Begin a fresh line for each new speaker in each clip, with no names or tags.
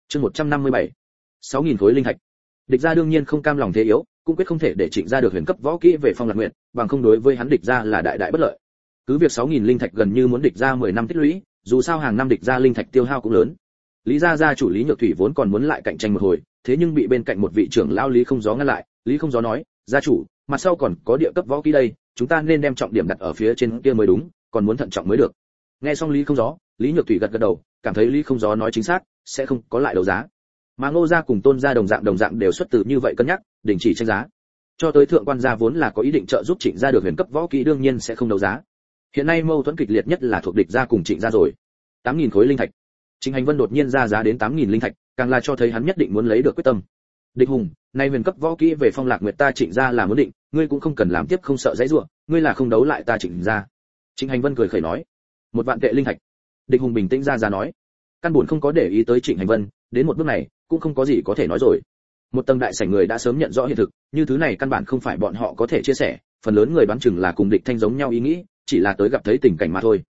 Chương 157. 6000 khối linh thạch. Địch gia đương nhiên không cam lòng thế yếu, cũng quyết không thể để Trịnh gia được huyền cấp võ kỹ về Phong Lạc Nguyệt, bằng không đối với hắn địch gia là đại đại bất lợi. Cứ việc 6000 linh thạch gần như muốn địch gia 10 năm tích lũy, dù sao hàng năm địch gia linh thạch tiêu hao cũng lớn. Lý gia gia chủ Lý Nhược Thủy vốn còn muốn lại cạnh tranh một hồi, thế nhưng bị bên cạnh một vị trưởng lão Lý Không Gió ngăn lại. Lý Không Gió nói: "Gia chủ, mặt sau còn có địa cấp võ kỹ đây, chúng ta nên đem trọng điểm đặt ở phía trên kia mới đúng, còn muốn thận trọng mới được." Nghe xong Lý Không Gió, Lý Nhược Thủy gật gật đầu, cảm thấy Lý Không Gió nói chính xác, sẽ không có lại đấu giá. Mà Ngô gia cùng Tôn gia đồng dạng đều xuất từ như vậy cân nhắc, đình chỉ tranh giá. Cho tới thượng quan gia vốn là có ý định trợ giúp Trịnh gia được huyền cấp võ kỹ đương nhiên sẽ không đấu giá. Hiện nay mâu thuẫn kịch liệt nhất là thuộc địch gia cùng Trịnh gia rồi. 8000 khối linh thạch. Trịnh Hành Vân đột nhiên ra giá đến 8000 linh thạch, càng là cho thấy hắn nhất định muốn lấy được quyết tâm. Địch Hùng, nay huyền cấp võ kỹ về Phong Lạc Nguyệt ta Trịnh gia là muốn định, ngươi cũng không cần làm tiếp không sợ dãy rủa, ngươi là không đấu lại ta Trịnh gia. Trịnh Hành Vân cười khẩy nói: "1 vạn tệ linh thạch." Địch Hùng bình tĩnh ra nói: "Căn buồn không có để ý tới Trịnh Hành Vân, đến một bước này, cũng không có gì có thể nói rồi." Một tầng đại sảnh người đã sớm nhận rõ hiện thực, như thứ này căn bản không phải bọn họ có thể chia sẻ, phần lớn người đoán chừng là cùng Địch Thanh giống nhau ý nghĩ, chỉ là tới gặp thấy tình cảnh mà thôi.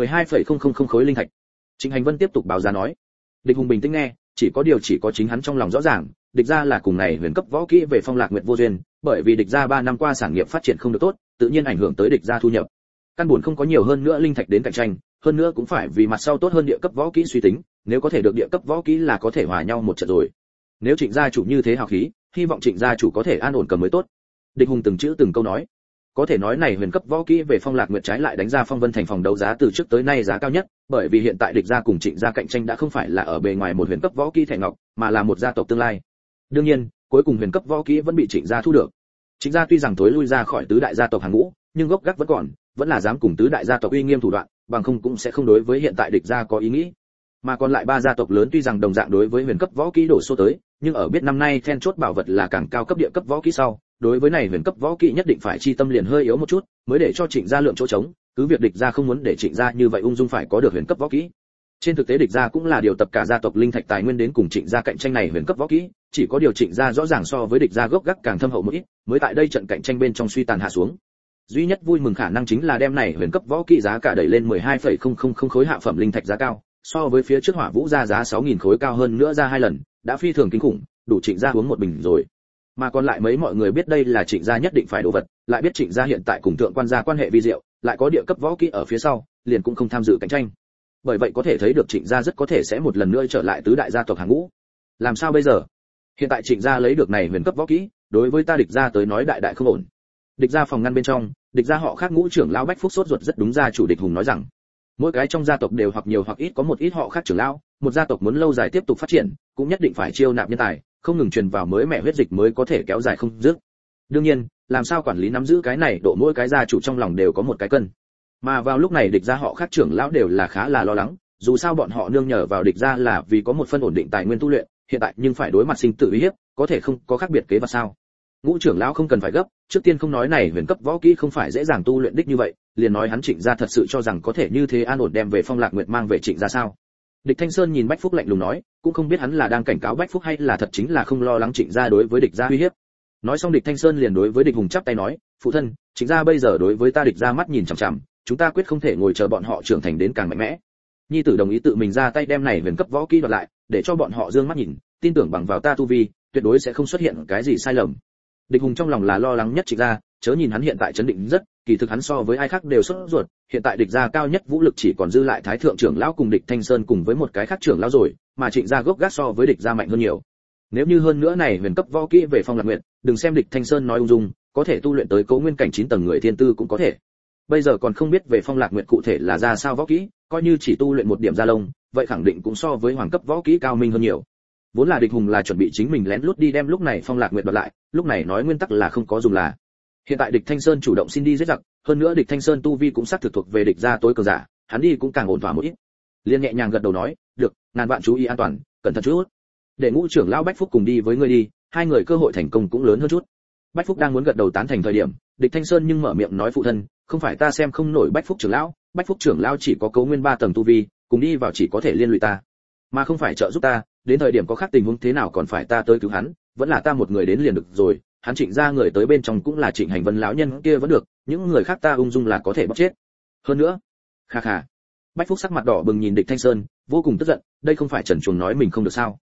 12,000 khối linh thạch. Trịnh Hành Vân tiếp tục báo giá nói. Địch Hùng bình tĩnh nghe, chỉ có chính hắn trong lòng rõ ràng, địch gia là cùng này huyền cấp võ kỹ về Phong Lạc Nguyệt vô duyên, bởi vì địch gia 3 năm qua sản nghiệp phát triển không được tốt, tự nhiên ảnh hưởng tới địch gia thu nhập. Căn buồn không có nhiều hơn nữa linh thạch đến cạnh tranh, hơn nữa cũng phải vì mặt sau tốt hơn địa cấp võ kỹ suy tính, nếu có thể được địa cấp võ kỹ là có thể hòa nhau một trận rồi. Nếu Trịnh gia chủ như thế hào khí, hy vọng Trịnh gia chủ có thể an ổn cầm mới tốt. Địch Hùng từng chữ từng câu nói. Có thể nói này huyền cấp võ kỹ về Phong Lạc Nguyệt trái lại đánh ra Phong Vân thành phòng đấu giá từ trước tới nay giá cao nhất, bởi vì hiện tại địch gia cùng Trịnh gia cạnh tranh đã không phải là ở bề ngoài một huyền cấp võ kỹ thẻ ngọc, mà là một gia tộc tương lai. Đương nhiên, cuối cùng huyền cấp võ kỹ vẫn bị Trịnh gia thu được. Trịnh gia tuy rằng tối lui ra khỏi tứ đại gia tộc hàng ngũ, nhưng gốc gác vẫn còn, vẫn là dám cùng tứ đại gia tộc uy nghiêm thủ đoạn, bằng không cũng sẽ không đối với hiện tại địch gia có ý nghĩ. Mà còn lại 3 gia tộc lớn tuy rằng đồng dạng đối với huyền cấp võ kỹ đổ số tới, nhưng ở biết năm nay then chốt bảo vật là càng cao cấp địa cấp võ kỹ sau, đối với này huyền cấp võ kỹ nhất định phải chi tâm liền hơi yếu một chút, mới để cho Trịnh gia lượng chỗ trống, cứ việc địch gia không muốn để Trịnh gia như vậy ung dung phải có được huyền cấp võ kỹ. Trên thực tế địch gia cũng là điều tập cả gia tộc linh thạch tài nguyên đến cùng Trịnh gia cạnh tranh này huyền cấp võ kỹ, chỉ có điều Trịnh gia rõ ràng so với địch gia gốc gác càng thâm hậu một ít, mới tại đây trận cạnh tranh bên trong suy tàn hạ xuống. Duy nhất vui mừng khả năng chính là đem này huyền cấp võ kỹ giá cả đẩy lên 12,000 khối hạ phẩm linh thạch giá cao, so với phía trước Hỏa Vũ gia giá 6000 khối cao hơn nữa ra 2 lần, đã phi thường kinh khủng, đủ Trịnh gia uống một bình rồi. Mà còn lại mấy mọi người biết đây là Trịnh gia nhất định phải đồ vật, lại biết Trịnh gia hiện tại cùng thượng quan gia quan hệ vi diệu, lại có địa cấp võ kỹ ở phía sau, liền cũng không tham dự cạnh tranh. Bởi vậy có thể thấy được Trịnh gia rất có thể sẽ một lần nữa trở lại tứ đại gia tộc hàng ngũ. Làm sao bây giờ? Hiện tại Trịnh gia lấy được này huyền cấp võ kỹ, đối với ta địch gia tới nói đại đại không ổn. Địch gia phòng ngăn bên trong, địch gia họ khác ngũ trưởng lão Bách Phúc sốt ruột rất đúng ra chủ Địch Hùng nói rằng, mỗi cái trong gia tộc đều hoặc nhiều hoặc ít có một ít họ khác trưởng lão, một gia tộc muốn lâu dài tiếp tục phát triển, cũng nhất định phải chiêu nạp nhân tài, không ngừng truyền vào mới mẹ huyết dịch mới có thể kéo dài không dứt. Đương nhiên, làm sao quản lý nắm giữ cái này độ mỗi cái gia chủ trong lòng đều có một cái cân. Mà vào lúc này địch gia họ khác trưởng lão đều là khá là lo lắng, dù sao bọn họ nương nhờ vào địch gia là vì có một phân ổn định tài nguyên tu luyện, hiện tại nhưng phải đối mặt sinh tử uy hiếp, có thể không có khác biệt kế vật sao? Ngũ trưởng lão không cần phải gấp, trước tiên không nói này huyền cấp võ kỹ không phải dễ dàng tu luyện đích như vậy, liền nói hắn Trịnh gia thật sự cho rằng có thể như thế an ổn đem về Phong Lạc Nguyệt mang về Trịnh gia sao? Địch Thanh Sơn nhìn Bách Phúc lạnh lùng nói, cũng không biết hắn là đang cảnh cáo Bách Phúc hay là thật chính là không lo lắng Trịnh gia đối với địch gia uy hiếp. Nói xong Địch Thanh Sơn liền đối với Địch Hùng chắp tay nói, phụ thân, Trịnh gia bây giờ đối với ta địch gia mắt nhìn chằm chằm, chúng ta quyết không thể ngồi chờ bọn họ trưởng thành đến càng mạnh mẽ. Nhi tử đồng ý tự mình ra tay đem này huyền cấp võ kỹ đoạt lại, để cho bọn họ dương mắt nhìn, tin tưởng bằng vào ta tu vi, tuyệt đối sẽ không xuất hiện cái gì sai lầm. Địch Hùng trong lòng là lo lắng nhất Trịnh gia, chớ nhìn hắn hiện tại chấn định rất, kỳ thực hắn so với ai khác đều sốt ruột, hiện tại địch gia cao nhất vũ lực chỉ còn dư lại Thái thượng trưởng lão cùng Địch Thanh Sơn cùng với một cái khác trưởng lão rồi, mà Trịnh gia gốc gác so với địch gia mạnh hơn nhiều. Nếu như hơn nữa này huyền cấp võ kỹ về Phong Lạc Nguyệt, đừng xem Địch Thanh Sơn nói ung dung, có thể tu luyện tới Cấu Nguyên cảnh 9 tầng người thiên tư cũng có thể. Bây giờ còn không biết về Phong Lạc Nguyệt cụ thể là ra sao võ kỹ, coi như chỉ tu luyện một điểm gia lông, vậy khẳng định cũng so với hoàng cấp võ kỹ cao minh hơn nhiều. Vốn là Địch Hùng là chuẩn bị chính mình lén lút đi đem lúc này Phong Lạc Nguyệt đoạt lại, lúc này nói nguyên tắc là không có dùng là. Hiện tại Địch Thanh Sơn chủ động xin đi giết giặc, hơn nữa Địch Thanh Sơn tu vi cũng xác thực thuộc về địch gia tối cường giả, hắn đi cũng càng ổn thỏa một ít. Liên nhẹ nhàng gật đầu nói, được, ngàn vạn chú ý an toàn, cẩn thận chút. Để Ngũ trưởng lão Bách Phúc cùng đi với ngươi đi, hai người cơ hội thành công cũng lớn hơn chút. Bách Phúc đang muốn gật đầu tán thành thời điểm, Địch Thanh Sơn nhưng mở miệng nói phụ thân, không phải ta xem không nổi Bách Phúc trưởng lão chỉ có Cấu Nguyên 3 tầng tu vi, cùng đi vào chỉ có thể liên lụy ta, mà không phải trợ giúp ta, đến thời điểm có khác tình huống thế nào còn phải ta tới cứu hắn, vẫn là ta một người đến liền được rồi. Hắn Trịnh gia người tới bên trong cũng là Trịnh Hành Vân lão nhân kia vẫn được, những người khác ta ung dung là có thể bóc chết. Hơn nữa, kha kha. Bách Phúc sắc mặt đỏ bừng nhìn Địch Thanh Sơn, vô cùng tức giận, đây không phải Trần Chuồng nói mình không được sao?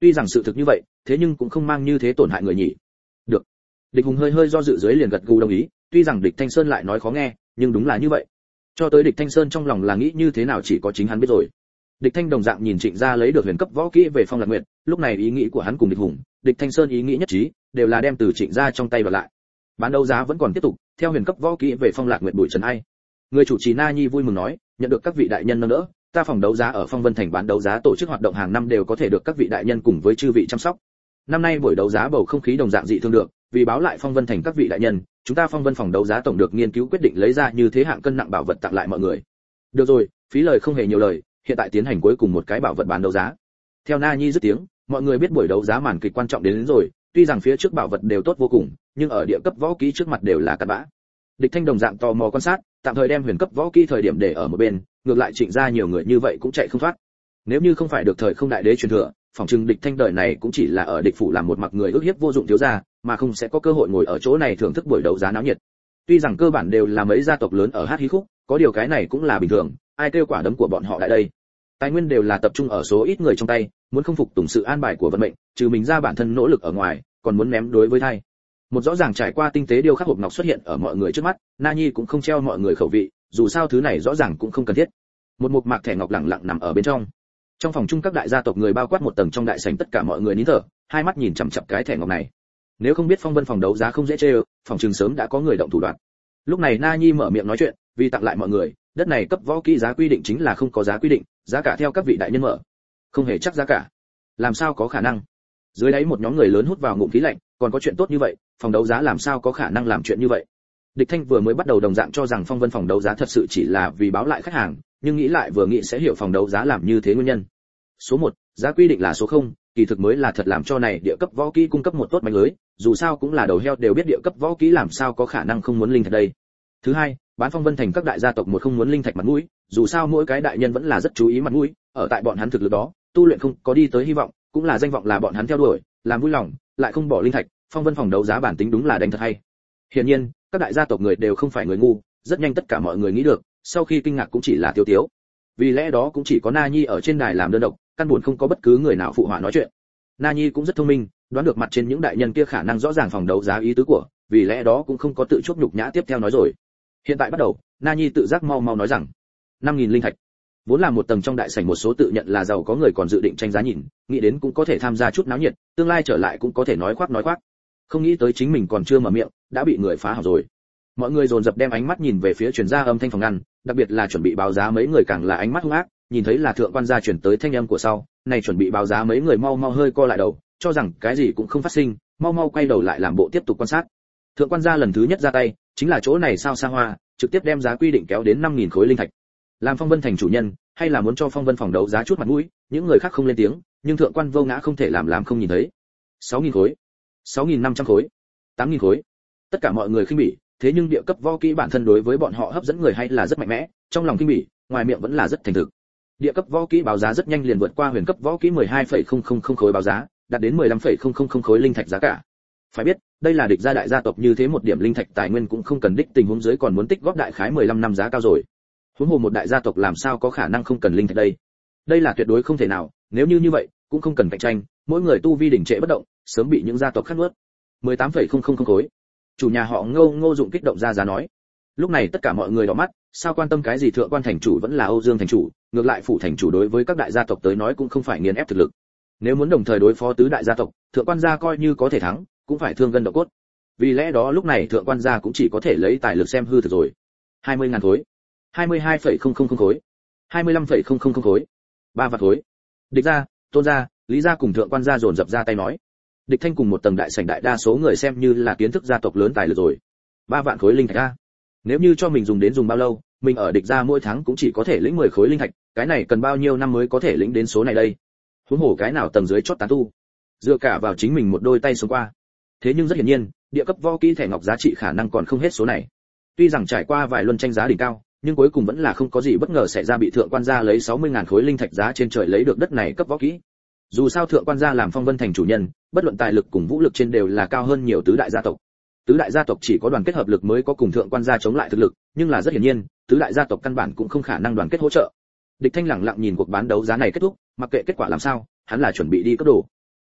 Tuy rằng sự thực như vậy, thế nhưng cũng không mang như thế tổn hại người nhỉ. Được. Địch Hùng hơi hơi do dự dưới liền gật gù đồng ý, tuy rằng Địch Thanh Sơn lại nói khó nghe, nhưng đúng là như vậy. Cho tới Địch Thanh Sơn trong lòng là nghĩ như thế nào chỉ có chính hắn biết rồi. Địch Thanh đồng dạng nhìn Trịnh gia lấy được huyền cấp võ kỹ về Phong Lạc Nguyệt, lúc này ý nghĩ của hắn cùng Địch Hùng, Địch Thanh Sơn ý nghĩ nhất trí, đều là đem từ Trịnh gia trong tay đoạt lại. Bán đấu giá vẫn còn tiếp tục, theo huyền cấp võ kỹ về Phong Lạc Nguyệt bụi trần ai. Người chủ trì Na Nhi vui mừng nói, nhận được các vị đại nhân nâng đỡ, ta phòng đấu giá ở Phong Vân Thành bán đấu giá tổ chức hoạt động hàng năm đều có thể được các vị đại nhân cùng với chư vị chăm sóc. Năm nay buổi đấu giá bầu không khí đồng dạng dị thường được, vì báo lại Phong Vân Thành các vị đại nhân, chúng ta Phong Vân phòng đấu giá tổng được nghiên cứu quyết định lấy ra như thế hạng cân nặng bảo vật tặng lại mọi người. Được rồi, phí lời không hề nhiều lời, hiện tại tiến hành cuối cùng một cái bảo vật bán đấu giá. Theo Na Nhi dứt tiếng, mọi người biết buổi đấu giá màn kịch quan trọng đến rồi, tuy rằng phía trước bảo vật đều tốt vô cùng, nhưng ở địa cấp võ kỹ trước mặt đều là cặn bã. Địch Thanh đồng dạng tò mò quan sát, tạm thời đem huyền cấp võ kỹ thời điểm để ở một bên, ngược lại Trịnh gia nhiều người như vậy cũng chạy không thoát. Nếu như không phải được thời không đại đế truyền thừa, phòng trừng Địch Thanh đời này cũng chỉ là ở địch phủ làm một mặc người ước hiếp vô dụng thiếu gia, mà không sẽ có cơ hội ngồi ở chỗ này thưởng thức buổi đấu giá náo nhiệt. Tuy rằng cơ bản đều là mấy gia tộc lớn ở hát hí khúc, có điều cái này cũng là bình thường, ai kêu quả đấm của bọn họ lại đây. Tài nguyên đều là tập trung ở số ít người trong tay, muốn không phục tùng sự an bài của vận mệnh, trừ mình ra bản thân nỗ lực ở ngoài, còn muốn ném đối với thay. Một rõ ràng trải qua tinh tế điêu khắc hộp ngọc xuất hiện ở mọi người trước mắt, Na Nhi cũng không treo mọi người khẩu vị, dù sao thứ này rõ ràng cũng không cần thiết. Một mục mạc thẻ ngọc lẳng lặng nằm ở bên trong. Trong phòng chung các đại gia tộc người bao quát một tầng trong đại sảnh tất cả mọi người nín thở, hai mắt nhìn chằm chằm cái thẻ ngọc này. Nếu không biết Phong Vân phòng đấu giá không dễ chơi, phòng trường sớm đã có người động thủ đoạn. Lúc này Na Nhi mở miệng nói chuyện, vì tặng lại mọi người, đất này cấp võ kỹ giá quy định chính là không có giá quy định, giá cả theo các vị đại nhân mở. Không hề chắc giá cả. Làm sao có khả năng? Dưới đáy một nhóm người lớn hút vào ngụm khí lạnh, còn có chuyện tốt như vậy, phòng đấu giá làm sao có khả năng làm chuyện như vậy? Địch Thanh vừa mới bắt đầu đồng dạng cho rằng Phong Vân phòng đấu giá thật sự chỉ là vì báo lại khách hàng, nhưng nghĩ lại vừa nghĩ sẽ hiểu phòng đấu giá làm như thế nguyên nhân. Số 1, giá quy định là số 0, kỳ thực mới là thật làm cho này địa cấp võ kỹ cung cấp một tốt mạnh lưới, dù sao cũng là đầu heo đều biết địa cấp võ kỹ làm sao có khả năng không muốn linh thạch đây. Thứ hai, bán Phong Vân Thành các đại gia tộc một không muốn linh thạch mặt mũi, dù sao mỗi cái đại nhân vẫn là rất chú ý mặt mũi, ở tại bọn hắn thực lực đó, tu luyện không có đi tới hy vọng, cũng là danh vọng là bọn hắn theo đuổi, làm vui lòng, lại không bỏ linh thạch, Phong Vân phòng đấu giá bản tính đúng là đánh thật hay. Hiển nhiên, các đại gia tộc người đều không phải người ngu, rất nhanh tất cả mọi người nghĩ được, sau khi kinh ngạc cũng chỉ là tiêu tiếu. Vì lẽ đó cũng chỉ có Na Nhi ở trên đài làm đơn độc, căn buồn không có bất cứ người nào phụ họa nói chuyện. Na Nhi cũng rất thông minh, đoán được mặt trên những đại nhân kia khả năng rõ ràng phòng đấu giá ý tứ của, vì lẽ đó cũng không có tự chuốc nhục nhã tiếp theo nói rồi. Hiện tại bắt đầu, Na Nhi tự giác mau mau nói rằng, 5.000 linh thạch. Vốn là một tầng trong đại sảnh một số tự nhận là giàu có người còn dự định tranh giá nhìn, nghĩ đến cũng có thể tham gia chút náo nhiệt, tương lai trở lại cũng có thể nói khoác. Không nghĩ tới chính mình còn chưa mở miệng, đã bị người phá hỏng rồi. Mọi người dồn dập đem ánh mắt nhìn về phía truyền gia âm thanh phòng ngăn, đặc biệt là chuẩn bị báo giá mấy người càng là ánh mắt hung ác, nhìn thấy là thượng quan gia chuyển tới thanh âm của sau, này chuẩn bị báo giá mấy người mau mau hơi co lại đầu, cho rằng cái gì cũng không phát sinh, mau mau quay đầu lại làm bộ tiếp tục quan sát. Thượng quan gia lần thứ nhất ra tay, chính là chỗ này sao xa hoa, trực tiếp đem giá quy định kéo đến 5.000 khối linh thạch. Làm Phong Vân Thành chủ nhân, hay là muốn cho Phong Vân phòng đấu giá chút mặt mũi, những người khác không lên tiếng, nhưng thượng quan Vô Ngã không thể làm không nhìn thấy. 6.000 khối, 6.500 khối, 8.000 khối. Tất cả mọi người khinh bỉ, thế nhưng địa cấp võ kỹ bản thân đối với bọn họ hấp dẫn người hay là rất mạnh mẽ, trong lòng khinh bỉ, ngoài miệng vẫn là rất thành thực. Địa cấp võ kỹ báo giá rất nhanh liền vượt qua huyền cấp võ kỹ 12,000 khối báo giá, đạt đến 15,000 khối linh thạch giá cả. Phải biết, đây là địch gia đại gia tộc như thế một điểm linh thạch tài nguyên cũng không cần đích tình huống dưới còn muốn tích góp đại khái 15 năm giá cao rồi. Huống hồ một đại gia tộc làm sao có khả năng không cần linh thạch đây? Đây là tuyệt đối không thể nào, nếu như vậy, cũng không cần cạnh tranh, mỗi người tu vi đỉnh trệ bất động, sớm bị những gia tộc khác nuốt. 18,000 khối. Chủ nhà họ Ngô Dụng kích động ra giá nói. Lúc này tất cả mọi người đỏ mắt, sao quan tâm cái gì thượng quan thành chủ vẫn là Âu Dương thành chủ, ngược lại phủ thành chủ đối với các đại gia tộc tới nói cũng không phải nghiền ép thực lực. Nếu muốn đồng thời đối phó tứ đại gia tộc, thượng quan gia coi như có thể thắng, cũng phải thương gân độ cốt. Vì lẽ đó lúc này thượng quan gia cũng chỉ có thể lấy tài lực xem hư thực rồi. 20.000 khối, 22,000 khối, 25,000 khối, 3 vạn khối. Địch gia, Tôn gia, Lý gia cùng thượng quan gia dồn dập ra tay nói. Địch Thanh cùng một tầng đại sảnh đại đa số người xem như là kiến thức gia tộc lớn tài lực rồi. 3 vạn khối linh thạch a. Nếu như cho mình dùng đến dùng bao lâu, mình ở địch gia mỗi tháng cũng chỉ có thể lĩnh 10 khối linh thạch, cái này cần bao nhiêu năm mới có thể lĩnh đến số này đây? Huống hồ cái nào tầng dưới chót tán tu, dựa cả vào chính mình một đôi tay xuống qua. Thế nhưng rất hiển nhiên, địa cấp võ kỹ thẻ ngọc giá trị khả năng còn không hết số này. Tuy rằng trải qua vài luân tranh giá đỉnh cao, nhưng cuối cùng vẫn là không có gì bất ngờ xảy ra bị thượng quan gia lấy 60.000 khối linh thạch giá trên trời lấy được đất này cấp võ kỹ. Dù sao thượng quan gia làm Phong Vân Thành chủ nhân, bất luận tài lực cùng vũ lực trên đều là cao hơn nhiều tứ đại gia tộc. Tứ đại gia tộc chỉ có đoàn kết hợp lực mới có cùng thượng quan gia chống lại thực lực, nhưng là rất hiển nhiên, tứ đại gia tộc căn bản cũng không khả năng đoàn kết hỗ trợ. Địch Thanh lẳng lặng nhìn cuộc bán đấu giá này kết thúc, mặc kệ kết quả làm sao, hắn là chuẩn bị đi cấp đồ.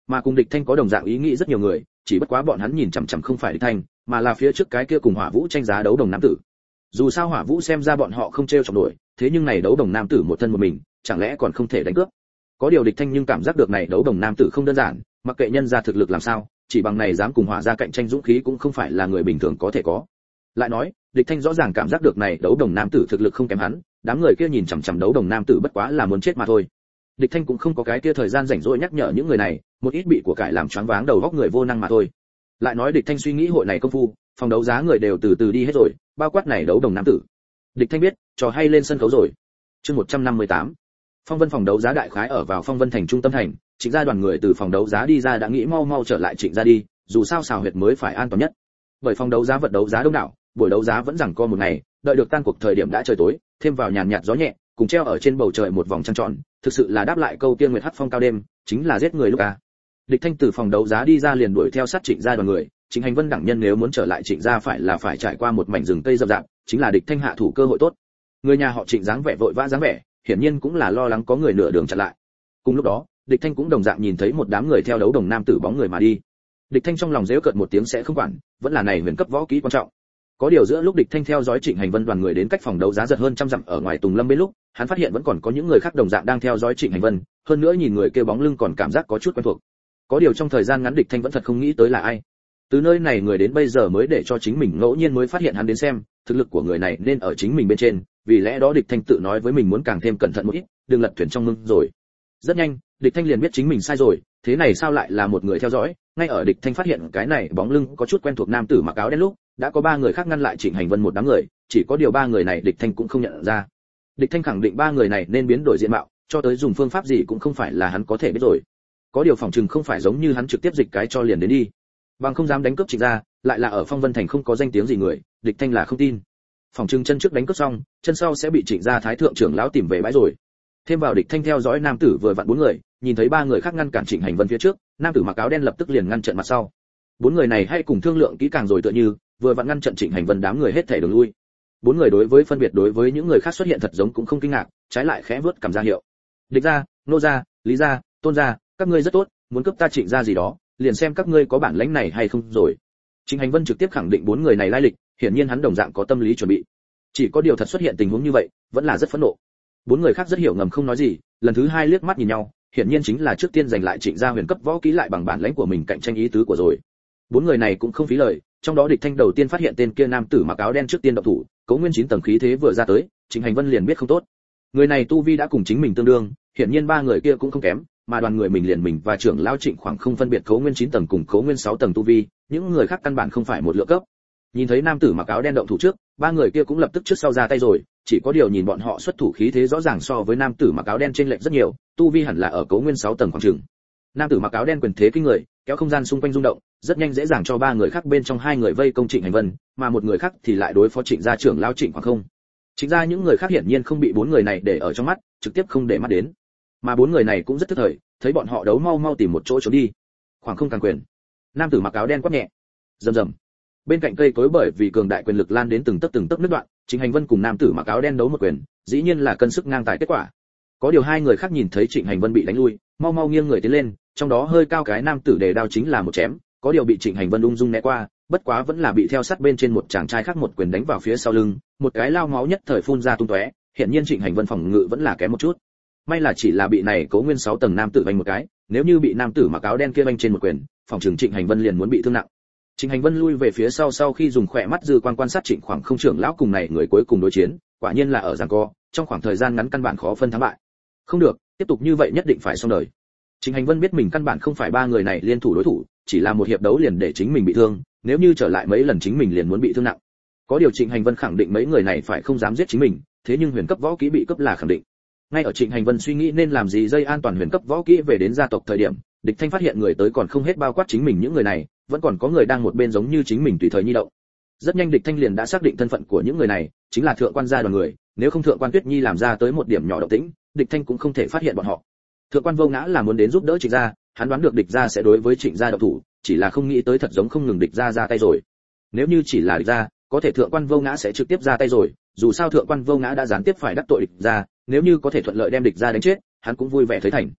Mà cùng địch thanh có đồng dạng ý nghĩ rất nhiều người, chỉ bất quá bọn hắn nhìn chằm chằm không phải địch thanh, mà là phía trước cái kia cùng Hỏa Vũ tranh giá đấu đồng nam tử. Dù sao Hỏa Vũ xem ra bọn họ không treo chọc nổi, thế nhưng này đấu đồng nam tử một thân một mình, chẳng lẽ còn không thể đánh cướp? Có điều địch thanh nhưng cảm giác được này đấu đồng nam tử không đơn giản, mặc kệ nhân ra thực lực làm sao, chỉ bằng này dám cùng Hỏa gia cạnh tranh dũng khí cũng không phải là người bình thường có thể có. Lại nói, địch thanh rõ ràng cảm giác được này đấu đồng nam tử thực lực không kém hắn, đám người kia nhìn chằm chằm đấu đồng nam tử bất quá là muốn chết mà thôi. Địch thanh cũng không có cái kia thời gian rảnh rỗi nhắc nhở những người này, một ít bị của cải làm choáng váng đầu óc người vô năng mà thôi. Lại nói địch thanh suy nghĩ hội này công phu, phòng đấu giá người đều từ từ đi hết rồi, bao quát này đấu đồng nam tử. Địch thanh biết, trò hay lên sân khấu rồi. Chương 158. Phong Vân phòng đấu giá đại khái ở vào Phong Vân thành trung tâm thành, Trịnh gia đoàn người từ phòng đấu giá đi ra đã nghĩ mau mau trở lại Trịnh gia đi, dù sao xào huyệt mới phải an toàn nhất. Bởi phòng đấu giá vật đấu giá đông đảo, buổi đấu giá vẫn giằng co một ngày, đợi được tan cuộc thời điểm đã trời tối, thêm vào nhàn nhạt gió nhẹ, cùng treo ở trên bầu trời một vòng trăng tròn, thực sự là đáp lại câu tiên nguyệt hắc phong cao đêm, chính là giết người lúc a. Địch thanh từ phòng đấu giá đi ra liền đuổi theo sát Trịnh gia đoàn người, Trịnh Hành Vân đẳng nhân nếu muốn trở lại Trịnh gia phải trải qua một mảnh rừng cây rậm rạp, chính là địch thanh hạ thủ cơ hội tốt. Người nhà họ Trịnh dáng vẻ vội vã dáng vẻ, hiển nhiên cũng là lo lắng có người nửa đường chặn lại. Cùng lúc đó, địch thanh cũng đồng dạng nhìn thấy một đám người theo đấu đồng nam tử bóng người mà đi. Địch thanh trong lòng giễu cợt một tiếng sẽ không quản, vẫn là này huyền cấp võ kỹ quan trọng. Có điều giữa lúc địch thanh theo dõi Trịnh Hành Vân đoàn người đến cách phòng đấu giá giật hơn trăm dặm ở ngoài Tùng Lâm bên lúc, hắn phát hiện vẫn còn có những người khác đồng dạng đang theo dõi Trịnh Hành Vân, hơn nữa nhìn người kia bóng lưng còn cảm giác có chút quen thuộc. Có điều trong thời gian ngắn địch thanh vẫn thật không nghĩ tới là ai. Từ nơi này người đến bây giờ mới để cho chính mình ngẫu nhiên mới phát hiện hắn đến xem, thực lực của người này nên ở chính mình bên trên, vì lẽ đó địch thanh tự nói với mình muốn càng thêm cẩn thận một ít, đừng lật thuyền trong mương rồi. Rất nhanh, địch thanh liền biết chính mình sai rồi, thế này sao lại là một người theo dõi, ngay ở địch thanh phát hiện cái này bóng lưng có chút quen thuộc nam tử mặc áo đen lúc, đã có ba người khác ngăn lại Trịnh Hành Vân một đám người, chỉ có điều ba người này địch thanh cũng không nhận ra. Địch thanh khẳng định ba người này nên biến đổi diện mạo, cho tới dùng phương pháp gì cũng không phải là hắn có thể biết rồi. Có điều phòng trừng không phải giống như hắn trực tiếp dịch cái cho liền đến đi, bằng không dám đánh cướp Trịnh gia, lại là ở Phong Vân thành không có danh tiếng gì người, địch thanh là không tin. Phòng trừng chân trước đánh cướp xong, chân sau sẽ bị Trịnh gia thái thượng trưởng lão tìm về bãi rồi. Thêm vào địch thanh theo dõi nam tử vừa vặn bốn người, nhìn thấy ba người khác ngăn cản Trịnh Hành Vân phía trước, nam tử mặc áo đen lập tức liền ngăn trận mặt sau. Bốn người này hay cùng thương lượng kỹ càng rồi tựa như, vừa vặn ngăn trận Trịnh Hành Vân đám người hết thảy đường lui. Bốn người đối với phân biệt đối với những người khác xuất hiện thật giống cũng không kinh ngạc, trái lại khẽ vớt cảm ra hiệu. Địch gia, nô gia, lý gia, tôn gia, các ngươi rất tốt, muốn cướp ta Trịnh gia gì đó, liền xem các ngươi có bản lĩnh này hay không rồi. Trịnh Hành Vân trực tiếp khẳng định bốn người này lai lịch, hiển nhiên hắn đồng dạng có tâm lý chuẩn bị. Chỉ có điều thật xuất hiện tình huống như vậy, vẫn là rất phẫn nộ. Bốn người khác rất hiểu ngầm không nói gì, lần thứ hai liếc mắt nhìn nhau, hiển nhiên chính là trước tiên giành lại Trịnh gia huyền cấp võ kỹ lại bằng bản lãnh của mình cạnh tranh ý tứ của rồi. Bốn người này cũng không phí lời, trong đó địch thanh đầu tiên phát hiện tên kia nam tử mặc áo đen trước tiên động thủ, Cố Nguyên 9 tầng khí thế vừa ra tới, Trịnh Hành Vân liền biết không tốt. Người này tu vi đã cùng chính mình tương đương, hiển nhiên ba người kia cũng không kém, mà đoàn người mình và trưởng lão Trịnh khoảng không phân biệt Cố Nguyên 9 tầng cùng Cố Nguyên 6 tầng tu vi, những người khác căn bản không phải một lượng cấp. Nhìn thấy nam tử mặc áo đen động thủ trước, ba người kia cũng lập tức trước sau ra tay rồi, chỉ có điều nhìn bọn họ xuất thủ khí thế rõ ràng so với nam tử mặc áo đen trên lệch rất nhiều, tu vi hẳn là ở Cố Nguyên 6 tầng khoảng chừng. Nam tử mặc áo đen quyền thế kinh người, kéo không gian xung quanh rung động, rất nhanh dễ dàng cho ba người khác bên trong hai người vây công Trịnh Hành Vân, mà một người khác thì lại đối phó Trịnh gia trưởng lão Trịnh Khoảng Không. Trịnh gia những người khác hiển nhiên không bị bốn người này để ở trong mắt, trực tiếp không để mắt đến. Mà bốn người này cũng rất tức thời, thấy bọn họ đấu mau mau tìm một chỗ trốn đi. Khoảng Không càng quyền. Nam tử mặc áo đen quát nhẹ. Rầm rầm. Bên cạnh cây cối bởi vì cường đại quyền lực lan đến từng tấc nứt đoạn, Trịnh Hành Vân cùng nam tử mặc áo đen đấu một quyền, dĩ nhiên là cân sức ngang tài kết quả. Có điều hai người khác nhìn thấy Trịnh Hành Vân bị đánh lui, mau mau nghiêng người tiến lên, trong đó hơi cao cái nam tử đề đao chính là một chém, có điều bị Trịnh Hành Vân ung dung né qua, bất quá vẫn là bị theo sát bên trên một chàng trai khác một quyền đánh vào phía sau lưng, một cái lao máu nhất thời phun ra tung tóe, hiện nhiên Trịnh Hành Vân phòng ngự vẫn là kém một chút. May là chỉ là bị này Cố Nguyên 6 tầng nam tử vành một cái, nếu như bị nam tử mặc áo đen kia vành trên một quyền, phòng trường Trịnh Hành Vân liền muốn bị thương nặng. Trịnh Hành Vân lui về phía sau khi dùng khỏe mắt dư quan sát Trịnh Khoảng Không trưởng lão cùng này người cuối cùng đối chiến, quả nhiên là ở giằng co, trong khoảng thời gian ngắn căn bản khó phân thắng bại. Không được, tiếp tục như vậy nhất định phải xong đời. Trịnh Hành Vân biết mình căn bản không phải ba người này liên thủ đối thủ, chỉ là một hiệp đấu liền để chính mình bị thương, nếu như trở lại mấy lần chính mình liền muốn bị thương nặng. Có điều Trịnh Hành Vân khẳng định mấy người này phải không dám giết chính mình, thế nhưng huyền cấp võ kỹ bị cướp là khẳng định. Ngay ở Trịnh Hành Vân suy nghĩ nên làm gì dây an toàn huyền cấp võ kỹ về đến gia tộc thời điểm, địch thanh phát hiện người tới còn không hết bao quát chính mình những người này, vẫn còn có người đang một bên giống như chính mình tùy thời nhi động. Rất nhanh địch thanh liền đã xác định thân phận của những người này, chính là thượng quan gia đoàn người, nếu không thượng quan Tuyết Nhi làm ra tới một điểm nhỏ động tĩnh, địch thanh cũng không thể phát hiện bọn họ. Thượng quan Vô Ngã là muốn đến giúp đỡ Trịnh gia, hắn đoán được địch gia sẽ đối với Trịnh gia động thủ, chỉ là không nghĩ tới thật giống không ngừng địch gia ra tay rồi. Nếu như chỉ là địch gia, có thể thượng quan Vô Ngã sẽ trực tiếp ra tay rồi, dù sao thượng quan Vô Ngã đã gián tiếp phải đắc tội địch gia, nếu như có thể thuận lợi đem địch gia đánh chết, hắn cũng vui vẻ thấy thành.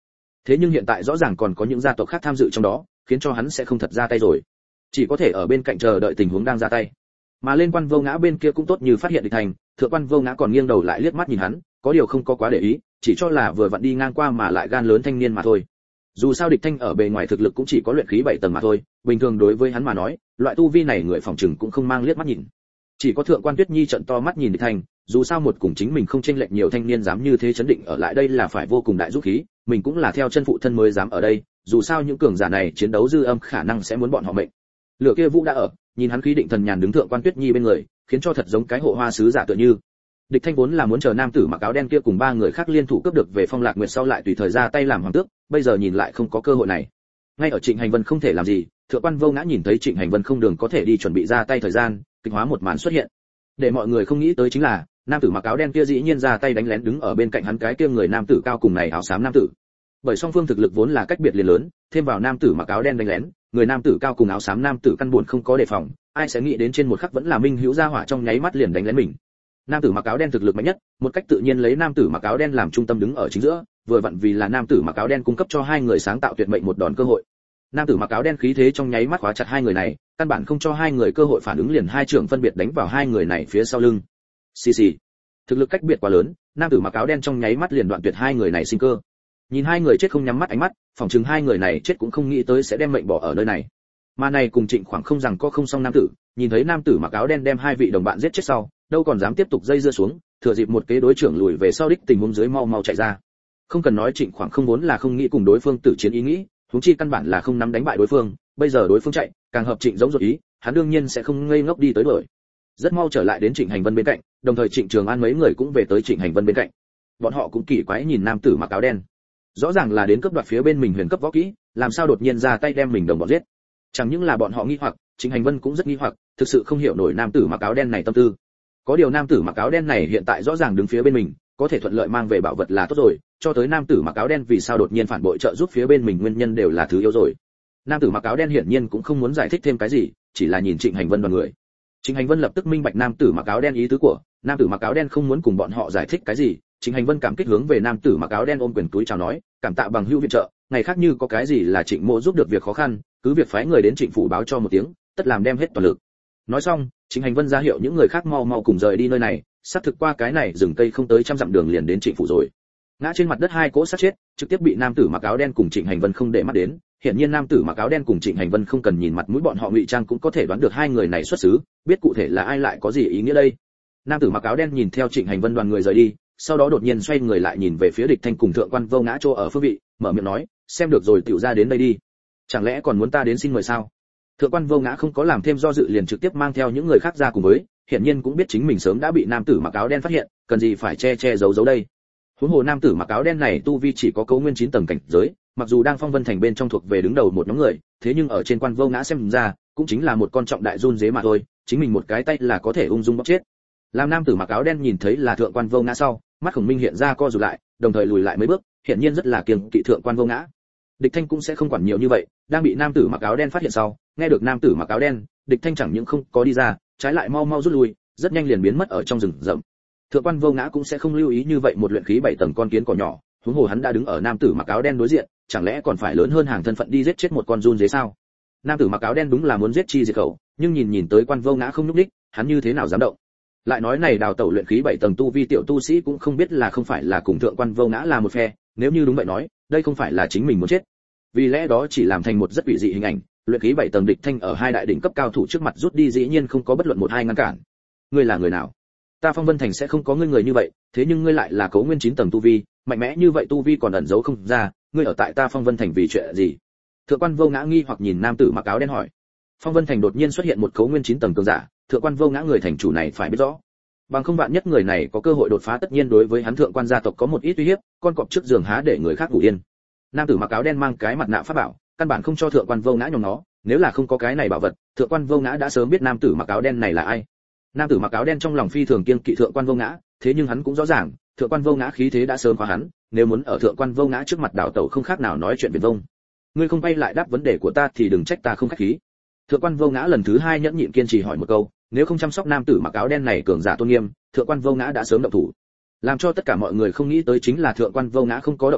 Thế nhưng hiện tại rõ ràng còn có những gia tộc khác tham dự trong đó, khiến cho hắn sẽ không thật ra tay rồi, chỉ có thể ở bên cạnh chờ đợi tình huống đang ra tay. Mà lên quan vô ngã bên kia cũng tốt như phát hiện địch thành, thượng quan vô ngã còn nghiêng đầu lại liếc mắt nhìn hắn, có điều không có quá để ý, chỉ cho là vừa vặn đi ngang qua mà lại gan lớn thanh niên mà thôi. Dù sao địch thanh ở bề ngoài thực lực cũng chỉ có luyện khí 7 tầng mà thôi, bình thường đối với hắn mà nói, loại tu vi này người phòng trừng cũng không mang liếc mắt nhìn. Chỉ có thượng quan Tuyết Nhi trợn to mắt nhìn địch thanh, dù sao một cùng chính mình không chênh lệch nhiều thanh niên dám như thế chấn định ở lại đây là phải vô cùng đại dũng khí, mình cũng là theo chân phụ thân mới dám ở đây, dù sao những cường giả này chiến đấu dư âm khả năng sẽ muốn bọn họ mệnh. Lửa kia Vũ đã ở, nhìn hắn khí định thần nhàn đứng thượng quan Tuyết Nhi bên người, khiến cho thật giống cái hộ hoa sứ giả tựa như. Địch Thanh vốn là muốn chờ nam tử mặc áo đen kia cùng 3 người khác liên thủ cướp được về Phong Lạc Nguyệt sau lại tùy thời ra tay làm hoàng tước, bây giờ nhìn lại không có cơ hội này. Ngay ở Trịnh Hành Vân không thể làm gì, thượng quan vô ngã nhìn thấy Trịnh Hành Vân không đường có thể đi chuẩn bị ra tay thời gian, kịch hóa một màn xuất hiện. Để mọi người không nghĩ tới chính là, nam tử mặc áo đen kia dĩ nhiên ra tay đánh lén đứng ở bên cạnh hắn cái kia người nam tử cao cùng này áo xám nam tử. Bởi song phương thực lực vốn là cách biệt liền lớn, thêm vào nam tử mặc áo đen đánh lén, người nam tử cao cùng áo xám nam tử căn buồn không có đề phòng, ai sẽ nghĩ đến trên một khắc vẫn là Minh Hữu gia hỏa trong nháy mắt liền đánh lén mình. Nam tử mặc áo đen thực lực mạnh nhất, một cách tự nhiên lấy nam tử mặc áo đen làm trung tâm đứng ở chính giữa, vừa vặn vì là nam tử mặc áo đen cung cấp cho hai người sáng tạo tuyệt mệnh một đòn cơ hội. Nam tử mặc áo đen khí thế trong nháy mắt khóa chặt hai người này, căn bản không cho hai người cơ hội phản ứng, liền hai trưởng phân biệt đánh vào hai người này phía sau lưng. Xì xì. Thực lực cách biệt quá lớn, nam tử mặc áo đen trong nháy mắt liền đoạn tuyệt hai người này sinh cơ. Nhìn hai người chết không nhắm mắt ánh mắt, phỏng chừng hai người này chết cũng không nghĩ tới sẽ đem mệnh bỏ ở nơi này. Mà này cùng Trịnh khoảng không rằng có không xong nam tử, nhìn thấy nam tử mặc áo đen đem hai vị đồng bạn giết chết sau, đâu còn dám tiếp tục dây dưa xuống, thừa dịp một kế đối trưởng lùi về sau đích tình huống dưới mau mau chạy ra. Không cần nói Trịnh khoảng không muốn là không nghĩ cùng đối phương tử chiến ý nghĩ, huống chi căn bản là không nắm đánh bại đối phương, bây giờ đối phương chạy, càng hợp Trịnh giống ruột ý, hắn đương nhiên sẽ không ngây ngốc đi tới đuổi. Rất mau trở lại đến Trịnh Hành Vân bên cạnh, đồng thời Trịnh Trường An mấy người cũng về tới Trịnh Hành Vân bên cạnh. Bọn họ cũng kỳ quái nhìn nam tử mặc áo đen, rõ ràng là đến cướp đoạt phía bên mình huyền cấp võ kỹ, làm sao đột nhiên ra tay đem mình đồng bọn giết. Chẳng những là bọn họ nghi hoặc, Trịnh Hành Vân cũng rất nghi hoặc, thực sự không hiểu nổi nam tử mặc áo đen này tâm tư. Có điều nam tử mặc áo đen này hiện tại rõ ràng đứng phía bên mình, có thể thuận lợi mang về bảo vật là tốt rồi, cho tới nam tử mặc áo đen vì sao đột nhiên phản bội trợ giúp phía bên mình nguyên nhân đều là thứ yếu rồi. Nam tử mặc áo đen hiển nhiên cũng không muốn giải thích thêm cái gì, chỉ là nhìn Trịnh Hành Vân đoàn người. Trịnh Hành Vân lập tức minh bạch nam tử mặc áo đen ý tứ của, nam tử mặc áo đen không muốn cùng bọn họ giải thích cái gì. Trịnh Hành Vân cảm kích hướng về nam tử mặc áo đen ôm quyền túi chào nói, cảm tạ bằng hữu viện trợ, ngày khác như có cái gì là Trịnh mộ giúp được việc khó khăn, cứ việc phái người đến Trịnh phủ báo cho một tiếng, tất làm đem hết toàn lực. Nói xong, Trịnh Hành Vân ra hiệu những người khác mau mau cùng rời đi nơi này, sắp thực qua cái này rừng cây không tới trăm dặm đường liền đến Trịnh phủ rồi. Ngã trên mặt đất hai cỗ xác chết, trực tiếp bị nam tử mặc áo đen cùng Trịnh Hành Vân không để mắt đến. Hiển nhiên nam tử mặc áo đen cùng Trịnh Hành Vân không cần nhìn mặt mũi bọn họ ngụy trang cũng có thể đoán được hai người này xuất xứ, biết cụ thể là ai lại có gì ý nghĩa đây. Nam tử mặc áo đen nhìn theo Trịnh Hành Vân đoàn người rời đi, sau đó đột nhiên xoay người lại nhìn về phía Địch Thanh cùng thượng quan vô ngã chỗ ở phương vị, mở miệng nói, xem được rồi tiểu ra đến đây đi. Chẳng lẽ còn muốn ta đến xin mời sao? Thượng quan vô ngã không có làm thêm do dự liền trực tiếp mang theo những người khác ra cùng với, hiển nhiên cũng biết chính mình sớm đã bị nam tử mặc áo đen phát hiện, cần gì phải che che giấu giấu đây. Huống hồ nam tử mặc áo đen này tu vi chỉ có cấu nguyên 9 tầng cảnh giới, mặc dù đang Phong Vân thành bên trong thuộc về đứng đầu một nhóm người, thế nhưng ở trên quan vô ngã xem ra, cũng chính là một con trọng đại run dế mà thôi, chính mình một cái tay là có thể ung dung bóc chết. Làm nam tử mặc áo đen nhìn thấy là thượng quan vô ngã sau, mắt Khổng Minh hiện ra co rụt lại, đồng thời lùi lại mấy bước, hiển nhiên rất là kiêng kỵ thượng quan vô ngã. Địch Thanh cũng sẽ không quản nhiều như vậy, đang bị nam tử mặc áo đen phát hiện sau, nghe được nam tử mặc áo đen, Địch Thanh chẳng những không có đi ra, trái lại mau mau rút lui, rất nhanh liền biến mất ở trong rừng rậm. Thượng quan vô ngã cũng sẽ không lưu ý như vậy một luyện khí 7 tầng con kiến cỏ nhỏ, huống hồ hắn đã đứng ở nam tử mặc áo đen đối diện, chẳng lẽ còn phải lớn hơn hàng thân phận đi giết chết một con run dế sao? Nam tử mặc áo đen đúng là muốn giết chi diệt khẩu, nhưng nhìn tới quan vô ngã không nhúc nhích, hắn như thế nào dám động? Lại nói này đào tẩu luyện khí 7 tầng tu vi tiểu tu sĩ cũng không biết là không phải là cùng thượng quan vô ngã là một phe, nếu như đúng vậy nói, đây không phải là chính mình muốn chết. Vì lẽ đó chỉ làm thành một rất quỷ dị hình ảnh, luyện khí 7 tầng Địch Thanh ở hai đại đỉnh cấp cao thủ trước mặt rút đi dĩ nhiên không có bất luận một hai ngăn cản. Ngươi là người nào? Ta Phong Vân thành sẽ không có ngươi như vậy, thế nhưng ngươi lại là cấu nguyên 9 tầng tu vi, mạnh mẽ như vậy tu vi còn ẩn giấu không ra, ngươi ở tại ta Phong Vân thành vì chuyện gì? Thượng quan vô ngã nghi hoặc nhìn nam tử mặc áo đen hỏi. Phong Vân thành đột nhiên xuất hiện một cấu nguyên 9 tầng cường giả, thượng quan vô ngã người thành chủ này phải biết rõ. Bằng không vạn nhất người này có cơ hội đột phá tất nhiên đối với hắn thượng quan gia tộc có một ít uy hiếp, con cọp trước giường há để người khác ngủ yên. Nam tử mặc áo đen mang cái mặt nạ pháp bảo, căn bản không cho thượng quan vô ngã nhòm nó, nếu là không có cái này bảo vật, thượng quan vô ngã đã sớm biết nam tử mặc áo đen này là ai. Nam tử mặc áo đen trong lòng phi thường kiêng kỵ thượng quan vô ngã, thế nhưng hắn cũng rõ ràng, thượng quan vô ngã khí thế đã sớm khóa hắn, nếu muốn ở thượng quan vô ngã trước mặt đảo tẩu không khác nào nói chuyện viển vông. Ngươi không bay lại đáp vấn đề của ta thì đừng trách ta không khách khí. Thượng quan vô ngã lần thứ hai nhẫn nhịn kiên trì hỏi một câu, nếu không chăm sóc nam tử mặc áo đen này cường giả tôn nghiêm, thượng quan vô ngã đã sớm động thủ. Làm cho tất cả mọi người không nghĩ tới chính là thượng quan vô ngã không có động thủ,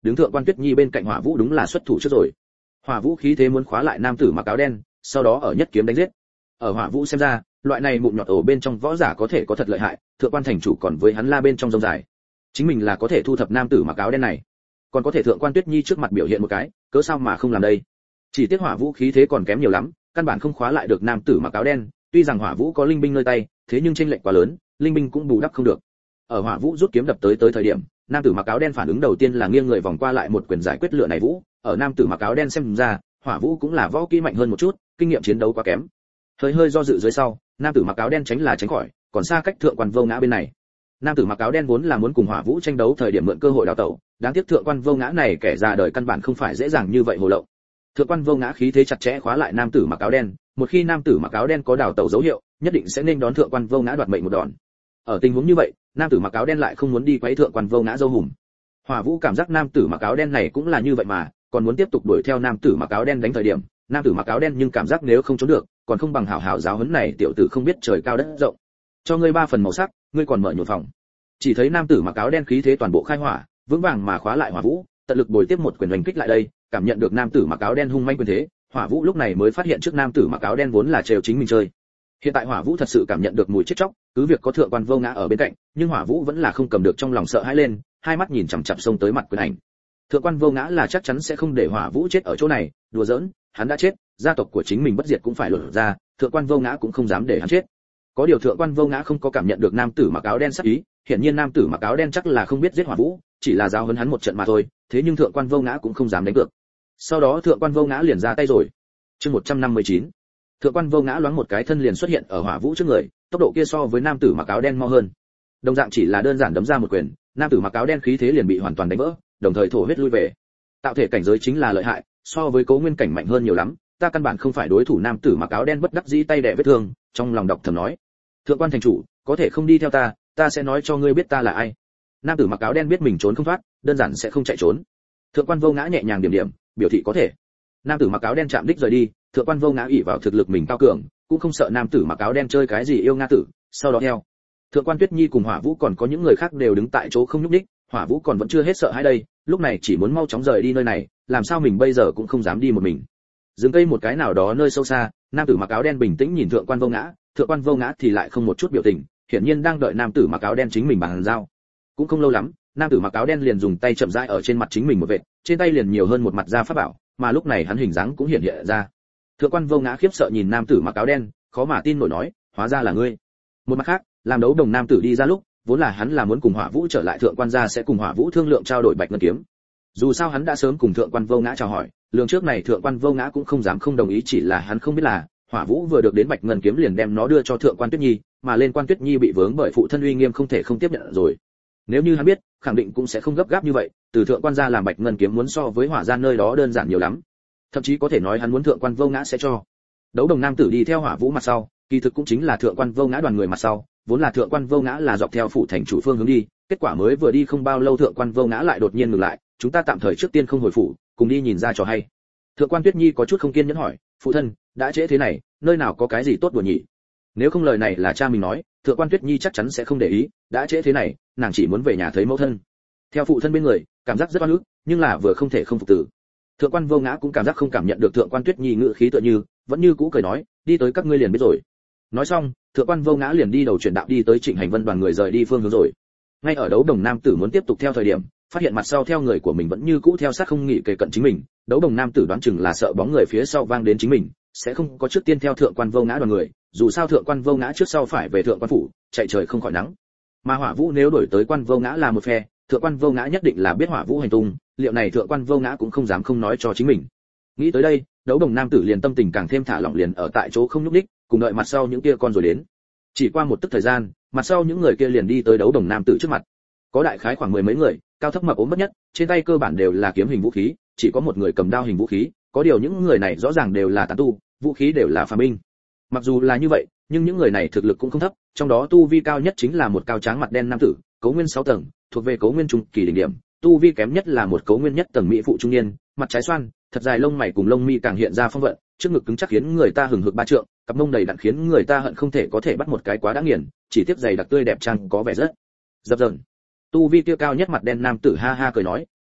đứng thượng quan Tuyết Nhi bên cạnh Hỏa Vũ đúng là xuất thủ trước rồi. Hỏa Vũ khí thế muốn khóa lại nam tử mặc áo đen, sau đó ở nhất kiếm đánh giết. Ở Hỏa Vũ xem ra, loại này mụn nhọt ổ bên trong võ giả có thể có thật lợi hại, thượng quan thành chủ còn với hắn la bên trong rông dài. Chính mình là có thể thu thập nam tử mặc áo đen này, còn có thể thượng quan Tuyết Nhi trước mặt biểu hiện một cái, cớ sao mà không làm đây? Chỉ tiếc Hỏa Vũ khí thế còn kém nhiều lắm, căn bản không khóa lại được nam tử mặc áo đen, tuy rằng Hỏa Vũ có linh binh nơi tay, thế nhưng chênh lệch quá lớn, linh binh cũng bù đắp không được. Ở Hỏa Vũ rút kiếm đập tới thời điểm, nam tử mặc áo đen phản ứng đầu tiên là nghiêng người vòng qua lại một quyền giải quyết lửa này Vũ, ở nam tử mặc áo đen xem ra, Hỏa Vũ cũng là võ kỹ mạnh hơn một chút, kinh nghiệm chiến đấu quá kém. Hơi do dự dưới sau, nam tử mặc áo đen tránh là tránh khỏi, còn xa cách thượng quan Vô Ngã bên này. Nam tử mặc áo đen vốn là muốn cùng Hỏa Vũ tranh đấu thời điểm mượn cơ hội đào tẩu, đáng tiếc thượng quan Vô Ngã này kẻ già đời căn bản không phải dễ dàng như vậy hồ lộng. Thượng quan Vô Ngã khí thế chặt chẽ khóa lại nam tử mặc áo đen, một khi nam tử mặc áo đen có đào tẩu dấu hiệu, nhất định sẽ nên đón thượng quan Vô Ngã đoạt mệnh một đòn. Ở tình huống như vậy, nam tử mặc áo đen lại không muốn đi quấy thượng quan Vô Ngã dâu hùm. Hỏa Vũ cảm giác nam tử mặc áo đen này cũng là như vậy mà, còn muốn tiếp tục đuổi theo nam tử mặc áo đen đánh thời điểm, nam tử mặc áo đen nhưng cảm giác nếu không trốn được, còn không bằng hảo hảo giáo huấn này tiểu tử không biết trời cao đất rộng. Cho ngươi 3 phần màu sắc, ngươi còn mở nhổn phòng. Chỉ thấy nam tử mặc áo đen khí thế toàn bộ khai hỏa, vững vàng mà khóa lại Hỏa Vũ, tận lực bồi tiếp một quyền đánh kích lại đây, cảm nhận được nam tử mặc áo đen hung manh quyền thế, Hỏa Vũ lúc này mới phát hiện trước nam tử mặc áo đen vốn là trêu chính mình chơi. Hiện tại Hỏa Vũ thật sự cảm nhận được mùi chết chóc, cứ việc có thượng quan Vô Ngã ở bên cạnh, nhưng Hỏa Vũ vẫn là không cầm được trong lòng sợ hãi lên, hai mắt nhìn chằm chằm xông tới mặt quyền ảnh. Thượng quan Vô Ngã là chắc chắn sẽ không để Hỏa Vũ chết ở chỗ này, đùa giỡn, hắn đã chết, gia tộc của chính mình bất diệt cũng phải lột ra, thượng quan Vô Ngã cũng không dám để hắn chết. Có điều thượng quan Vô Ngã không có cảm nhận được nam tử mặc áo đen sắc ý, hiển nhiên nam tử mặc áo đen chắc là không biết giết Hỏa Vũ, chỉ là giáo huấn hắn một trận mà thôi, thế nhưng thượng quan Vô Ngã cũng không dám đánh cược. Sau đó thượng quan Vô Ngã liền ra tay rồi. Chương 159. Thượng quan Vô Ngã loáng một cái thân liền xuất hiện ở Hỏa Vũ trước người, tốc độ kia so với nam tử mặc áo đen mau hơn. Đồng dạng chỉ là đơn giản đấm ra một quyền, nam tử mặc áo đen khí thế liền bị hoàn toàn đánh vỡ, đồng thời thổ huyết lui về. Tạo thể cảnh giới chính là lợi hại, so với Cố Nguyên cảnh mạnh hơn nhiều lắm, ta căn bản không phải đối thủ. Nam tử mặc áo đen bất đắc dĩ tay đè vết thương, trong lòng đọc thầm nói: Thượng quan thành chủ, có thể không đi theo ta, ta sẽ nói cho ngươi biết ta là ai. Nam tử mặc áo đen biết mình trốn không thoát, đơn giản sẽ không chạy trốn. Thượng quan Vô Ngã nhẹ nhàng điểm điểm, biểu thị có thể. Nam tử mặc áo đen chạm đích rời đi, thượng quan Vô Ngã ỷ vào thực lực mình cao cường, cũng không sợ nam tử mặc áo đen chơi cái gì yêu nga tử, sau đó theo. Thượng quan Tuyết Nhi cùng Hỏa Vũ còn có những người khác đều đứng tại chỗ không nhúc nhích, Hỏa Vũ còn vẫn chưa hết sợ hãi đây, lúc này chỉ muốn mau chóng rời đi nơi này, làm sao mình bây giờ cũng không dám đi một mình. Dừng cây một cái nào đó nơi sâu xa, nam tử mặc áo đen bình tĩnh nhìn thượng quan Vô Ngã, thượng quan Vô Ngã thì lại không một chút biểu tình, hiển nhiên đang đợi nam tử mặc áo đen chính mình bàn giao. Cũng không lâu lắm, nam tử mặc áo đen liền dùng tay chậm rãi ở trên mặt chính mình một vệt, trên tay liền nhiều hơn một mặt da pháp bảo, mà lúc này hắn hình dáng cũng hiện hiện ra. Thượng quan Vô Ngã khiếp sợ nhìn nam tử mặc áo đen, khó mà tin nổi nói: hóa ra là ngươi. Một mặt khác, làm đấu đồng nam tử đi ra lúc, vốn là hắn là muốn cùng Hỏa Vũ trở lại, thượng quan gia sẽ cùng Hỏa Vũ thương lượng trao đổi bạch ngân kiếm. Dù sao hắn đã sớm cùng thượng quan Vô Ngã chào hỏi, lường trước này thượng quan Vô Ngã cũng không dám không đồng ý, chỉ là hắn không biết là Hỏa Vũ vừa được đến bạch ngân kiếm liền đem nó đưa cho thượng quan Tuyết Nhi, mà lên quan Tuyết Nhi bị vướng bởi phụ thân uy nghiêm không thể không tiếp nhận rồi. Nếu như hắn biết, khẳng định cũng sẽ không gấp gáp như vậy, từ thượng quan gia làm bạch ngân kiếm muốn so với Hỏa gia nơi đó đơn giản nhiều lắm. Thậm chí có thể nói hắn muốn thượng quan Vô Ngã sẽ cho. Đấu đồng nam tử đi theo Hỏa Vũ mặt sau, kỳ thực cũng chính là thượng quan Vô Ngã đoàn người mặt sau, vốn là thượng quan Vô Ngã là dọc theo phụ thành chủ phương hướng đi, kết quả mới vừa đi không bao lâu thượng quan Vô Ngã lại đột nhiên ngừng lại, chúng ta tạm thời trước tiên không hồi phủ, cùng đi nhìn ra trò hay. Thượng quan Tuyết Nhi có chút không kiên nhẫn hỏi: phụ thân, đã trễ thế này, nơi nào có cái gì tốt đùa nhỉ? Nếu không lời này là cha mình nói, thượng quan Tuyết Nhi chắc chắn sẽ không để ý, đã trễ thế này, nàng chỉ muốn về nhà thấy mẫu thân. Theo phụ thân bên người, cảm giác rất oan ức, nhưng là vừa không thể không phục tử. Thượng quan Vô Ngã cũng cảm giác không cảm nhận được thượng quan Tuyết Nhi ngữ khí tựa như, vẫn như cũ cười nói: đi tới các ngươi liền biết rồi. Nói xong, thượng quan Vô Ngã liền đi đầu chuyển đạo đi tới Trịnh Hành Vân đoàn người rời đi phương hướng rồi. Ngay ở đấu đồng nam tử muốn tiếp tục theo thời điểm, phát hiện mặt sau theo người của mình vẫn như cũ theo sát không nghỉ kề cận chính mình, đấu đồng nam tử đoán chừng là sợ bóng người phía sau vang đến chính mình, sẽ không có trước tiên theo thượng quan Vô Ngã đoàn người, dù sao thượng quan Vô Ngã trước sau phải về thượng quan phủ, chạy trời không khỏi nắng. Mà Hỏa Vũ nếu đổi tới quan Vô Ngã là một phe, thượng quan Vô Ngã nhất định là biết Hỏa Vũ hành tung, liệu này thượng quan Vô Ngã cũng không dám không nói cho chính mình. Nghĩ tới đây, đấu đồng nam tử liền tâm tình càng thêm thả lỏng, liền ở tại chỗ không nhúc nhích, cùng đợi mặt sau những kia con rồi đến. Chỉ qua một tức thời gian, mặt sau những người kia liền đi tới đấu đồng nam tử trước mặt. Có đại khái khoảng 10 mấy người, cao thấp mập ốm bất nhất, trên tay cơ bản đều là kiếm hình vũ khí, chỉ có một người cầm đao hình vũ khí, có điều những người này rõ ràng đều là tán tu, vũ khí đều là phàm binh. Mặc dù là như vậy, nhưng những người này thực lực cũng không thấp, trong đó tu vi cao nhất chính là một cao tráng mặt đen nam tử, Cấu Nguyên 6 tầng, thuộc về Cấu Nguyên trung kỳ đỉnh điểm, tu vi kém nhất là một Cấu Nguyên nhất tầng mỹ phụ trung niên, mặt trái xoan, thật dài lông mày cùng lông mi càng hiện ra phong vận, trước ngực cứng chắc khiến người ta hừng hực ba trượng, cặp mông đầy đặn khiến người ta hận không thể có thể bắt một cái quá đã nghiền, chỉ tiếp giày đặc tươi đẹp trang có vẻ rất dập dờn. Tu vi kia cao nhất mặt đen nam tử ha ha cười nói: tiểu tử,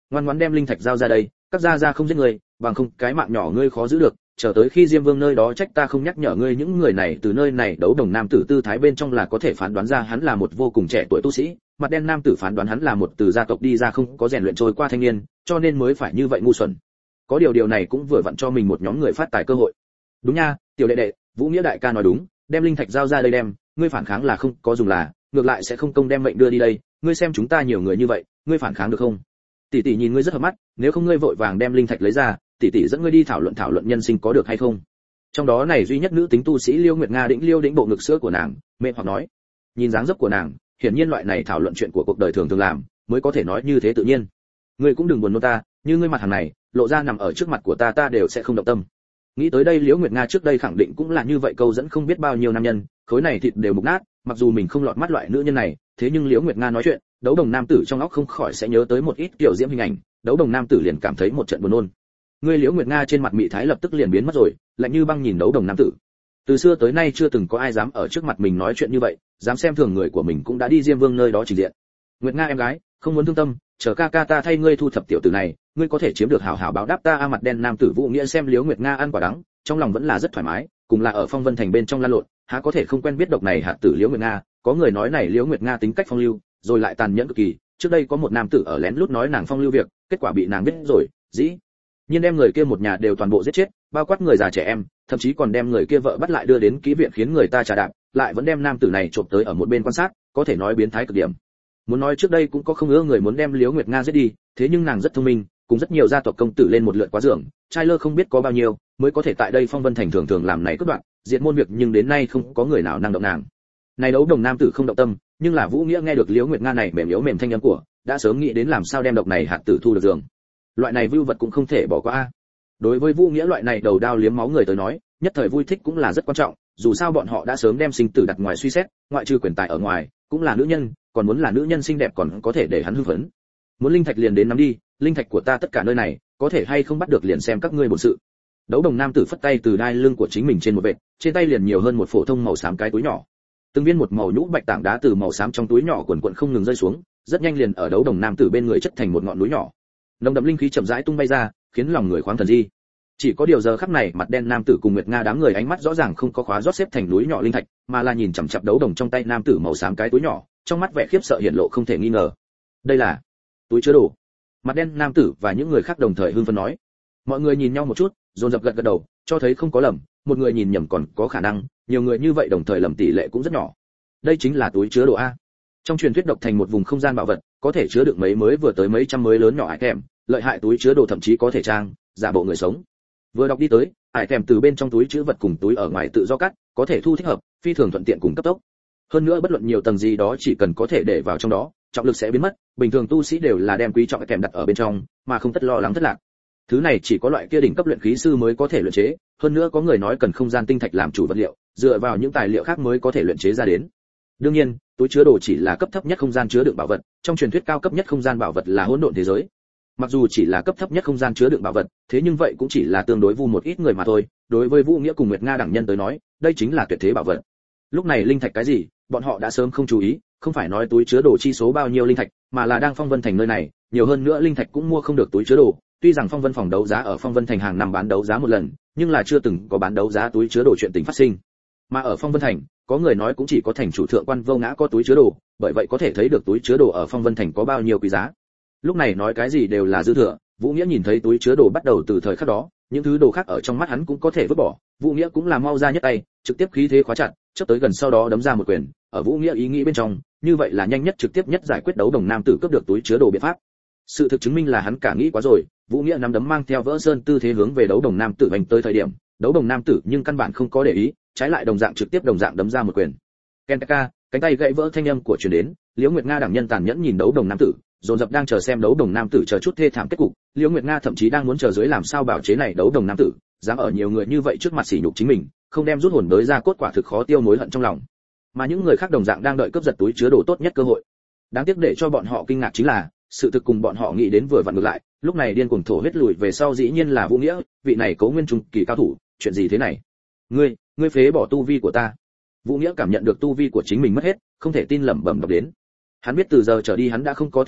ngoan ngoãn đem linh thạch giao ra đây, các gia gia không giết người, bằng không cái mạng nhỏ ngươi khó giữ được, chờ tới khi Diêm Vương nơi đó trách ta không nhắc nhở ngươi. Những người này từ nơi này đấu đồng nam tử tư thái bên trong là có thể phán đoán ra hắn là một vô cùng trẻ tuổi tu sĩ, mặt đen nam tử phán đoán hắn là một từ gia tộc đi ra không có rèn luyện trôi qua thanh niên, cho nên mới phải như vậy ngu xuẩn. Có điều này cũng vừa vặn cho mình một nhóm người phát tài cơ hội. Đúng nha, tiểu đệ đệ, Vũ Nghĩa đại ca nói đúng, đem linh thạch giao ra đây đem, ngươi phản kháng là không có dùng là, ngược lại sẽ không công đem mệnh đưa đi đây, ngươi xem chúng ta nhiều người như vậy, ngươi phản kháng được không? Tỷ tỷ nhìn ngươi rất hợp mắt, nếu không ngươi vội vàng đem linh thạch lấy ra, tỷ tỷ dẫn ngươi đi thảo luận nhân sinh có được hay không? Trong đó này duy nhất nữ tính tu sĩ Liêu Nguyệt Nga liêu đĩnh bộ ngực sữa của nàng, mẹ hoặc nói, nhìn dáng dấp của nàng, hiển nhiên loại này thảo luận chuyện của cuộc đời thường thường làm, mới có thể nói như thế tự nhiên. Ngươi cũng đừng buồn nôn ta, như ngươi mặt hàng này, lộ ra nằm ở trước mặt của ta đều sẽ không động tâm. Nghĩ tới đây Liễu Nguyệt Nga trước đây khẳng định cũng là như vậy câu dẫn không biết bao nhiêu nam nhân, khối này thịt đều mục nát, mặc dù mình không lọt mắt loại nữ nhân này, thế nhưng Liễu Nguyệt Nga nói chuyện, đấu đồng nam tử trong óc không khỏi sẽ nhớ tới một ít kiểu diễm hình ảnh, đấu đồng nam tử liền cảm thấy một trận buồn nôn. Ngươi Liễu Nguyệt Nga trên mặt mị thái lập tức liền biến mất rồi, lạnh như băng nhìn đấu đồng nam tử. Từ xưa tới nay chưa từng có ai dám ở trước mặt mình nói chuyện như vậy, dám xem thường người của mình cũng đã đi Diêm Vương nơi đó trình diện. Nguyệt Nga em gái, không muốn thương tâm, chờ ca ca ta thay ngươi thu thập tiểu tử này, ngươi có thể chiếm được hảo hảo báo đáp ta. Mặt đen nam tử Vũ Nghĩa xem Liễu Nguyệt Nga ăn quả đắng, trong lòng vẫn là rất thoải mái, cùng là ở Phong Vân Thành bên trong lan lộn, há có thể không quen biết độc này hạt tử Liễu Nguyệt Nga. Có người nói này Liễu Nguyệt Nga tính cách phong lưu, rồi lại tàn nhẫn cực kỳ, trước đây có một nam tử ở lén lút nói nàng phong lưu việc, kết quả bị nàng biết rồi, dĩ nhiên đem người kia một nhà đều toàn bộ giết chết, bao quát người già trẻ em, thậm chí còn đem người kia vợ bắt lại đưa đến kỹ viện khiến người ta trà đạp, lại vẫn đem nam tử này trộm tới ở một bên quan sát, có thể nói biến thái cực điểm. Muốn nói trước đây cũng có không ưa người muốn đem Liễu Nguyệt Nga giết đi, thế nhưng nàng rất thông minh, cùng rất nhiều gia tộc công tử lên một lượt quá giường, trai lơ không biết có bao nhiêu, mới có thể tại đây Phong Vân Thành thường thường làm này cướp đoạn, diệt môn việc, nhưng đến nay không có người nào năng động nàng. Này đấu đồng nam tử không động tâm, nhưng là Vũ Nghĩa nghe được Liễu Nguyệt Nga này mềm yếu mềm thanh âm của, đã sớm nghĩ đến làm sao đem độc này hạt tử thu được giường. Loại này vưu vật cũng không thể bỏ qua a. Đối với Vũ Nghĩa loại này đầu đao liếm máu người tới nói, nhất thời vui thích cũng là rất quan trọng, dù sao bọn họ đã sớm đem sinh tử đặt ngoài suy xét, ngoại trừ quyền tài ở ngoài, cũng là nữ nhân, còn muốn là nữ nhân xinh đẹp còn có thể để hắn hưng phấn. Muốn linh thạch liền đến nắm đi, linh thạch của ta tất cả nơi này, có thể hay không bắt được liền xem các ngươi bổn sự. Đấu đồng nam tử phất tay từ đai lưng của chính mình trên một vệt, trên tay liền nhiều hơn một phổ thông màu xám cái túi nhỏ. Từng viên một màu nhũ bạch tảng đá từ màu xám trong túi nhỏ quần quần không ngừng rơi xuống, rất nhanh liền ở đấu đồng nam tử bên người chất thành một ngọn núi nhỏ. Nồng đậm linh khí chậm rãi tung bay ra, khiến lòng người khoáng thần di. Chỉ có điều giờ khắc này mặt đen nam tử cùng Nguyệt Nga đám người ánh mắt rõ ràng không có khóa rót xếp thành núi nhỏ linh thạch, mà là nhìn chằm chằm đấu đồng trong tay nam tử màu xám cái túi nhỏ, trong mắt vẻ khiếp sợ hiện lộ không thể nghi ngờ. Đây là túi chứa đồ. Mặt đen nam tử và những người khác đồng thời hưng phấn nói. Mọi người nhìn nhau một chút, dồn dập gật gật đầu, cho thấy không có lầm, một người nhìn nhầm còn có khả năng, nhiều người như vậy đồng thời lầm tỷ lệ cũng rất nhỏ. Đây chính là túi chứa đồ a. Trong truyền thuyết độc thành một vùng không gian bảo vật, có thể chứa được mấy mới vừa tới mấy trăm mới lớn nhỏ ải kèm, lợi hại túi chứa đồ thậm chí có thể trang giả bộ người sống. Vừa đọc đi tới, ải kèm từ bên trong túi chứa vật cùng túi ở ngoài tự do cắt, có thể thu thích hợp, phi thường thuận tiện cùng cấp tốc. Hơn nữa bất luận nhiều tầng gì đó chỉ cần có thể để vào trong đó, trọng lực sẽ biến mất, bình thường tu sĩ đều là đem quý trọng ải kèm đặt ở bên trong, mà không tất lo lắng thất lạc. Thứ này chỉ có loại kia đỉnh cấp luyện khí sư mới có thể luyện chế, hơn nữa có người nói cần không gian tinh thạch làm chủ vật liệu, dựa vào những tài liệu khác mới có thể luyện chế ra đến. Đương nhiên, túi chứa đồ chỉ là cấp thấp nhất không gian chứa đựng bảo vật, trong truyền thuyết cao cấp nhất không gian bảo vật là hỗn độn thế giới. Mặc dù chỉ là cấp thấp nhất không gian chứa đựng bảo vật, thế nhưng vậy cũng chỉ là tương đối vu một ít người mà thôi, đối với Vũ Nghĩa cùng Nguyệt Nga đẳng nhân tới nói, đây chính là tuyệt thế bảo vật. Lúc này linh thạch cái gì, bọn họ đã sớm không chú ý, không phải nói túi chứa đồ chi số bao nhiêu linh thạch, mà là đang Phong Vân Thành nơi này, nhiều hơn nữa linh thạch cũng mua không được túi chứa đồ. Tuy rằng Phong Vân phòng đấu giá ở Phong Vân Thành hàng năm bán đấu giá một lần, nhưng là chưa từng có bán đấu giá túi chứa đồ chuyện tình phát sinh. Mà ở Phong Vân Thành, có người nói cũng chỉ có thành chủ thượng quan Vô Ngã có túi chứa đồ, bởi vậy có thể thấy được túi chứa đồ ở Phong Vân Thành có bao nhiêu quý giá. Lúc này nói cái gì đều là dư thừa, Vũ Nghĩa nhìn thấy túi chứa đồ bắt đầu từ thời khắc đó, những thứ đồ khác ở trong mắt hắn cũng có thể vứt bỏ, Vũ Nghĩa cũng là mau ra nhất tay, trực tiếp khí thế khóa chặt, chớp tới gần sau đó đấm ra một quyền, ở Vũ Nghĩa ý nghĩ bên trong, như vậy là nhanh nhất trực tiếp nhất giải quyết đấu đồng nam tử cướp được túi chứa đồ biện pháp. Sự thực chứng minh là hắn cả nghĩ quá rồi, Vũ Nghĩa nắm đấm mang theo vỡ sơn tư thế hướng về đấu đồng nam tử vành tới thời điểm, đấu đồng nam tử nhưng căn bản không có để ý, trái lại đồng dạng trực tiếp đồng dạng đấm ra một quyền. Kentaka, cánh tay gãy vỡ thanh âm của truyền đến, Liễu Nguyệt Nga đẳng nhân tàn nhẫn nhìn đấu đồng nam tử, dồn dập đang chờ xem đấu đồng nam tử chờ chút thê thảm kết cục. Liễu Nguyệt Nga thậm chí đang muốn chờ dưới làm sao bảo chế này đấu đồng nam tử, dám ở nhiều người như vậy trước mặt sỉ nhục chính mình, không đem rút hồn đới ra cốt quả thực khó tiêu mối hận trong lòng. Mà những người khác đồng dạng đang đợi cướp giật túi chứa đồ tốt nhất cơ hội. Đáng tiếc để cho bọn họ kinh ngạc chính là, sự thực cùng bọn họ nghĩ đến vừa vặn ngược lại, lúc này điên cuồng thổ huyết lùi về sau dĩ nhiên là Vũ Nghĩa, vị này Cố Nguyên trung kỳ cao thủ, chuyện gì thế này? Ngươi phế bỏ tu vi của ta. Vũ Nghĩa cảm nhận được tu vi của chính mình mất hết, không thể tin lẩm bẩm đọc đến. Hắn biết từ giờ trở đi hắn đã không có tương lai,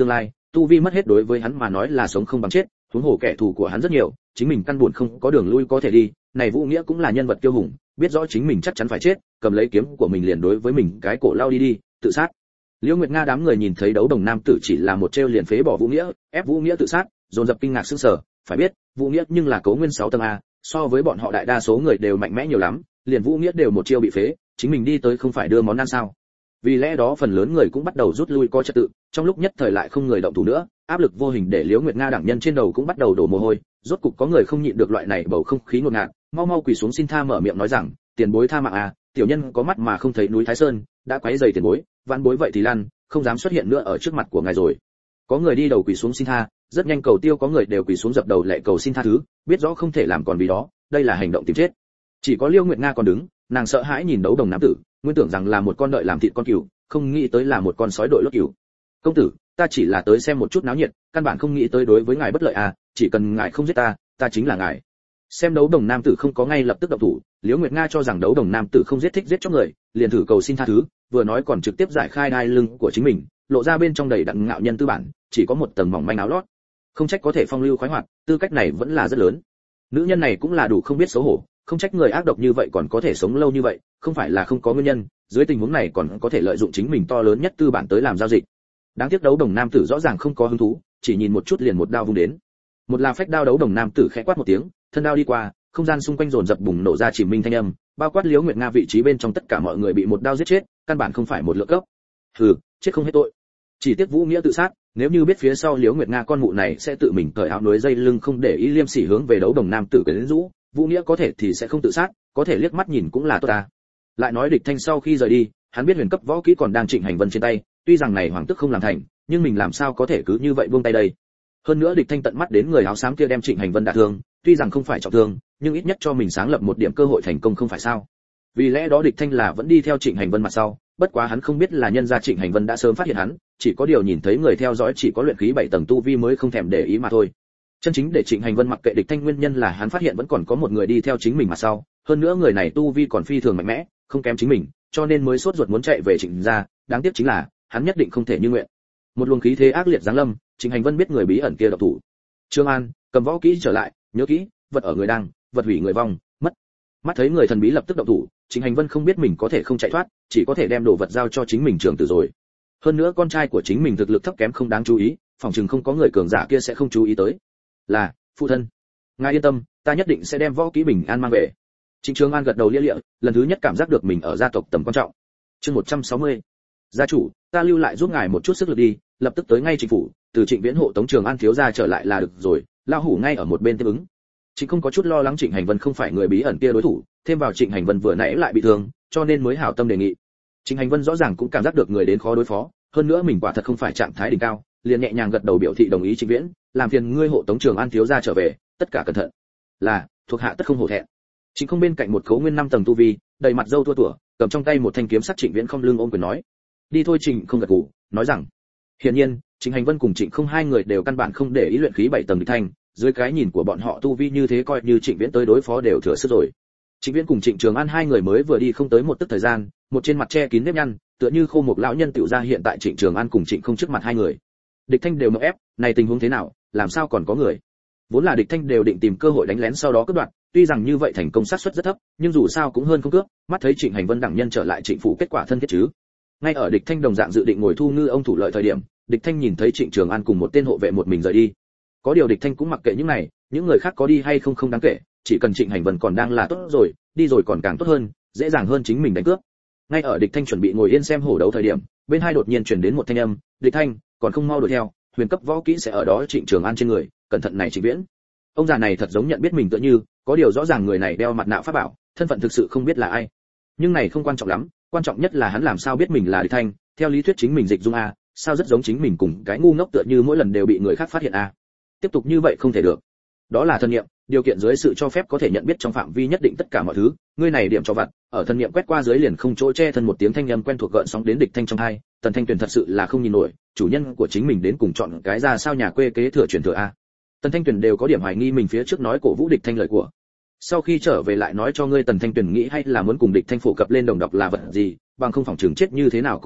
tu vi mất hết đối với hắn mà nói là sống không bằng chết, huống hồ kẻ thù của hắn rất nhiều, chính mình căn buồn không có đường lui có thể đi, này Vũ Nghĩa cũng là nhân vật kiêu hùng, biết rõ chính mình chắc chắn phải chết, cầm lấy kiếm của mình liền đối với mình cái cổ lao đi, tự sát. Liễu Nguyệt Nga đám người nhìn thấy đấu đồng nam tử chỉ là một trêu liền phế bỏ Vũ Nghĩa, ép Vũ Nghĩa tự sát, dồn dập kinh ngạc sửng sở, phải biết, Vũ Nghĩa nhưng là Cấu Nguyên 6 tầng a, so với bọn họ đại đa số người đều mạnh mẽ nhiều lắm, liền Vũ Nghĩa đều một chiêu bị phế, chính mình đi tới không phải đưa món ăn sao? Vì lẽ đó phần lớn người cũng bắt đầu rút lui coi trật tự, trong lúc nhất thời lại không người động thủ nữa, áp lực vô hình để Liễu Nguyệt Nga đẳng nhân trên đầu cũng bắt đầu đổ mồ hôi, rốt cục có người không nhịn được loại này bầu không khí ngột ngạt, mau mau quỳ xuống xin tha mở miệng nói rằng, tiền bối tha mạng à, tiểu nhân có mắt mà không thấy núi Thái Sơn, đã quấy rầy tiền bối, vãn bối vậy thì lăn, không dám xuất hiện nữa ở trước mặt của ngài rồi. Có người đi đầu quỳ xuống xin tha, rất nhanh cầu tiêu có người đều quỳ xuống dập đầu lạy cầu xin tha thứ, biết rõ không thể làm còn vì đó, đây là hành động tìm chết. Chỉ có Liễu Nguyệt Nga còn đứng, nàng sợ hãi nhìn đấu đồng nam tử, nguyên tưởng rằng là một con đợi làm thịt con cừu, không nghĩ tới là một con sói đội lốt cừu. Công tử, ta chỉ là tới xem một chút náo nhiệt, căn bản không nghĩ tới đối với ngài bất lợi à, chỉ cần ngài không giết ta, ta chính là ngài. Xem đấu đồng nam tử không có ngay lập tức động thủ, Liễu Nguyệt Nga cho rằng đấu đồng nam tử không thích giết chóc người, liền thử cầu xin tha thứ, vừa nói còn trực tiếp giải khai đai lưng của chính mình, lộ ra bên trong đầy đặn ngạo nhân tư bản, chỉ có một tầng mỏng manh áo lót. Không trách có thể phong lưu khoái hoạt, tư cách này vẫn là rất lớn. Nữ nhân này cũng là đủ không biết xấu hổ, không trách người ác độc như vậy còn có thể sống lâu như vậy, không phải là không có nguyên nhân, dưới tình huống này còn có thể lợi dụng chính mình to lớn nhất tư bản tới làm giao dịch. Đáng tiếc đấu đồng nam tử rõ ràng không có hứng thú, chỉ nhìn một chút liền một đao vung đến. Một là phách đao đấu đồng nam tử khẽ quát một tiếng, thân đao đi qua, không gian xung quanh dồn dập bùng nổ ra chỉ minh thanh âm, bao quát Liễu Nguyệt Nga vị trí bên trong tất cả mọi người bị một đao giết chết, căn bản không phải một lượng cấp. Hừ, chết không hết tội. Chỉ tiếc Vũ Nghĩa tự sát, nếu như biết phía sau Liễu Nguyệt Nga con mụ này sẽ tự mình cởi áo núi dây lưng không để ý liêm sỉ hướng về đấu đồng nam tử quyến rũ, Vũ Nghĩa có thể thì sẽ không tự sát, có thể liếc mắt nhìn cũng là tốt ta. Lại nói Địch Thanh sau khi rời đi, hắn biết huyền cấp võ kỹ còn đang Trịnh Hành Vân trên tay, tuy rằng này hoàng tức không làm thành, nhưng mình làm sao có thể cứ như vậy buông tay đây. Hơn nữa Địch Thanh tận mắt đến người áo xám kia đem Trịnh Hành Vân đả thương, tuy rằng không phải trọng thương, nhưng ít nhất cho mình sáng lập một điểm cơ hội thành công không phải sao? Vì lẽ đó Địch Thanh là vẫn đi theo Trịnh Hành Vân mặt sau, bất quá hắn không biết là nhân gia Trịnh Hành Vân đã sớm phát hiện hắn, chỉ có điều nhìn thấy người theo dõi chỉ có luyện khí 7 tầng tu vi mới không thèm để ý mà thôi. Chân chính để Trịnh Hành Vân mặc kệ Địch Thanh nguyên nhân là hắn phát hiện vẫn còn có một người đi theo chính mình mặt sau, hơn nữa người này tu vi còn phi thường mạnh mẽ, không kém chính mình, cho nên mới sốt ruột muốn chạy về Trịnh gia, đáng tiếc chính là hắn nhất định không thể như nguyện. Một luồng khí thế ác liệt giáng lâm, Trịnh Hành Vân biết người bí ẩn kia độc thủ. Trương An, cầm võ kỹ trở lại, nhớ kỹ, vật ở người đang, vật hủy người vong, mất. Mắt thấy người thần bí lập tức động thủ, Trịnh Hành Vân không biết mình có thể không chạy thoát, chỉ có thể đem đồ vật giao cho chính mình trưởng tử rồi. Hơn nữa con trai của chính mình thực lực thấp kém không đáng chú ý, phòng chừng không có người cường giả kia sẽ không chú ý tới. Là, phụ thân. Ngài yên tâm, ta nhất định sẽ đem võ kỹ bình an mang về. Trịnh Trường An gật đầu lia lịa, lần thứ nhất cảm giác được mình ở gia tộc tầm quan trọng. Chương 160. Gia chủ, ta lưu lại giúp ngài một chút sức lực đi, lập tức tới ngay Trịnh phủ, từ Trịnh Viễn hộ Tống Trường An thiếu gia trở lại là được rồi, lão hủ ngay ở một bên tiếp ứng. Trịnh không có chút lo lắng Trịnh Hành Vân không phải người bí ẩn kia đối thủ, thêm vào Trịnh Hành Vân vừa nãy lại bị thương, cho nên mới hảo tâm đề nghị. Trịnh Hành Vân rõ ràng cũng cảm giác được người đến khó đối phó, hơn nữa mình quả thật không phải trạng thái đỉnh cao, liền nhẹ nhàng gật đầu biểu thị đồng ý Trịnh Viễn, làm phiền ngươi hộ Tống Trường An thiếu gia trở về, tất cả cẩn thận. Là, thuộc hạ tất không hổ thẹn. Trịnh không bên cạnh một Cấu Nguyên 5 tầng tu vi, đầy mặt râu tua tủa, cầm trong tay một thanh kiếm sắt. Trịnh Viễn không lưng ôm quyền nói, đi thôi. Trịnh không gật gù, nói rằng, hiển nhiên, Trịnh Hành Vân cùng Trịnh không hai người đều căn bản không để ý luyện khí 7 tầng Địch Thanh, dưới cái nhìn của bọn họ tu vi như thế coi như Trịnh Viễn tới đối phó đều thừa sức rồi. Trịnh Viễn cùng Trịnh Trường An hai người mới vừa đi không tới một tức thời gian, một trên mặt che kín nếp nhăn, tựa như khô một lão nhân tiểu ra hiện tại Trịnh Trường An cùng Trịnh không trước mặt hai người. Địch Thanh đều ngộp ép, này tình huống thế nào, làm sao còn có người? Vốn là Địch Thanh đều định tìm cơ hội đánh lén sau đó cướp đoạt, tuy rằng như vậy thành công xác suất rất thấp, nhưng dù sao cũng hơn không cướp, mắt thấy Trịnh Hành Vân đẳng nhân trở lại Trịnh phủ kết quả thân thiết chứ. Ngay ở Địch Thanh đồng dạng dự định ngồi thu ngư ông thủ lợi thời điểm, Địch Thanh nhìn thấy Trịnh Trường An cùng một tên hộ vệ một mình rời đi. Có điều Địch Thanh cũng mặc kệ những này, những người khác có đi hay không đáng kể, chỉ cần Trịnh Hành Vân còn đang là tốt rồi, đi rồi còn càng tốt hơn, dễ dàng hơn chính mình đánh cướp. Ngay ở Địch Thanh chuẩn bị ngồi yên xem hổ đấu thời điểm, bên hai đột nhiên truyền đến một thanh âm, "Địch Thanh, còn không mau đuổi theo, huyền cấp võ kỹ sẽ ở đó Trịnh Trường An trên người, cẩn thận này Trịnh Viễn." Ông già này thật giống nhận biết mình tựa như, có điều rõ ràng người này đeo mặt nạ pháp bảo, thân phận thực sự không biết là ai. Nhưng này không quan trọng lắm, quan trọng nhất là hắn làm sao biết mình là Địch Thanh, theo lý thuyết chính mình dịch dung a, sao rất giống chính mình cùng cái ngu ngốc tựa như mỗi lần đều bị người khác phát hiện a. Tiếp tục như vậy không thể được. Đó là thân niệm, điều kiện dưới sự cho phép có thể nhận biết trong phạm vi nhất định tất cả mọi thứ, ngươi này điểm cho vặt, ở thân niệm quét qua dưới liền không chỗ che thân một tiếng thanh âm quen thuộc gợn sóng đến Địch Thanh trong hai, Tần Thanh Tuyền thật sự là không nhìn nổi, chủ nhân của chính mình đến cùng chọn cái ra sao nhà quê kế thừa truyền thừa a. Tần Thanh Tuyền đều có điểm hoài nghi mình phía trước nói cổ vũ Địch Thanh lời của. Sau khi trở về lại nói cho ngươi Tần Thanh Tuyền nghĩ hay là muốn cùng Địch Thanh phổ cập lên đồng độc là vật gì, bằng không phòng trường chết như thế nào cũng không biết,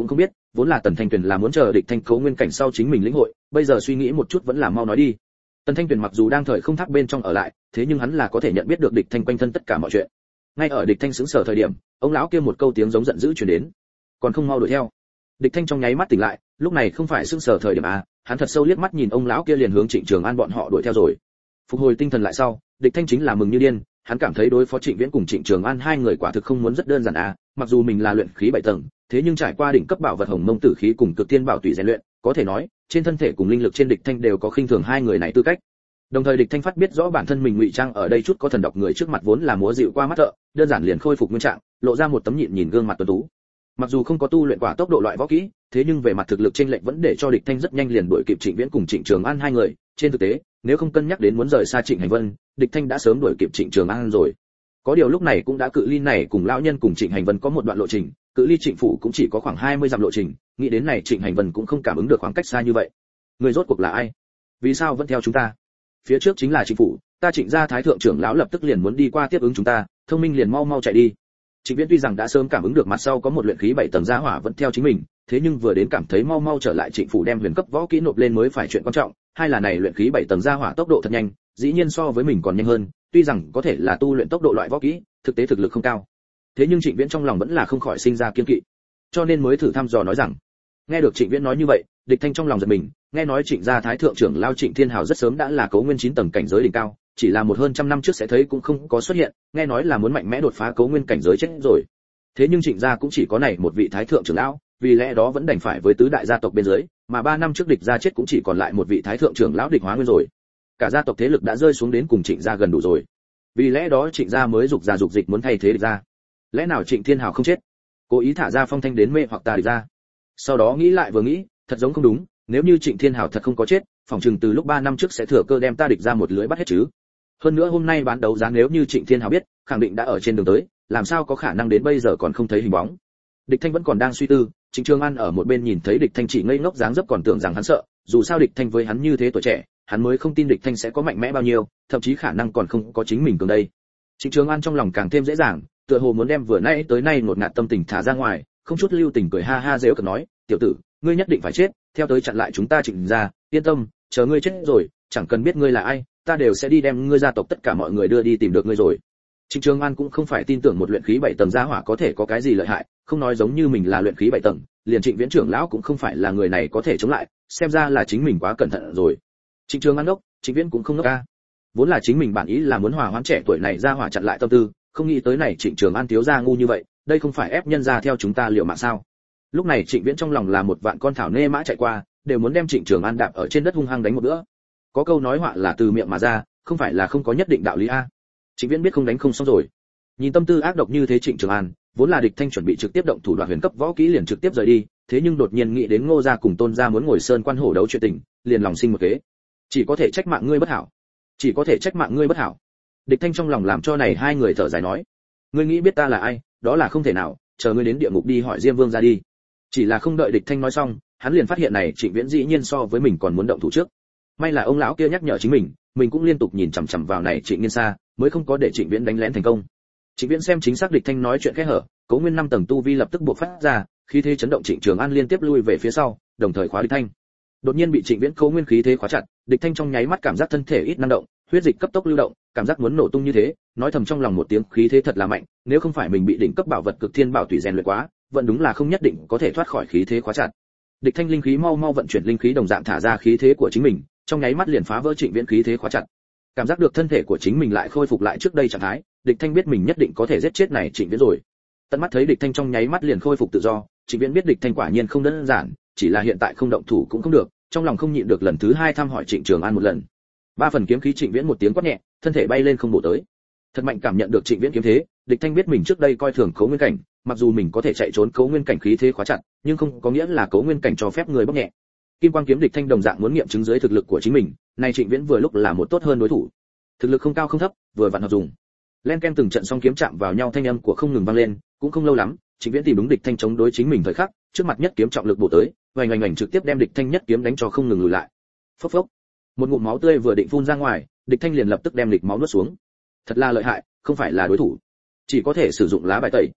vốn là Tần Thanh Tuyền là muốn chờ địch thanh cấu nguyên cảnh sau chính mình lĩnh hội, bây giờ suy nghĩ một chút vẫn là mau nói đi. Tần Thanh Tuyền mặc dù đang thời không thác bên trong ở lại, thế nhưng hắn là có thể nhận biết được địch thanh quanh thân tất cả mọi chuyện. Ngay ở địch thanh sững sờ thời điểm, ông lão kia một câu tiếng giống giận dữ truyền đến, còn không mau đuổi theo. Địch thanh trong nháy mắt tỉnh lại, lúc này không phải sững sờ thời điểm à, hắn thật sâu liếc mắt nhìn ông lão kia liền hướng Trịnh Trường An bọn họ đuổi theo rồi. Phục hồi tinh thần lại sau, địch thanh chính là mừng như điên, hắn cảm thấy đối phó Trịnh Viễn cùng Trịnh Trường An hai người quả thực không muốn rất đơn giản à, mặc dù mình là luyện khí 7 tầng, thế nhưng trải qua đỉnh cấp bảo vật Hồng Mông Tử khí cùng Cực Thiên Bảo Tùy rèn luyện, có thể nói, trên thân thể cùng linh lực trên địch thanh đều có khinh thường hai người này tư cách. Đồng thời địch thanh phát biết rõ bản thân mình ngụy trang ở đây chút có thần độc người trước mặt vốn là múa dịu qua mắt thợ, đơn giản liền khôi phục nguyên trạng, lộ ra một tấm nhịn nhìn gương mặt tuấn tú. Mặc dù không có tu luyện quả tốc độ loại võ kỹ, thế nhưng về mặt thực lực chênh lệch vẫn để cho địch thanh rất nhanh liền đuổi kịp Trịnh Viễn cùng Trịnh Trường An hai người. Trên thực tế, nếu không cân nhắc đến muốn rời xa Trịnh Hành Vân, địch thanh đã sớm đuổi kịp Trịnh Trường An rồi. Có điều lúc này cũng đã cự ly này cùng lão nhân cùng Trịnh Hành Vân có một đoạn lộ trình, cự ly Trịnh phủ cũng chỉ có khoảng 20 dặm lộ trình, nghĩ đến này Trịnh Hành Vân cũng không cảm ứng được khoảng cách xa như vậy. Người rốt cuộc là ai? Vì sao vẫn theo chúng ta? Phía trước chính là Trịnh phủ, ta Trịnh gia thái thượng trưởng lão lập tức liền muốn đi qua tiếp ứng chúng ta, thông minh liền mau mau chạy đi. Trịnh Viễn tuy rằng đã sớm cảm ứng được mặt sau có một luyện khí 7 tầng gia hỏa vẫn theo chính mình, thế nhưng vừa đến cảm thấy mau mau trở lại Trịnh phủ đem huyền cấp võ kỹ nộp lên mới phải chuyện quan trọng, hai là này luyện khí 7 tầng gia hỏa tốc độ thật nhanh, dĩ nhiên so với mình còn nhanh hơn, tuy rằng có thể là tu luyện tốc độ loại võ kỹ, thực tế thực lực không cao. Thế nhưng Trịnh Viễn trong lòng vẫn là không khỏi sinh ra kiêng kỵ, cho nên mới thử thăm dò nói rằng. Nghe được Trịnh Viễn nói như vậy, địch thanh trong lòng giật mình, nghe nói Trịnh gia thái thượng trưởng lão Trịnh Thiên Hào rất sớm đã là cấu nguyên 9 tầng cảnh giới đỉnh cao, chỉ là một hơn trăm năm trước sẽ thấy cũng không có xuất hiện, nghe nói là muốn mạnh mẽ đột phá cấu nguyên cảnh giới chết rồi. Thế nhưng Trịnh gia cũng chỉ có này một vị thái thượng trưởng lão, vì lẽ đó vẫn đành phải với tứ đại gia tộc bên dưới, mà 3 năm trước địch gia chết cũng chỉ còn lại một vị thái thượng trưởng lão địch hóa nguyên rồi. Cả gia tộc thế lực đã rơi xuống đến cùng Trịnh gia gần đủ rồi. Vì lẽ đó Trịnh gia mới dục dục dịch muốn thay thế địch gia. Lẽ nào Trịnh Thiên Hào không chết, cố ý thả ra phong thanh đến mê hoặc ta địch gia? Sau đó nghĩ lại vừa nghĩ, thật giống không đúng, nếu như Trịnh Thiên Hào thật không có chết, phòng chừng từ lúc 3 năm trước sẽ thừa cơ đem ta địch ra một lưới bắt hết chứ. Hơn nữa hôm nay bán đấu giá nếu như Trịnh Thiên Hào biết, khẳng định đã ở trên đường tới, làm sao có khả năng đến bây giờ còn không thấy hình bóng. Địch Thanh vẫn còn đang suy tư, Trịnh Trường An ở một bên nhìn thấy Địch Thanh chỉ ngây ngốc dáng dấp còn tưởng rằng hắn sợ, dù sao Địch Thanh với hắn như thế tuổi trẻ, hắn mới không tin Địch Thanh sẽ có mạnh mẽ bao nhiêu, thậm chí khả năng còn không có chính mình cường đây. Trịnh Trường An trong lòng càng thêm dễ dàng, tựa hồ muốn đem vừa nãy tới nay ngột ngạt tâm tình thả ra ngoài, không chút lưu tình cười ha ha giễu cợt nói, tiểu tử, ngươi nhất định phải chết, theo tới chặn lại chúng ta Trịnh gia, yên tâm, chờ ngươi chết rồi, chẳng cần biết ngươi là ai, ta đều sẽ đi đem ngươi gia tộc tất cả mọi người đưa đi tìm được ngươi rồi. Trịnh Trường An cũng không phải tin tưởng một luyện khí 7 tầng gia hỏa có thể có cái gì lợi hại, không nói giống như mình là luyện khí 7 tầng, liền Trịnh Viễn trưởng lão cũng không phải là người này có thể chống lại, xem ra là chính mình quá cẩn thận rồi. Trịnh Trường An ngốc, Trịnh Viễn cũng không ngốc a. Vốn là chính mình bản ý là muốn hòa hoãn trẻ tuổi này gia hỏa chặn lại tâm tư, không nghĩ tới này Trịnh Trường An thiếu gia ngu như vậy, đây không phải ép nhân gia theo chúng ta liệu mạng sao? Lúc này Trịnh Viễn trong lòng là một vạn con thảo nê mã chạy qua, đều muốn đem Trịnh Trường An đạp ở trên đất hung hăng đánh một bữa. Có câu nói họa là từ miệng mà ra, không phải là không có nhất định đạo lý a. Trịnh Viễn biết không đánh không xong rồi. Nhìn tâm tư ác độc như thế Trịnh Trường An, vốn là Địch Thanh chuẩn bị trực tiếp động thủ đoạn huyền cấp võ kỹ liền trực tiếp rời đi, thế nhưng đột nhiên nghĩ đến Ngô gia cùng Tôn gia muốn ngồi sơn quan hổ đấu chuyện tình, liền lòng sinh một kế. Chỉ có thể trách mạng ngươi bất hảo. Chỉ có thể trách mạng ngươi bất hảo. Địch Thanh trong lòng làm cho này hai người thở dài nói, ngươi nghĩ biết ta là ai, đó là không thể nào, chờ ngươi đến địa ngục đi hỏi Diêm Vương ra đi. Chỉ là không đợi Địch Thanh nói xong, hắn liền phát hiện này Trịnh Viễn dĩ nhiên so với mình còn muốn động thủ trước. May là ông lão kia nhắc nhở chính mình cũng liên tục nhìn chằm chằm vào này Trịnh Nghiên Sa, mới không có để Trịnh Viễn đánh lén thành công. Trịnh Viễn xem chính xác Địch Thanh nói chuyện khẽ hở, Cấu Nguyên 5 tầng tu vi lập tức bộc phát ra, khí thế chấn động Trịnh Trường An liên tiếp lui về phía sau, đồng thời khóa Địch Thanh. Đột nhiên bị Trịnh Viễn Cấu Nguyên khí thế khóa chặt, Địch Thanh trong nháy mắt cảm giác thân thể ít năng động, huyết dịch cấp tốc lưu động, cảm giác muốn nổ tung như thế, nói thầm trong lòng một tiếng khí thế thật là mạnh, nếu không phải mình bị đỉnh cấp bảo vật Cực Thiên Bảo Tùy rèn luyện quá, vẫn đúng là không nhất định có thể thoát khỏi khí thế khóa chặt. Địch Thanh linh khí mau mau vận chuyển linh khí đồng dạng thả ra khí thế của chính mình, trong nháy mắt liền phá vỡ Trịnh Viễn khí thế khóa chặt. Cảm giác được thân thể của chính mình lại khôi phục lại trước đây trạng thái, Địch Thanh biết mình nhất định có thể giết chết này Trịnh Viễn rồi. Tận mắt thấy Địch Thanh trong nháy mắt liền khôi phục tự do, Trịnh Viễn biết Địch Thanh quả nhiên không đơn giản, chỉ là hiện tại không động thủ cũng không được, trong lòng không nhịn được lần thứ hai thăm hỏi Trịnh Trường An một lần. 3 phần kiếm khí Trịnh Viễn một tiếng quát nhẹ, thân thể bay lên không bổ tới. Thật mạnh cảm nhận được Trịnh Viễn kiếm thế, Địch Thanh biết mình trước đây coi thường Cấu Nguyên cảnh, mặc dù mình có thể chạy trốn Cấu Nguyên cảnh khí thế khóa chặt, nhưng không có nghĩa là Cấu Nguyên cảnh cho phép người bóc nhẹ. Kim quang kiếm Địch Thanh đồng dạng muốn nghiệm chứng dưới thực lực của chính mình, nay Trịnh Viễn vừa lúc là một tốt hơn đối thủ. Thực lực không cao không thấp, vừa vặn hợp dùng. Len ken từng trận song kiếm chạm vào nhau thanh âm của không ngừng vang lên, cũng không lâu lắm, Trịnh Viễn tìm đúng Địch Thanh chống đối chính mình thời khắc, trước mặt nhất kiếm trọng lực bổ tới, oanh oanh oanh trực tiếp đem Địch Thanh nhất kiếm đánh cho không ngừng lùi lại. Phốc phốc. Một ngụm máu tươi vừa định phun ra ngoài, Địch Thanh liền lập tức đem lịch máu nuốt xuống. Thật là lợi hại, không phải là đối thủ, chỉ có thể sử dụng lá bài tẩy.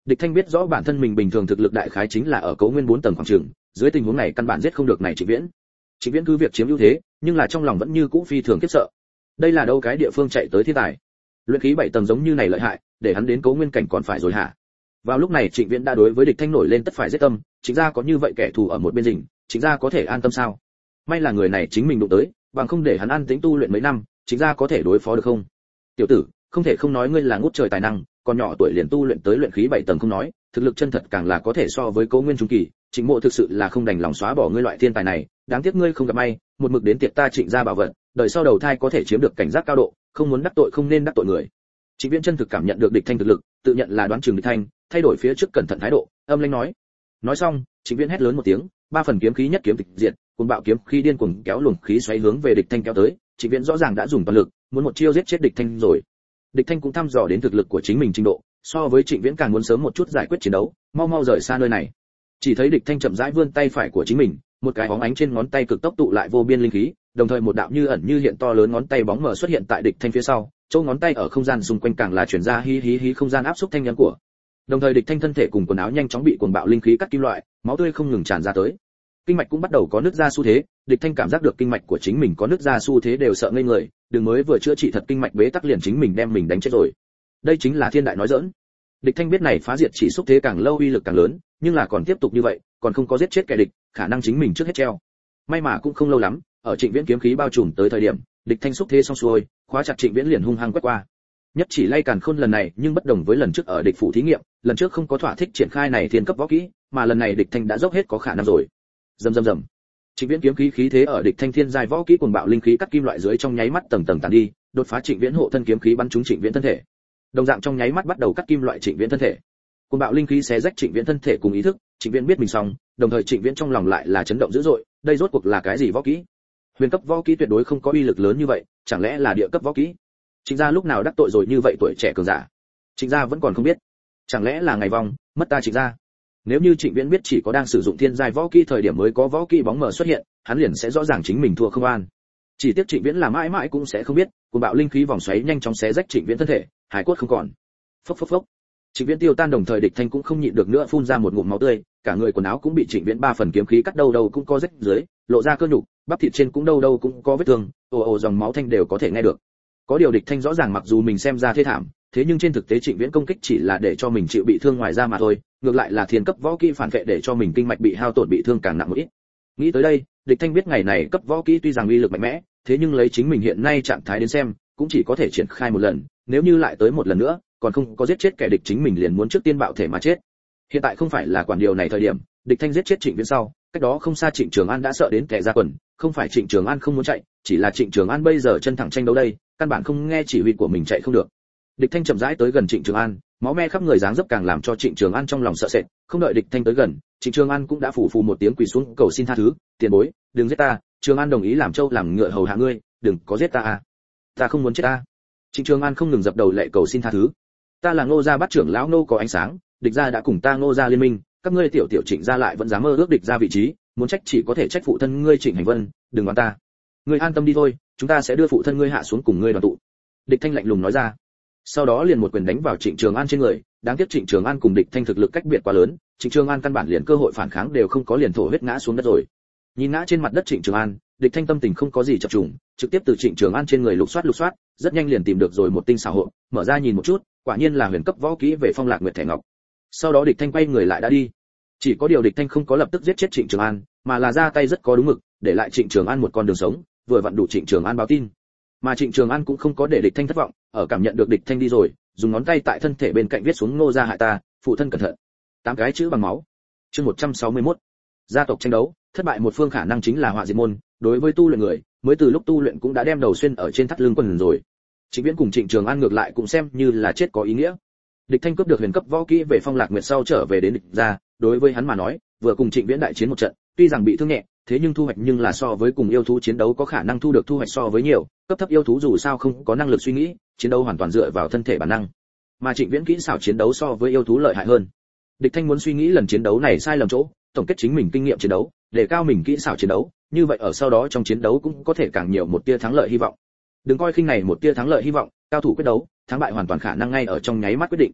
Địch Thanh biết rõ bản thân mình bình thường thực lực đại khái chính là ở cấu nguyên 4 tầng khoảng chừng, dưới tình huống này căn bản giết không được này Trịnh Viễn. Trịnh Viễn cứ việc chiếm ưu thế, nhưng là trong lòng vẫn như cũ phi thường khiếp sợ. Đây là đâu cái địa phương chạy tới thiên tài? Luyện khí 7 tầng giống như này lợi hại, để hắn đến cấu nguyên cảnh còn phải rồi hả? Vào lúc này Trịnh Viễn đã đối với Địch Thanh nổi lên tất phải giết tâm, chính ra có như vậy kẻ thù ở một bên rình, chính ra có thể an tâm sao? May là người này chính mình đụng tới, bằng không để hắn an tĩnh tu luyện mấy năm, chính ra có thể đối phó được không? Tiểu tử, không thể không nói ngươi là ngút trời tài năng, còn nhỏ tuổi liền tu luyện tới luyện khí 7 tầng không nói, thực lực chân thật càng là có thể so với Cố Nguyên trung kỳ, Trịnh Mộ thực sự là không đành lòng xóa bỏ ngươi loại thiên tài này, đáng tiếc ngươi không gặp may, một mực đến tiệc ta Trịnh gia bảo vật, đời sau đầu thai có thể chiếm được cảnh giác cao độ, không muốn đắc tội không nên đắc tội người. Trịnh Viễn chân thực cảm nhận được Địch Thanh thực lực, tự nhận là đoán chừng Địch Thanh, thay đổi phía trước cẩn thận thái độ, âm lãnh nói. Nói xong, Trịnh Viễn hét lớn một tiếng, ba phần kiếm khí nhất kiếm tịch diệt, cuồng bạo kiếm khí điên cuồng kéo luồng khí xoáy hướng về Địch Thanh kéo tới, Trịnh Viễn rõ ràng đã dùng toàn lực, muốn một chiêu giết chết Địch Thanh rồi. Địch Thanh cũng thăm dò đến thực lực của chính mình trình độ, so với Trịnh Viễn càng muốn sớm một chút giải quyết chiến đấu, mau mau rời xa nơi này. Chỉ thấy Địch Thanh chậm rãi vươn tay phải của chính mình, một cái bóng ánh trên ngón tay cực tốc tụ lại vô biên linh khí, đồng thời một đạo như ẩn như hiện to lớn ngón tay bóng mờ xuất hiện tại Địch Thanh phía sau, chỗ ngón tay ở không gian xung quanh càng là truyền ra hí hí hí không gian áp xúc thanh nhắn của. Đồng thời Địch Thanh thân thể cùng quần áo nhanh chóng bị cuồng bạo linh khí cắt kim loại, máu tươi không ngừng tràn ra tới. Kinh mạch cũng bắt đầu có nứt ra xu thế, Địch Thanh cảm giác được kinh mạch của chính mình có nứt ra xu thế đều sợ ngây người, đừng mới vừa chữa trị thật kinh mạch bế tắc liền chính mình đem mình đánh chết rồi. Đây chính là thiên đại nói giỡn. Địch Thanh biết này phá diệt chỉ xúc thế càng lâu uy lực càng lớn, nhưng là còn tiếp tục như vậy, còn không có giết chết kẻ địch, khả năng chính mình trước hết treo. May mà cũng không lâu lắm, ở Trịnh Viễn kiếm khí bao trùm tới thời điểm, Địch Thanh xúc thế xong xuôi, khóa chặt Trịnh Viễn liền hung hăng quét qua. Nhất chỉ lay càn khôn lần này nhưng bất đồng với lần trước ở địch phủ thí nghiệm, lần trước không có thỏa thích triển khai này thiên cấp võ kỹ, mà lần này Địch Thanh đã dốc hết có khả năng rồi. Rầm rầm rầm. Trịnh Viễn kiếm khí khí thế ở Địch Thanh thiên giai võ kỹ cuồng bạo linh khí cắt kim loại dưới trong nháy mắt tầng tầng tàn đi, đột phá Trịnh Viễn hộ thân kiếm khí bắn trúng Trịnh Viễn thân thể. Đồng dạng trong nháy mắt bắt đầu cắt kim loại Trịnh Viễn thân thể. Cuồng bạo linh khí xé rách Trịnh Viễn thân thể cùng ý thức, Trịnh Viễn biết mình xong, đồng thời Trịnh Viễn trong lòng lại là chấn động dữ dội, đây rốt cuộc là cái gì võ kỹ? Huyền cấp võ kỹ tuyệt đối không có uy lực lớn như vậy, chẳng lẽ là địa cấp võ kỹ? Trịnh gia lúc nào đắc tội rồi như vậy tuổi trẻ cường giả? Trịnh gia vẫn còn không biết. Chẳng lẽ là ngày vong, mất ta Trịnh gia? Nếu như Trịnh Viễn biết chỉ có đang sử dụng thiên giai võ kỹ thời điểm mới có võ kỹ bóng mờ xuất hiện, hắn liền sẽ rõ ràng chính mình thua không an. Chỉ tiếc Trịnh Viễn là mãi mãi cũng sẽ không biết, cuồng bạo linh khí vòng xoáy nhanh chóng xé rách Trịnh Viễn thân thể, hải cốt không còn. Phốc phốc phốc. Trịnh Viễn tiêu tan đồng thời Địch Thanh cũng không nhịn được nữa phun ra một ngụm máu tươi, cả người quần áo cũng bị Trịnh Viễn ba phần kiếm khí cắt đâu đâu cũng có rách dưới, lộ ra cơ nhục, bắp thịt trên cũng đâu đâu cũng có vết thương, ồ ồ dòng máu thanh đều có thể nghe được. Có điều Địch Thanh rõ ràng mặc dù mình xem ra thê thảm, thế nhưng trên thực tế Trịnh Viễn công kích chỉ là để cho mình chịu bị thương ngoài ra mà thôi, ngược lại là thiên cấp võ kỹ phản vệ để cho mình kinh mạch bị hao tổn bị thương càng nặng một ít. Nghĩ tới đây, Địch Thanh biết ngày này cấp võ kỹ tuy rằng uy lực mạnh mẽ, thế nhưng lấy chính mình hiện nay trạng thái đến xem, cũng chỉ có thể triển khai một lần, nếu như lại tới một lần nữa, còn không có giết chết kẻ địch chính mình liền muốn trước tiên bạo thể mà chết. Hiện tại không phải là quản điều này thời điểm, Địch Thanh giết chết Trịnh Viễn sau, cách đó không xa Trịnh Trường An đã sợ đến kẻ ra quần, không phải Trịnh Trường An không muốn chạy, chỉ là Trịnh Trường An bây giờ chân thẳng tranh đấu đây, căn bản không nghe chỉ huy của mình chạy không được. Địch Thanh chậm rãi tới gần Trịnh Trường An, máu me khắp người dáng dấp càng làm cho Trịnh Trường An trong lòng sợ sệt, không đợi Địch Thanh tới gần, Trịnh Trường An cũng đã phủ phù một tiếng quỳ xuống cầu xin tha thứ, "Tiền bối, đừng giết ta, Trường An đồng ý làm trâu làm ngựa hầu hạ ngươi, đừng có giết ta à. Ta không muốn chết ta." Trịnh Trường An không ngừng dập đầu lạy cầu xin tha thứ. "Ta là Ngô gia bát trưởng lão Ngô có ánh sáng, Địch gia đã cùng ta Ngô gia liên minh, các ngươi tiểu tiểu Trịnh gia lại vẫn dám mơ ước Địch gia vị trí, muốn trách chỉ có thể trách phụ thân ngươi Trịnh Hành Vân, đừng oán ta. Ngươi an tâm đi thôi, chúng ta sẽ đưa phụ thân ngươi hạ xuống cùng ngươi đoàn tụ." Địch Thanh lạnh lùng nói ra. Sau đó liền một quyền đánh vào Trịnh Trường An trên người, đáng tiếc Trịnh Trường An cùng Địch Thanh thực lực cách biệt quá lớn, Trịnh Trường An căn bản liền cơ hội phản kháng đều không có, liền thổ huyết ngã xuống đất rồi. Nhìn ngã trên mặt đất Trịnh Trường An, Địch Thanh tâm tình không có gì chập trùng, trực tiếp từ Trịnh Trường An trên người lục soát, rất nhanh liền tìm được rồi một tinh xảo hộ, mở ra nhìn một chút, quả nhiên là huyền cấp võ kỹ về Phong Lạc Nguyệt thẻ ngọc. Sau đó Địch Thanh quay người lại đã đi. Chỉ có điều Địch Thanh không có lập tức giết chết Trịnh Trường An, mà là ra tay rất có đúng mực, để lại Trịnh Trường An một con đường sống, vừa vặn đủ Trịnh Trường An báo tin. Mà Trịnh Trường An cũng không có để Địch Thanh thất vọng, ở cảm nhận được Địch Thanh đi rồi, dùng ngón tay tại thân thể bên cạnh viết xuống Ngô gia hại ta, phụ thân cẩn thận. 8 cái chữ bằng máu. Chương 161. Gia tộc tranh đấu, thất bại một phương khả năng chính là họa diệt môn, đối với tu luyện người, mới từ lúc tu luyện cũng đã đem đầu xuyên ở trên thắt lưng quần rồi. Trịnh Viễn cùng Trịnh Trường An ngược lại cũng xem như là chết có ý nghĩa. Địch Thanh cướp được huyền cấp võ kỹ về Phong Lạc Nguyệt sau trở về đến Địch gia, đối với hắn mà nói, vừa cùng Trịnh Viễn đại chiến một trận, tuy rằng bị thương nhẹ, thế nhưng thu hoạch nhưng là so với cùng yêu thú chiến đấu có khả năng thu được thu hoạch so với nhiều, cấp thấp yêu thú dù sao không có năng lực suy nghĩ, chiến đấu hoàn toàn dựa vào thân thể bản năng. Mà Trịnh Viễn kỹ xảo chiến đấu so với yêu thú lợi hại hơn. Địch Thanh muốn suy nghĩ lần chiến đấu này sai lầm chỗ, tổng kết chính mình kinh nghiệm chiến đấu, để cao mình kỹ xảo chiến đấu, như vậy ở sau đó trong chiến đấu cũng có thể càng nhiều một tia thắng lợi hy vọng. Đừng coi khinh này một tia thắng lợi hy vọng, cao thủ quyết đấu, thắng bại hoàn toàn khả năng ngay ở trong nháy mắt quyết định.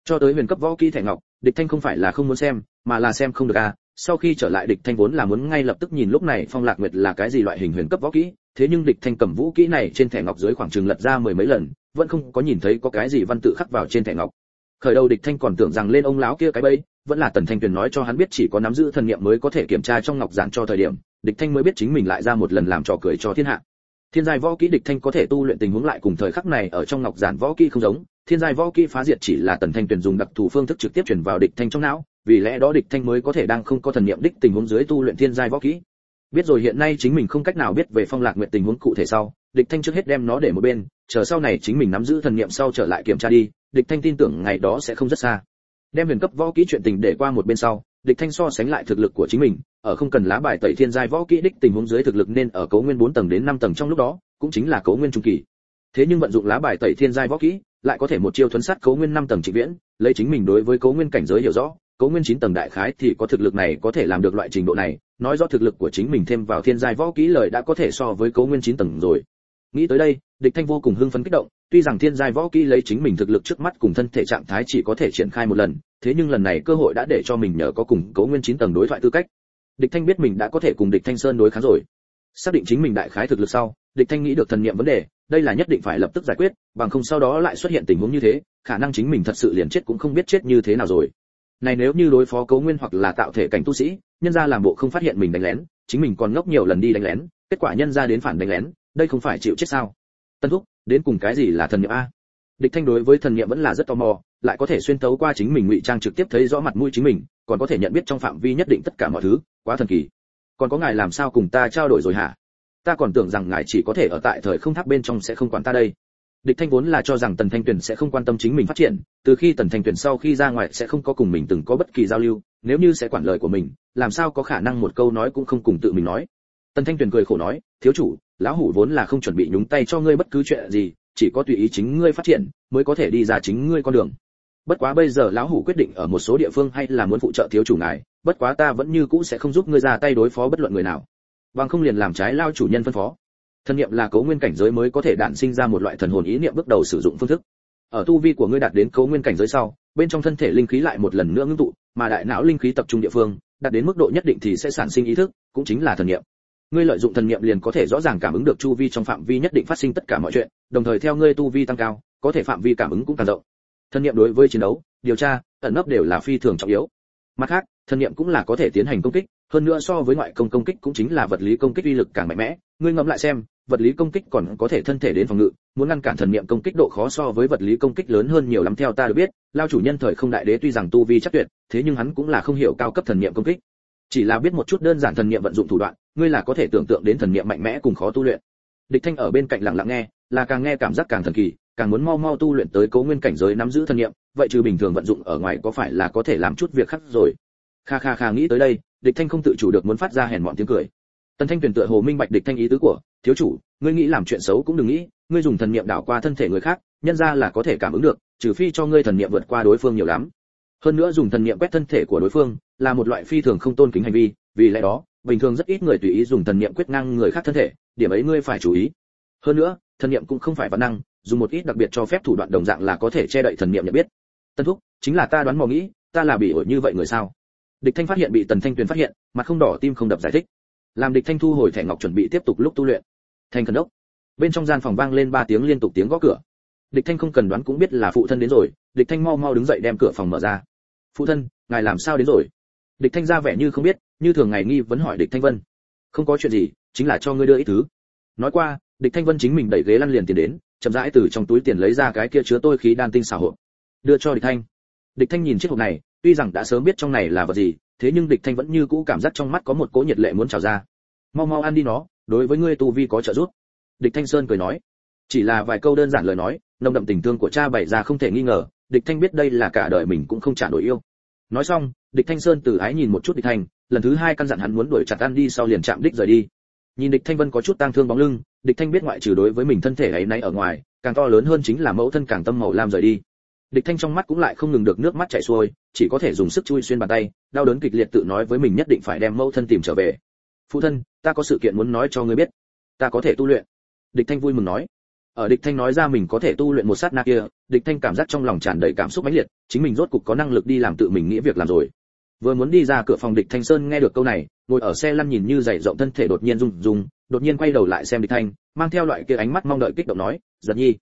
Cho tới huyền cấp võ kỹ thẻ ngọc, Địch Thanh không phải là không muốn xem, mà là xem không được a. Sau khi trở lại Địch Thanh vốn là muốn ngay lập tức nhìn lúc này Phong Lạc Nguyệt là cái gì loại hình huyền cấp võ kỹ, thế nhưng Địch Thanh cầm vũ kỹ này trên thẻ ngọc dưới khoảng chừng lật ra mười mấy lần, vẫn không có nhìn thấy có cái gì văn tự khắc vào trên thẻ ngọc. Khởi đầu Địch Thanh còn tưởng rằng lên ông lão kia cái bẫy, vẫn là Tần Thanh Tuyền nói cho hắn biết chỉ có nắm giữ thần niệm mới có thể kiểm tra trong ngọc giản cho thời điểm, Địch Thanh mới biết chính mình lại ra một lần làm trò cười cho thiên hạ. Thiên giai võ kỹ Địch Thanh có thể tu luyện tình huống lại cùng thời khắc này ở trong ngọc giản võ kỹ không giống, thiên giai võ kỹ phá diệt chỉ là Tần Thanh Tuyền dùng đặc thù phương thức trực tiếp truyền vào Địch Thanh trong não, vì lẽ đó Địch Thanh mới có thể đang không có thần niệm đích tình huống dưới tu luyện thiên giai võ kỹ. Biết rồi hiện nay chính mình không cách nào biết về Phong Lạc Nguyệt tình huống cụ thể sau, Địch Thanh trước hết đem nó để một bên, chờ sau này chính mình nắm giữ thần niệm sau trở lại kiểm tra đi, Địch Thanh tin tưởng ngày đó sẽ không rất xa. Đem huyền cấp võ kỹ chuyện tình để qua một bên sau, Địch Thanh so sánh lại thực lực của chính mình, ở không cần lá bài tẩy thiên giai võ kỹ đích tình huống dưới thực lực nên ở cấu nguyên 4 tầng đến 5 tầng trong lúc đó, cũng chính là cấu nguyên trung kỳ. Thế nhưng vận dụng lá bài tẩy thiên giai võ kỹ, lại có thể một chiêu thuấn sát cấu nguyên 5 tầng Trịnh Viễn, lấy chính mình đối với cấu nguyên cảnh giới hiểu rõ, cấu nguyên 9 tầng đại khái thì có thực lực này có thể làm được loại trình độ này, nói rõ thực lực của chính mình thêm vào thiên giai võ kỹ lời đã có thể so với cấu nguyên 9 tầng rồi. Nghĩ tới đây, Địch Thanh vô cùng hưng phấn kích động, tuy rằng thiên giai võ kỹ lấy chính mình thực lực trước mắt cùng thân thể trạng thái chỉ có thể triển khai một lần, thế nhưng lần này cơ hội đã để cho mình nhờ có cùng cấu nguyên 9 tầng đối thoại tư cách. Địch Thanh biết mình đã có thể cùng Địch Thanh Sơn đối kháng rồi. Xác định chính mình đại khái thực lực sau, Địch Thanh nghĩ được thần niệm vấn đề, đây là nhất định phải lập tức giải quyết, bằng không sau đó lại xuất hiện tình huống như thế, khả năng chính mình thật sự liền chết cũng không biết chết như thế nào rồi. Này nếu như đối phó cấu nguyên hoặc là tạo thể cảnh tu sĩ, nhân gia làm bộ không phát hiện mình đánh lén, chính mình còn ngốc nhiều lần đi đánh lén, kết quả nhân gia đến phản đánh lén, đây không phải chịu chết sao? Tân thúc, đến cùng cái gì là thần niệm a? Địch Thanh đối với thần niệm vẫn là rất tò mò, lại có thể xuyên tấu qua chính mình ngụy trang trực tiếp thấy rõ mặt mũi chính mình, còn có thể nhận biết trong phạm vi nhất định tất cả mọi thứ, quá thần kỳ. Còn có ngài làm sao cùng ta trao đổi rồi hả? Ta còn tưởng rằng ngài chỉ có thể ở tại thời không tháp bên trong sẽ không quản ta đây. Địch Thanh vốn là cho rằng Tần Thanh Tuyền sẽ không quan tâm chính mình phát triển, từ khi Tần Thanh Tuyền sau khi ra ngoài sẽ không có cùng mình từng có bất kỳ giao lưu, nếu như sẽ quản lời của mình, làm sao có khả năng một câu nói cũng không cùng tự mình nói. Tần Thanh Tuyền cười khổ nói, thiếu chủ, lão hủ vốn là không chuẩn bị nhúng tay cho ngươi bất cứ chuyện gì, chỉ có tùy ý chính ngươi phát triển, mới có thể đi ra chính ngươi con đường. Bất quá bây giờ lão hủ quyết định ở một số địa phương hay là muốn phụ trợ thiếu chủ ngài, bất quá ta vẫn như cũ sẽ không giúp ngươi ra tay đối phó bất luận người nào. Bằng không liền làm trái lao chủ nhân phân phó. Thần niệm là cấu nguyên cảnh giới mới có thể đản sinh ra một loại thần hồn ý niệm bước đầu sử dụng phương thức. Ở tu vi của ngươi đạt đến cấu nguyên cảnh giới sau, bên trong thân thể linh khí lại một lần nữa ngưng tụ, mà đại não linh khí tập trung địa phương, đạt đến mức độ nhất định thì sẽ sản sinh ý thức, cũng chính là thần niệm. Ngươi lợi dụng thần niệm liền có thể rõ ràng cảm ứng được chu vi trong phạm vi nhất định phát sinh tất cả mọi chuyện, đồng thời theo ngươi tu vi tăng cao, có thể phạm vi cảm ứng cũng càng rộng. Thần niệm đối với chiến đấu, điều tra, ẩn nấp đều là phi thường trọng yếu. Mặt khác, thần niệm cũng là có thể tiến hành công kích, hơn nữa so với ngoại công kích cũng chính là vật lý công kích uy lực càng mạnh mẽ. Ngươi ngẫm lại xem, vật lý công kích còn có thể thân thể đến phòng ngự, muốn ngăn cản thần niệm công kích độ khó so với vật lý công kích lớn hơn nhiều lắm. Theo ta được biết, lao chủ nhân thời không đại đế tuy rằng tu vi chắc tuyệt, thế nhưng hắn cũng là không hiểu cao cấp thần niệm công kích, chỉ là biết một chút đơn giản thần niệm vận dụng thủ đoạn, ngươi là có thể tưởng tượng đến thần niệm mạnh mẽ cùng khó tu luyện. Địch Thanh ở bên cạnh lặng lặng nghe, là càng nghe cảm giác càng thần kỳ, càng muốn mau mau tu luyện tới cấu nguyên cảnh giới nắm giữ thần niệm, vậy trừ bình thường vận dụng ở ngoài có phải là có thể làm chút việc khác rồi. Kha kha kha, nghĩ tới đây, Địch Thanh không tự chủ được muốn phát ra hèn mọn tiếng cười. Tần Thanh Tuyền tựa hồ minh bạch Địch Thanh ý tứ của, thiếu chủ, ngươi nghĩ làm chuyện xấu cũng đừng nghĩ, ngươi dùng thần niệm đảo qua thân thể người khác, nhân ra là có thể cảm ứng được, trừ phi cho ngươi thần niệm vượt qua đối phương nhiều lắm. Hơn nữa dùng thần niệm quét thân thể của đối phương, là một loại phi thường không tôn kính hành vi, vì lẽ đó, bình thường rất ít người tùy ý dùng thần niệm quét ngang người khác thân thể, điểm ấy ngươi phải chú ý. Hơn nữa, thần niệm cũng không phải vạn năng, dùng một ít đặc biệt cho phép thủ đoạn đồng dạng là có thể che đậy thần niệm nhận biết. Tân thúc, chính là ta đoán mò nghĩ, ta là bị ổi như vậy người sao? Địch Thanh phát hiện bị Tần Thanh Tuyền phát hiện, mặt không đỏ tim không đập giải thích. Làm Địch Thanh thu hồi thẻ ngọc chuẩn bị tiếp tục lúc tu luyện. Thanh thần đốc. Bên trong gian phòng vang lên 3 tiếng liên tục tiếng gõ cửa. Địch Thanh không cần đoán cũng biết là phụ thân đến rồi, Địch Thanh mau mau đứng dậy đem cửa phòng mở ra. Phụ thân, ngài làm sao đến rồi? Địch Thanh ra vẻ như không biết, như thường ngày nghi vấn hỏi Địch Thanh Vân. Không có chuyện gì, chính là cho ngươi đưa ít thứ. Nói qua, Địch Thanh Vân chính mình đẩy ghế lăn liền tiền đến, chậm rãi từ trong túi tiền lấy ra cái kia chứa tôi khí đan tinh xảo hộp, đưa cho Địch Thanh. Địch Thanh nhìn chiếc hộp này, tuy rằng đã sớm biết trong này là vật gì, thế nhưng Địch Thanh vẫn như cũ cảm giác trong mắt có một cỗ nhiệt lệ muốn trào ra. Mau mau ăn đi nó, đối với ngươi tu vi có trợ giúp. Địch Thanh Sơn cười nói. Chỉ là vài câu đơn giản lời nói, nồng đậm tình thương của cha bày ra không thể nghi ngờ, Địch Thanh biết đây là cả đời mình cũng không trả nổi yêu. Nói xong, Địch Thanh Sơn từ ái nhìn một chút Địch Thanh, lần thứ 2 căn dặn hắn muốn đuổi chặt ăn đi sau liền chạm đích rời đi. Nhìn Địch Thanh Vân có chút tang thương bóng lưng, Địch Thanh biết ngoại trừ đối với mình thân thể ấy nay ở ngoài, càng to lớn hơn chính là mẫu thân càng tâm màu lam rời đi. Địch Thanh trong mắt cũng lại không ngừng được nước mắt chảy xuôi, chỉ có thể dùng sức chui xuyên bàn tay, đau đớn kịch liệt tự nói với mình nhất định phải đem mẫu thân tìm trở về. Phụ thân, ta có sự kiện muốn nói cho ngươi biết. Ta có thể tu luyện. Địch Thanh vui mừng nói. Ở Địch Thanh nói ra mình có thể tu luyện một sát na kia, Địch Thanh cảm giác trong lòng tràn đầy cảm xúc mãnh liệt, chính mình rốt cục có năng lực đi làm tự mình nghĩ việc làm rồi. Vừa muốn đi ra cửa phòng, Địch Thanh Sơn nghe được câu này, ngồi ở xe lăn nhìn như dày rộng thân thể đột nhiên rung rung, đột nhiên quay đầu lại xem Địch Thanh, mang theo loại kia ánh mắt mong đợi kích động nói, "Giật Nhi,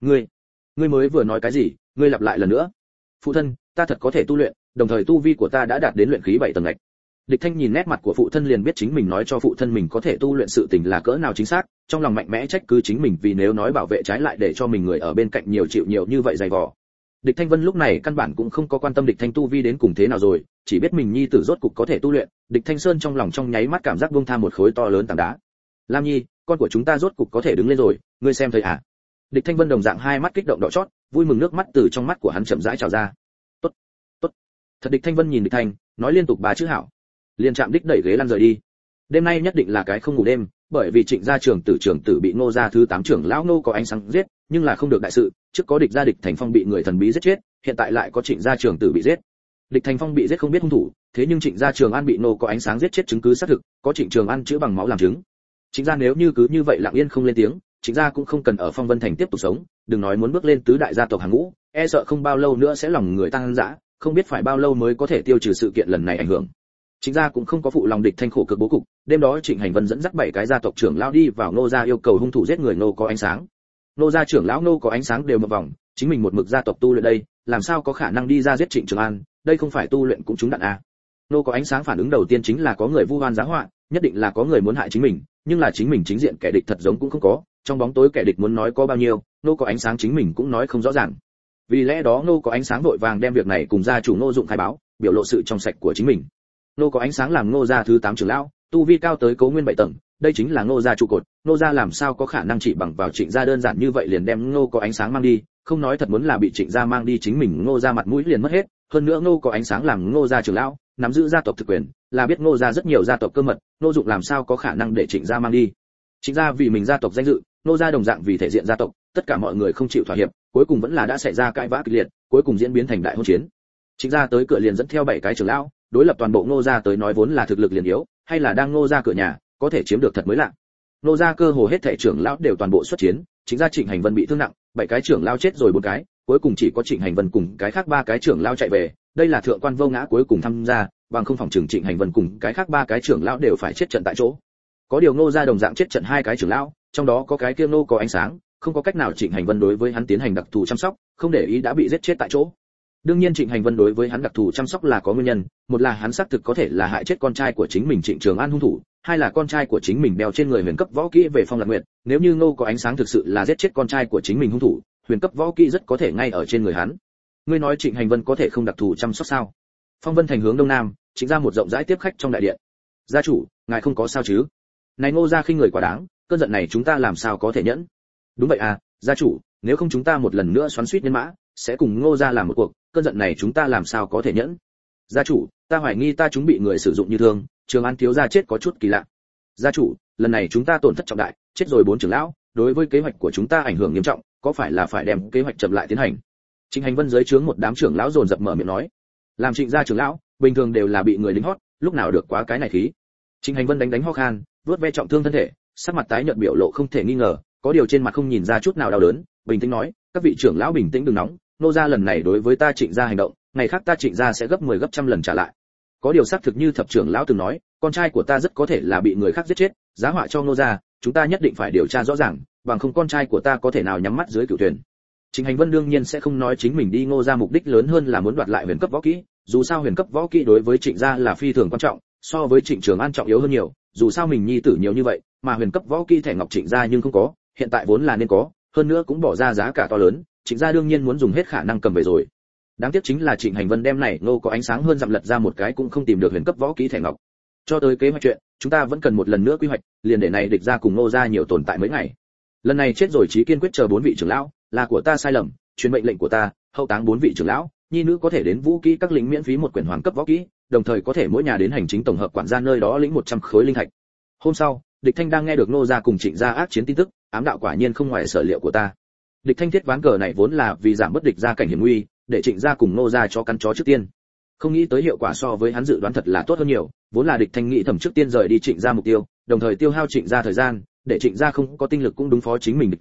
ngươi mới vừa nói cái gì? Ngươi lặp lại lần nữa." "Phụ thân, ta thật có thể tu luyện, đồng thời tu vi của ta đã đạt đến luyện khí 7 tầng ngạch." Địch Thanh nhìn nét mặt của phụ thân liền biết chính mình nói cho phụ thân mình có thể tu luyện sự tình là cỡ nào chính xác, trong lòng mạnh mẽ trách cứ chính mình vì nếu nói bảo vệ trái lại để cho mình người ở bên cạnh nhiều chịu nhiều như vậy dày vò. Địch Thanh Vân lúc này căn bản cũng không có quan tâm Địch Thanh tu vi đến cùng thế nào rồi, chỉ biết mình nhi tử rốt cục có thể tu luyện, Địch Thanh Sơn trong lòng trong nháy mắt cảm giác buông tha một khối to lớn tảng đá. "Lam Nhi, con của chúng ta rốt cục có thể đứng lên rồi, ngươi xem thấy à?" Địch Thanh Vân đồng dạng hai mắt kích động đỏ chót, vui mừng nước mắt từ trong mắt của hắn chậm rãi trào ra. "Tốt, tốt." Thật Địch Thanh Vân nhìn Địch Thanh, nói liên tục ba chữ hảo. Liền chạm đích đẩy ghế lăn rời đi. Đêm nay nhất định là cái không ngủ đêm, bởi vì Trịnh gia trưởng tử bị Ngô gia thứ 8 trưởng lão Ngô có ánh sáng giết, nhưng là không được đại sự, trước có Địch gia Địch Thành Phong bị người thần bí giết chết, hiện tại lại có Trịnh gia trưởng tử bị giết. Địch Thành Phong bị giết không biết hung thủ, thế nhưng Trịnh gia Trường An bị Ngô có ánh sáng giết chết chứng cứ xác thực, có Trịnh Trường An chữa bằng máu làm chứng. Trịnh gia nếu như cứ như vậy lặng yên không lên tiếng, Trịnh gia cũng không cần ở Phong Vân Thành tiếp tục sống, đừng nói muốn bước lên tứ đại gia tộc hàng ngũ, e sợ không bao lâu nữa sẽ lòng người tăng dã, không biết phải bao lâu mới có thể tiêu trừ sự kiện lần này ảnh hưởng. Trịnh gia cũng không có phụ lòng Địch Thanh khổ cực bố cục, đêm đó Trịnh Hành Vân dẫn dắt 7 cái gia tộc trưởng lão đi vào Ngô gia yêu cầu hung thủ giết người Ngô có ánh sáng. Ngô gia trưởng lão Ngô có ánh sáng đều một vòng, chính mình một mực gia tộc tu luyện đây, làm sao có khả năng đi ra giết Trịnh Trường An, đây không phải tu luyện cũng trúng đạn à. Ngô có ánh sáng phản ứng đầu tiên chính là có người vu oan giá họa, nhất định là có người muốn hại chính mình, nhưng là chính mình chính diện kẻ địch thật giống cũng không có, trong bóng tối kẻ địch muốn nói có bao nhiêu, Ngô có ánh sáng chính mình cũng nói không rõ ràng. Vì lẽ đó Ngô có ánh sáng vội vàng đem việc này cùng gia chủ Ngô Dụng khai báo, biểu lộ sự trong sạch của chính mình. Ngô có ánh sáng làm Ngô gia thứ 8 trưởng lão, tu vi cao tới Cấu Nguyên 7 tầng, đây chính là Ngô gia trụ cột, Ngô gia làm sao có khả năng chỉ bằng vào Trịnh gia đơn giản như vậy liền đem Ngô có ánh sáng mang đi, không nói thật muốn là bị Trịnh gia mang đi chính mình Ngô gia mặt mũi liền mất hết, hơn nữa Ngô có ánh sáng làm Ngô gia trưởng lão, nắm giữ gia tộc thực quyền, là biết Ngô gia rất nhiều gia tộc cơ mật, Ngô Dụng làm sao có khả năng để Trịnh gia mang đi. Trịnh gia vì mình gia tộc danh dự, Ngô gia đồng dạng vì thể diện gia tộc, tất cả mọi người không chịu thỏa hiệp, cuối cùng vẫn là đã xảy ra cãi vã kịch liệt, cuối cùng diễn biến thành đại hôn chiến. Trịnh gia tới cửa liền dẫn theo 7 cái trưởng lão, đối lập toàn bộ Ngô gia tới nói vốn là thực lực liền yếu, hay là đang Ngô gia cửa nhà, có thể chiếm được thật mới lạ. Ngô gia cơ hồ hết thảy trưởng lão đều toàn bộ xuất chiến, chính gia Trịnh Hành Vân bị thương nặng, 7 cái trưởng lão chết rồi 4 cái, cuối cùng chỉ có Trịnh Hành Vân cùng cái khác 3 cái trưởng lão chạy về, đây là thượng quan vô ngã cuối cùng tham gia, bằng không phòng trường Trịnh Hành Vân cùng cái khác 3 cái trưởng lão đều phải chết trận tại chỗ. Có điều Ngô gia đồng dạng chết trận 2 cái trưởng lão, trong đó có cái kia Ngô có ánh sáng, không có cách nào Trịnh Hành Vân đối với hắn tiến hành đặc thù chăm sóc, không để ý đã bị giết chết tại chỗ. Đương nhiên Trịnh Hành Vân đối với hắn đặc thù chăm sóc là có nguyên nhân, một là hắn xác thực có thể là hại chết con trai của chính mình Trịnh Trường An hung thủ, hai là con trai của chính mình đeo trên người huyền cấp võ kỹ về Phong Lạc Nguyệt, nếu như Ngô có ánh sáng thực sự là giết chết con trai của chính mình hung thủ, huyền cấp võ kỹ rất có thể ngay ở trên người hắn. Ngươi nói Trịnh Hành Vân có thể không đặc thù chăm sóc sao? Phong Vân Thành hướng đông nam, Trịnh gia một rộng rãi tiếp khách trong đại điện. Gia chủ, ngài không có sao chứ? Này Ngô gia khinh người quá đáng, cơn giận này chúng ta làm sao có thể nhẫn? Đúng vậy à, gia chủ, nếu không chúng ta một lần nữa xoắn xuýt nhân mã, sẽ cùng Ngô gia làm một cuộc, cơn giận này chúng ta làm sao có thể nhẫn? Gia chủ, ta hoài nghi ta chúng bị người sử dụng như thương, Trường An thiếu gia chết có chút kỳ lạ. Gia chủ, lần này chúng ta tổn thất trọng đại, chết rồi 4 trưởng lão, đối với kế hoạch của chúng ta ảnh hưởng nghiêm trọng, có phải là phải đem kế hoạch chậm lại tiến hành? Trịnh Hành Vân dưới trướng một đám trưởng lão dồn dập mở miệng nói, làm Trịnh gia trưởng lão, bình thường đều là bị người lính hót, lúc nào được quá cái này khí. Trịnh Hành Vân đánh ho khan, vuốt ve trọng thương thân thể, sắc mặt tái nhợt biểu lộ không thể nghi ngờ, có điều trên mặt không nhìn ra chút nào đau đớn, bình tĩnh nói, các vị trưởng lão bình tĩnh đừng nóng, nô gia lần này đối với ta Trịnh gia hành động, ngày khác ta Trịnh gia sẽ gấp 10 gấp trăm lần trả lại. Có điều xác thực như thập trưởng lão từng nói, con trai của ta rất có thể là bị người khác giết chết, giá họa cho nô gia, chúng ta nhất định phải điều tra rõ ràng, bằng không con trai của ta có thể nào nhắm mắt dưới cửu thuyền. Trịnh Hành Vân đương nhiên sẽ không nói chính mình đi Ngô gia mục đích lớn hơn là muốn đoạt lại huyền cấp võ kỹ, dù sao huyền cấp võ kỹ đối với Trịnh gia là phi thường quan trọng, so với Trịnh Trường An trọng yếu hơn nhiều, dù sao mình nhi tử nhiều như vậy, mà huyền cấp võ kỹ thẻ ngọc Trịnh gia nhưng không có, hiện tại vốn là nên có, hơn nữa cũng bỏ ra giá cả to lớn, Trịnh gia đương nhiên muốn dùng hết khả năng cầm về rồi. Đáng tiếc chính là Trịnh Hành Vân đem này Ngô có ánh sáng hơn dặm lật ra một cái cũng không tìm được huyền cấp võ kỹ thẻ ngọc. Cho tới kế hoạch chuyện, chúng ta vẫn cần một lần nữa quy hoạch, liền để này địch gia cùng Ngô gia nhiều tồn tại mấy ngày. Lần này chết rồi Chí Kiên quyết chờ 4 vị trưởng lão, là của ta sai lầm, truyền mệnh lệnh của ta, hậu táng 4 vị trưởng lão, nhi nữ có thể đến vũ kỹ các lĩnh miễn phí một quyển hoàng cấp võ kỹ, đồng thời có thể mỗi nhà đến hành chính tổng hợp quản gia nơi đó lĩnh 100 khối linh thạch. Hôm sau, Địch Thanh đang nghe được Ngô gia cùng Trịnh gia ác chiến tin tức, ám đạo quả nhiên không ngoài sở liệu của ta. Địch Thanh thiết ván cờ này vốn là vì giảm bớt địch gia cảnh hiểm nguy, để Trịnh gia cùng Ngô gia cho căn chó trước tiên. Không nghĩ tới hiệu quả so với hắn dự đoán thật là tốt hơn nhiều, vốn là Địch Thanh nghĩ thầm trước tiên rời đi Trịnh gia mục tiêu, đồng thời tiêu hao Trịnh gia thời gian, để Trịnh gia không có tinh lực cũng đúng phó chính mình địch gia,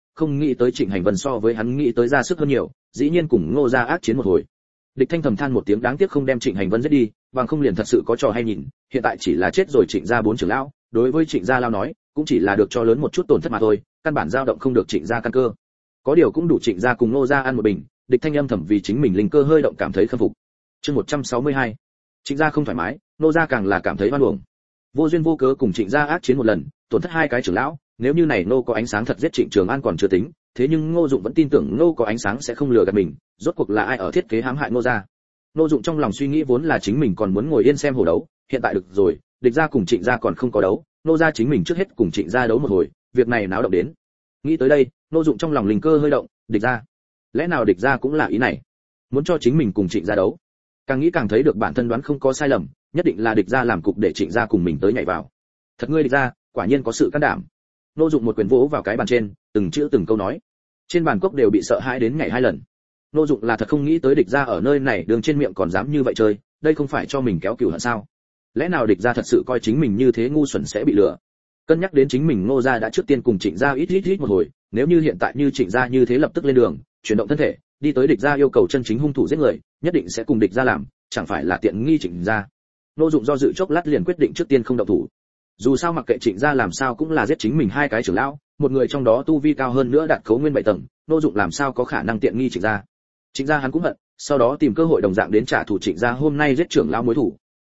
không nghĩ tới Trịnh Hành Vân so với hắn nghĩ tới ra sức hơn nhiều, dĩ nhiên cùng Ngô gia ác chiến một hồi. Địch Thanh thầm than một tiếng đáng tiếc không đem Trịnh Hành Vân giết đi, bằng không liền thật sự có trò hay nhìn, hiện tại chỉ là chết rồi Trịnh gia 4 trưởng lão, đối với Trịnh gia lao nói, cũng chỉ là được cho lớn một chút tổn thất mà thôi, căn bản dao động không được Trịnh gia căn cơ. Có điều cũng đủ Trịnh gia cùng Ngô gia ăn một bình, Địch Thanh âm thầm vì chính mình linh cơ hơi động cảm thấy khâm phục. Chương 162. Trịnh gia không thoải mái, Ngô gia càng là cảm thấy oan uổng. Vô duyên vô cớ cùng Trịnh gia ác chiến một lần, tổn thất 2 cái trưởng lão, nếu như này Ngô có ánh sáng thật giết Trịnh Trường An còn chưa tính, thế nhưng Ngô Dụng vẫn tin tưởng Ngô có ánh sáng sẽ không lừa gạt mình, rốt cuộc là ai ở thiết kế hãm hại Ngô gia. Ngô Dụng trong lòng suy nghĩ vốn là chính mình còn muốn ngồi yên xem hổ đấu, hiện tại được rồi, Địch gia cùng Trịnh gia còn không có đấu, Ngô gia chính mình trước hết cùng Trịnh gia đấu một hồi, việc này náo động đến. Nghĩ tới đây, Ngô Dụng trong lòng linh cơ hơi động, Địch gia, lẽ nào Địch gia cũng là ý này, muốn cho chính mình cùng Trịnh gia đấu. Càng nghĩ càng thấy được bản thân đoán không có sai lầm, nhất định là Địch gia làm cục để Trịnh gia cùng mình tới nhảy vào. Thật ngươi Địch gia, quả nhiên có sự can đảm. Ngô Dụng một quyền vỗ vào cái bàn trên, từng chữ từng câu nói. Trên bàn cốc đều bị sợ hãi đến nhảy 2 lần. Ngô Dụng là thật không nghĩ tới Địch gia ở nơi này đường trên miệng còn dám như vậy chơi, đây không phải cho mình kéo cừu hận sao? Lẽ nào Địch gia thật sự coi chính mình như thế ngu xuẩn sẽ bị lừa? Cân nhắc đến chính mình Ngô gia đã trước tiên cùng Trịnh gia ít một hồi, nếu như hiện tại như Trịnh gia như thế lập tức lên đường, chuyển động thân thể, đi tới Địch gia yêu cầu chân chính hung thủ giết người, nhất định sẽ cùng Địch gia làm, chẳng phải là tiện nghi Trịnh gia. Ngô Dụng do dự chốc lát liền quyết định trước tiên không động thủ. Dù sao mặc kệ Trịnh gia làm sao cũng là giết chính mình 2 cái trưởng lão, một người trong đó tu vi cao hơn nữa đạt cấu nguyên 7 tầng, Ngô Dụng làm sao có khả năng tiện nghi Trịnh gia. Trịnh gia hắn cũng hận, sau đó tìm cơ hội đồng dạng đến trả thù Trịnh gia hôm nay giết trưởng lão mối thủ.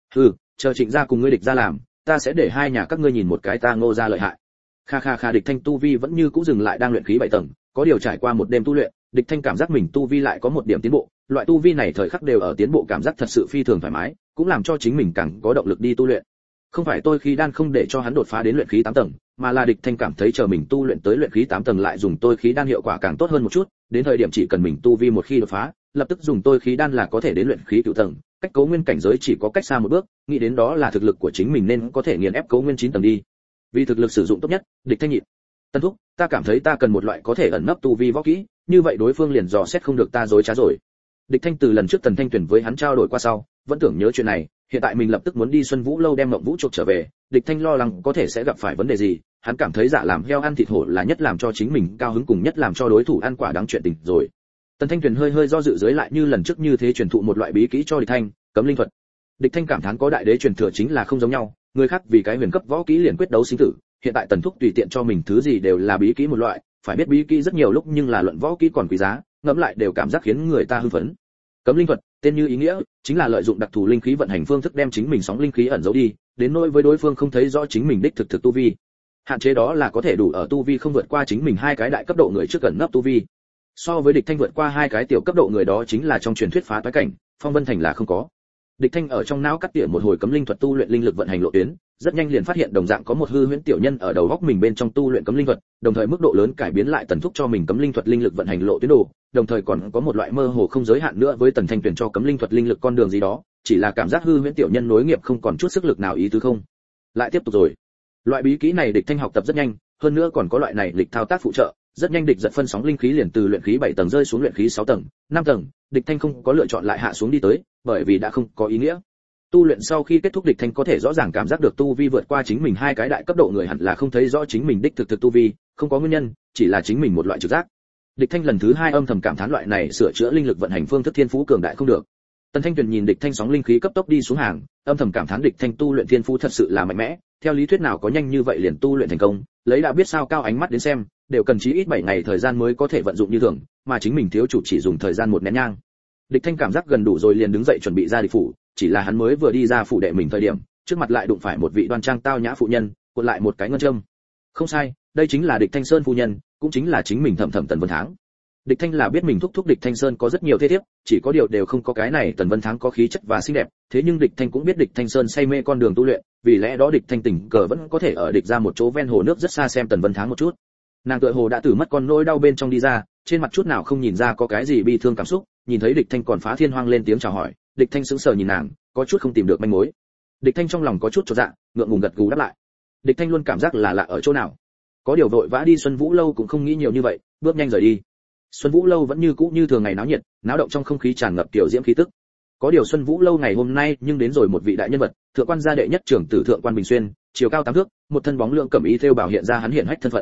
Chờ Trịnh gia cùng ngươi Địch gia làm, ta sẽ để 2 nhà các ngươi nhìn một cái ta Ngô gia lợi hại. Kha Địch Thanh tu vi vẫn như cũ dừng lại đang luyện khí 7 tầng, có điều trải qua một đêm tu luyện, Địch Thanh cảm giác mình tu vi lại có một điểm tiến bộ, loại tu vi này thời khắc đều ở tiến bộ cảm giác thật sự phi thường thoải mái, cũng làm cho chính mình càng có động lực đi tu luyện. Không phải tôi khí đan không để cho hắn đột phá đến luyện khí 8 tầng, mà là Địch Thanh cảm thấy chờ mình tu luyện tới luyện khí 8 tầng lại dùng tôi khí đan hiệu quả càng tốt hơn một chút, đến thời điểm chỉ cần mình tu vi một khi đột phá, lập tức dùng tôi khí đan là có thể đến luyện khí 9 tầng, cách cấu nguyên cảnh giới chỉ có cách xa một bước, nghĩ đến đó là thực lực của chính mình nên có thể nghiền ép cấu nguyên 9 tầng đi. Vì thực lực sử dụng tốt nhất, Địch Thanh nhịn. Tân thúc, ta cảm thấy ta cần một loại có thể ẩn nấp tu vi võ kỹ, như vậy đối phương liền dò xét không được ta dối trá rồi. Địch Thanh từ lần trước Tần Thanh Tuyển với hắn trao đổi qua sau, vẫn tưởng nhớ chuyện này, hiện tại mình lập tức muốn đi Xuân Vũ lâu đem Mộng Vũ chuộc trở về, Địch Thanh lo lắng có thể sẽ gặp phải vấn đề gì, hắn cảm thấy giả làm heo ăn thịt hổ là nhất làm cho chính mình cao hứng cùng nhất làm cho đối thủ ăn quả đáng chuyện tình rồi. Tần Thanh Tuyển hơi do dự dưới lại như lần trước như thế truyền thụ một loại bí kỹ cho Địch Thanh, cấm linh thuật. Địch Thanh cảm thán có đại đế truyền thừa chính là không giống nhau, người khác vì cái huyền cấp võ kỹ liền quyết đấu sinh tử, hiện tại Tần thúc tùy tiện cho mình thứ gì đều là bí kỹ một loại, phải biết bí kỹ rất nhiều lúc nhưng là luận võ kỹ còn quý giá, ngẫm lại đều cảm giác khiến người ta hưng phấn. Cấm linh thuật, tên như ý nghĩa, chính là lợi dụng đặc thù linh khí vận hành phương thức đem chính mình sóng linh khí ẩn giấu đi, đến nỗi với đối phương không thấy rõ chính mình đích thực tu vi. Hạn chế đó là có thể đủ ở tu vi không vượt qua chính mình 2 cái đại cấp độ người trước gần nấp tu vi. So với Địch Thanh vượt qua 2 cái tiểu cấp độ người đó chính là trong truyền thuyết phá toái cảnh, Phong Vân Thành là không có. Địch Thanh ở trong não cắt tỉa một hồi cấm linh thuật tu luyện linh lực vận hành lộ tuyến, rất nhanh liền phát hiện đồng dạng có một hư huyễn tiểu nhân ở đầu góc mình bên trong tu luyện cấm linh thuật, đồng thời mức độ lớn cải biến lại Tần thúc cho mình cấm linh thuật linh lực vận hành lộ tuyến đồ, đồng thời còn có một loại mơ hồ không giới hạn nữa với Tần Thanh Tuyển cho cấm linh thuật linh lực con đường gì đó, chỉ là cảm giác hư huyễn tiểu nhân nối nghiệp không còn chút sức lực nào ý tứ không. Lại tiếp tục rồi. Loại bí kỹ này Địch Thanh học tập rất nhanh, hơn nữa còn có loại này lịch thao tác phụ trợ, rất nhanh địch giật phân sóng linh khí liền từ luyện khí 7 tầng rơi xuống luyện khí 6 tầng, 5 tầng, Địch Thanh không có lựa chọn lại hạ xuống đi tới, bởi vì đã không có ý nghĩa. Tu luyện sau khi kết thúc Địch Thanh có thể rõ ràng cảm giác được tu vi vượt qua chính mình 2 cái đại cấp độ người hẳn là không thấy rõ chính mình đích thực tu vi, không có nguyên nhân, chỉ là chính mình một loại trực giác. Địch Thanh lần thứ 2 âm thầm cảm thán loại này sửa chữa linh lực vận hành phương thức thiên phú cường đại không được. Tần Thanh Tuyền nhìn Địch Thanh sóng linh khí cấp tốc đi xuống hàng, âm thầm cảm thán Địch Thanh tu luyện thiên phú thật sự là mạnh mẽ, theo lý thuyết nào có nhanh như vậy liền tu luyện thành công, lấy đã biết sao cao ánh mắt đến xem, đều cần chí ít 7 ngày thời gian mới có thể vận dụng như thường, mà chính mình thiếu chủ chỉ dùng thời gian 1 nén nhang. Địch Thanh cảm giác gần đủ rồi liền đứng dậy chuẩn bị ra địch phủ, chỉ là hắn mới vừa đi ra phủ đệ mình thời điểm, trước mặt lại đụng phải một vị đoan trang tao nhã phụ nhân, cuộn lại một cái ngân châm. Không sai, đây chính là Địch Thanh Sơn phu nhân, cũng chính là chính mình Thẩm Tần Vân Tháng. Địch Thanh là biết mình thúc Địch Thanh Sơn có rất nhiều thế thiếp, chỉ có điều đều không có cái này Tần Vân Tháng có khí chất và xinh đẹp, thế nhưng Địch Thanh cũng biết Địch Thanh Sơn say mê con đường tu luyện, vì lẽ đó Địch Thanh tình cờ vẫn có thể ở địch ra một chỗ ven hồ nước rất xa xem Tần Vân Tháng một chút. Nàng tựa hồ đã từ mất con nỗi đau bên trong đi ra, trên mặt chút nào không nhìn ra có cái gì bi thương cảm xúc, nhìn thấy Địch Thanh còn phá thiên hoang lên tiếng chào hỏi, Địch Thanh sững sờ nhìn nàng, có chút không tìm được manh mối. Địch Thanh trong lòng có chút chột dạ, ngượng ngùng gật gù đáp lại. Địch Thanh luôn cảm giác là lạ ở chỗ nào. Có điều vội vã đi Xuân Vũ lâu cũng không nghĩ nhiều như vậy, bước nhanh rời đi. Xuân Vũ lâu vẫn như cũ như thường ngày náo nhiệt, náo động trong không khí tràn ngập tiểu diễm khí tức. Có điều Xuân Vũ lâu ngày hôm nay nhưng đến rồi một vị đại nhân vật, thượng quan gia đệ nhất trưởng tử thượng quan Bình Xuyên, chiều cao 8 thước, một thân bóng lượng cẩm y thêu bảo hiện ra hắn hiển hách thân phận.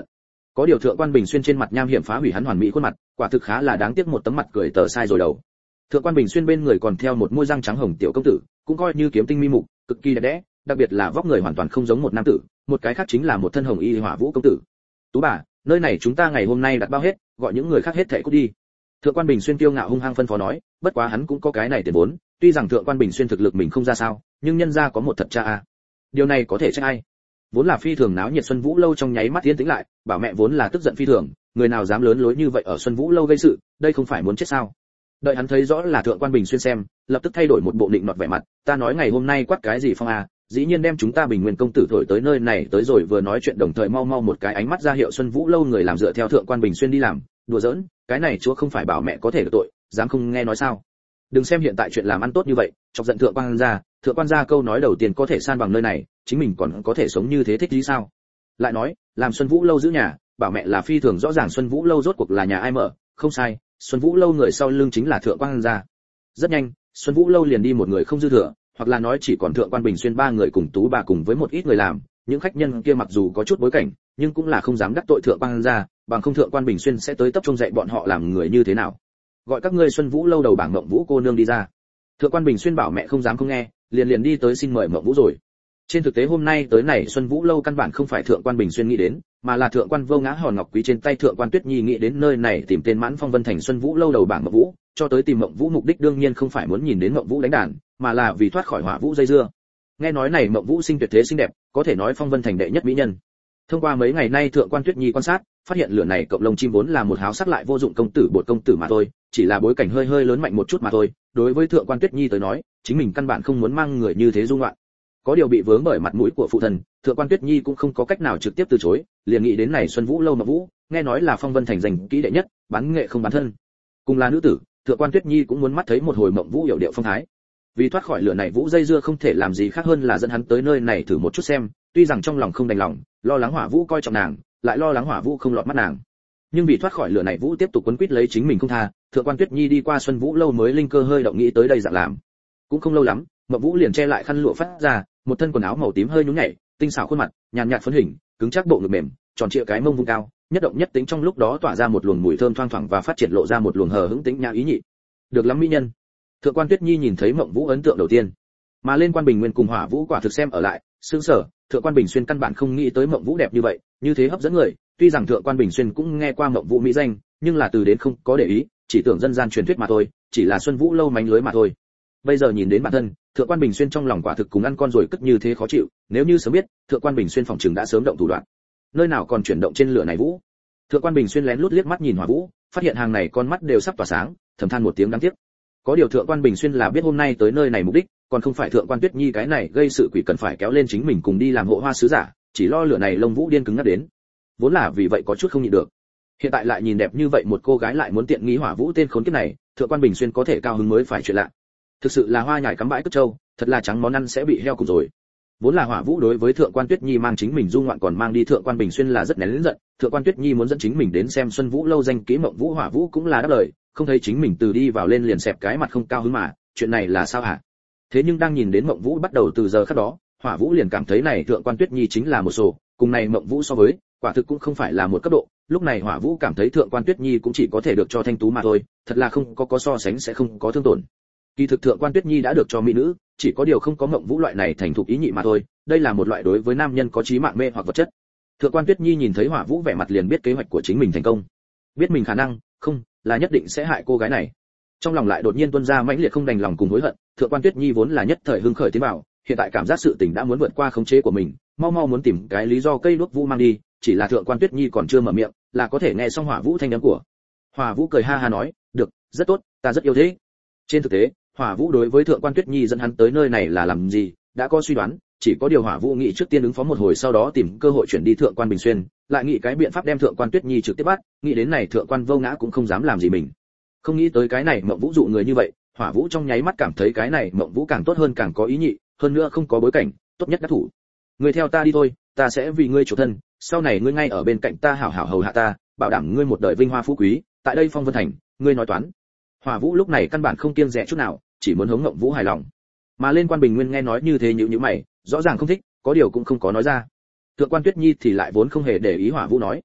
Có điều thượng quan Bình Xuyên trên mặt nham hiểm phá hủy hắn hoàn mỹ khuôn mặt, quả thực khá là đáng tiếc, một tấm mặt cười tờ sai rồi đầu. Thượng quan Bình Xuyên bên người còn theo một môi răng trắng hồng tiểu công tử, cũng coi như kiếm tinh mi mục, cực kỳ đẹp đẽ, đặc biệt là vóc người hoàn toàn không giống một nam tử, một cái khác chính là một thân hồng y hỏa vũ công tử. Tú bà, nơi này chúng ta ngày hôm nay đặt bao hết, gọi những người khác hết thảy cút đi. Thượng quan Bình Xuyên kiêu ngạo hung hăng phân phó nói, bất quá hắn cũng có cái này tiền vốn, tuy rằng thượng quan Bình Xuyên thực lực mình không ra sao, nhưng nhân gia có một thật cha a. Điều này có thể trách ai? Vốn là phi thường náo nhiệt Xuân Vũ lâu trong nháy mắt yên tĩnh lại, bảo mẹ vốn là tức giận phi thường, người nào dám lớn lối như vậy ở Xuân Vũ lâu gây sự, đây không phải muốn chết sao? Đợi hắn thấy rõ là thượng quan Bình Xuyên xem, lập tức thay đổi một bộ định nọt vẻ mặt, ta nói ngày hôm nay quát cái gì phong a, dĩ nhiên đem chúng ta Bình Nguyên công tử thổi tới nơi này tới rồi, vừa nói chuyện đồng thời mau mau một cái ánh mắt ra hiệu Xuân Vũ lâu người làm dựa theo thượng quan Bình Xuyên đi làm, đùa giỡn, cái này chúa không phải bảo mẹ có thể được tội, dám không nghe nói sao? Đừng xem hiện tại chuyện làm ăn tốt như vậy, chọc giận thượng quan gia câu nói đầu tiên có thể san bằng nơi này, chính mình còn có thể sống như thế thích gì sao? Lại nói, làm Xuân Vũ lâu giữ nhà, bảo mẹ là phi thường rõ ràng Xuân Vũ lâu rốt cuộc là nhà ai mở, không sai, Xuân Vũ lâu người sau lưng chính là thượng quan gia. Rất nhanh, Xuân Vũ lâu liền đi một người không dư thừa, hoặc là nói chỉ còn thượng quan Bình Xuyên ba người cùng Tú bà cùng với một ít người làm, những khách nhân kia mặc dù có chút bối cảnh, nhưng cũng là không dám đắc tội thượng quan gia, bằng không thượng quan Bình Xuyên sẽ tới tập trung dạy bọn họ làm người như thế nào. Gọi các ngươi Xuân Vũ lâu đầu bảng Mộng Vũ cô nương đi ra. Thượng quan Bình Xuyên bảo mẹ không dám không nghe, liền đi tới xin mời Mộng Vũ rồi. Trên thực tế hôm nay tới này Xuân Vũ lâu căn bản không phải thượng quan Bình Xuyên nghĩ đến, mà là thượng quan Vô Ngã hòn ngọc quý trên tay thượng quan Tuyết Nhi nghĩ đến nơi này tìm tên Mãn Phong Vân thành Xuân Vũ lâu đầu bảng Mộng Vũ, cho tới tìm Mộng Vũ mục đích đương nhiên không phải muốn nhìn đến Mộng Vũ đánh đàn, mà là vì thoát khỏi hỏa vũ dây dưa. Nghe nói này Mộng Vũ xinh tuyệt thế xinh đẹp, có thể nói Phong Vân thành đệ nhất mỹ nhân. Thông qua mấy ngày nay thượng quan Tuyết Nhi quan sát, phát hiện lửa này cộng lông chim vốn là một háo sắc lại vô dụng công tử bột công tử mà thôi, chỉ là bối cảnh hơi lớn mạnh một chút mà thôi. Đối với thượng quan Tuyết Nhi tới nói, chính mình căn bản không muốn mang người như thế dung loạn. Có điều bị vướng bởi mặt mũi của phụ thần, thượng quan Tuyết Nhi cũng không có cách nào trực tiếp từ chối, liền nghĩ đến này Xuân Vũ lâu Mộng Vũ, nghe nói là Phong Vân thành giành kỹ đệ nhất, bán nghệ không bán thân. Cùng là nữ tử, thượng quan Tuyết Nhi cũng muốn mắt thấy một hồi Mộng Vũ hiểu điệu phong thái. Vì thoát khỏi lửa này vũ dây dưa không thể làm gì khác hơn là dẫn hắn tới nơi này thử một chút xem, tuy rằng trong lòng không đành lòng, lo lắng hỏa vũ coi trọng nàng, lại lo lắng hỏa vũ không lọt mắt nàng. Nhưng vì thoát khỏi lửa này vũ tiếp tục quấn quýt lấy chính mình không tha, thượng quan Tuyết Nhi đi qua Xuân Vũ lâu mới linh cơ hơi động nghĩ tới đây dạng làm. Cũng không lâu lắm, Mộng Vũ liền che lại khăn lụa phát ra, một thân quần áo màu tím hơi nhún nhảy, tinh xảo khuôn mặt, nhàn nhạt phấn hình, cứng chắc bộ ngực mềm, tròn trịa cái mông vung cao, nhất động nhất tính trong lúc đó tỏa ra một luồng mùi thơm thoang thoảng và phát triển lộ ra một luồng hờ hững tĩnh nhã ý nhị. Được lắm mỹ nhân. Thượng quan Tuyết Nhi nhìn thấy Mộng Vũ ấn tượng đầu tiên, mà lên quan Bình Nguyên cùng Hỏa Vũ quả thực xem ở lại, sững sờ, thượng quan Bình Xuyên căn bản không nghĩ tới Mộng Vũ đẹp như vậy, như thế hấp dẫn người, tuy rằng thượng quan Bình Xuyên cũng nghe qua Mộng Vũ mỹ danh, nhưng là từ đến không có để ý, chỉ tưởng dân gian truyền thuyết mà thôi, chỉ là Xuân Vũ lâu mánh lưới mà thôi. Bây giờ nhìn đến bản thân, thượng quan Bình Xuyên trong lòng quả thực cùng ăn con rồi cất như thế khó chịu, nếu như sớm biết, thượng quan Bình Xuyên phòng trường đã sớm động thủ đoạn. Nơi nào còn chuyển động trên lửa này vũ. Thượng quan Bình Xuyên lén lút liếc mắt nhìn Hỏa Vũ, phát hiện hàng này con mắt đều sắp tỏa sáng, thầm than một tiếng đáng tiếc. Có điều thượng quan Bình Xuyên là biết hôm nay tới nơi này mục đích, còn không phải thượng quan Tuyết Nhi cái này gây sự quỷ cần phải kéo lên chính mình cùng đi làm hộ hoa sứ giả, chỉ lo lửa này lông vũ điên cứng ngắt đến. Vốn là vì vậy có chút không nhịn được. Hiện tại lại nhìn đẹp như vậy một cô gái lại muốn tiện nghi Hỏa Vũ tên khốn kiếp này, thượng quan Bình Xuyên có thể cao hứng mới phải chuyện lạ. Thực sự là hoa nhải cắm bãi cất trâu, thật là trắng món ăn sẽ bị heo cùng rồi. Vốn là Hỏa Vũ đối với thượng quan Tuyết Nhi mang chính mình du ngoạn còn mang đi thượng quan Bình Xuyên là rất nén giận, thượng quan Tuyết Nhi muốn dẫn chính mình đến xem Xuân Vũ lâu danh kỹ Mộng Vũ, Hỏa Vũ cũng là đáp lời, không thấy chính mình từ đi vào lên liền xẹp cái mặt không cao hứng mà, chuyện này là sao hả? Thế nhưng đang nhìn đến Mộng Vũ bắt đầu từ giờ khắc đó, Hỏa Vũ liền cảm thấy này thượng quan Tuyết Nhi chính là một sổ, cùng này Mộng Vũ so với, quả thực cũng không phải là một cấp độ, lúc này Hỏa Vũ cảm thấy thượng quan Tuyết Nhi cũng chỉ có thể được cho thanh tú mà thôi, thật là không có so sánh sẽ không có thương tổn. Kỳ thực thượng quan Tuyết Nhi đã được cho mỹ nữ, chỉ có điều không có Mộng Vũ loại này thành thục ý nhị mà thôi, đây là một loại đối với nam nhân có chí mạng mê hoặc vật chất. Thượng quan Tuyết Nhi nhìn thấy Hỏa Vũ vẻ mặt liền biết kế hoạch của chính mình thành công, biết mình khả năng, không, là nhất định sẽ hại cô gái này. Trong lòng lại đột nhiên tuôn ra mãnh liệt không đành lòng cùng hối hận, thượng quan Tuyết Nhi vốn là nhất thời hưng khởi tiến vào, hiện tại cảm giác sự tình đã muốn vượt qua khống chế của mình, mau mau muốn tìm cái lý do cây đuốc Vũ mang đi, chỉ là thượng quan Tuyết Nhi còn chưa mở miệng, là có thể nghe xong Hỏa Vũ thanh âm của. Hỏa Vũ cười ha ha nói, "Được, rất tốt, ta rất yêu thế." Trên thực tế, Hỏa Vũ đối với thượng quan Tuyết Nhi dẫn hắn tới nơi này là làm gì, đã có suy đoán, chỉ có điều Hỏa Vũ nghĩ trước tiên ứng phó một hồi sau đó tìm cơ hội chuyển đi thượng quan Bình Xuyên, lại nghĩ cái biện pháp đem thượng quan Tuyết Nhi trực tiếp bắt, nghĩ đến này thượng quan Vô Ngã cũng không dám làm gì mình. Không nghĩ tới cái này Mộng Vũ dụ người như vậy, Hỏa Vũ trong nháy mắt cảm thấy cái này Mộng Vũ càng tốt hơn càng có ý nhị, hơn nữa không có bối cảnh, tốt nhất đắc thủ. Ngươi theo ta đi thôi, ta sẽ vì ngươi chủ thân, sau này ngươi ngay ở bên cạnh ta hảo hảo hầu hạ ta, bảo đảm ngươi một đời vinh hoa phú quý, tại đây Phong Vân thành, ngươi nói toán. Hỏa Vũ lúc này căn bản không kiêng dè chút nào, chỉ muốn hống Mộng Vũ hài lòng. Mà lên quan Bình Nguyên nghe nói như thế nhíu nhíu mày, rõ ràng không thích, có điều cũng không có nói ra. Thượng quan Tuyết Nhi thì lại vốn không hề để ý Hỏa Vũ nói.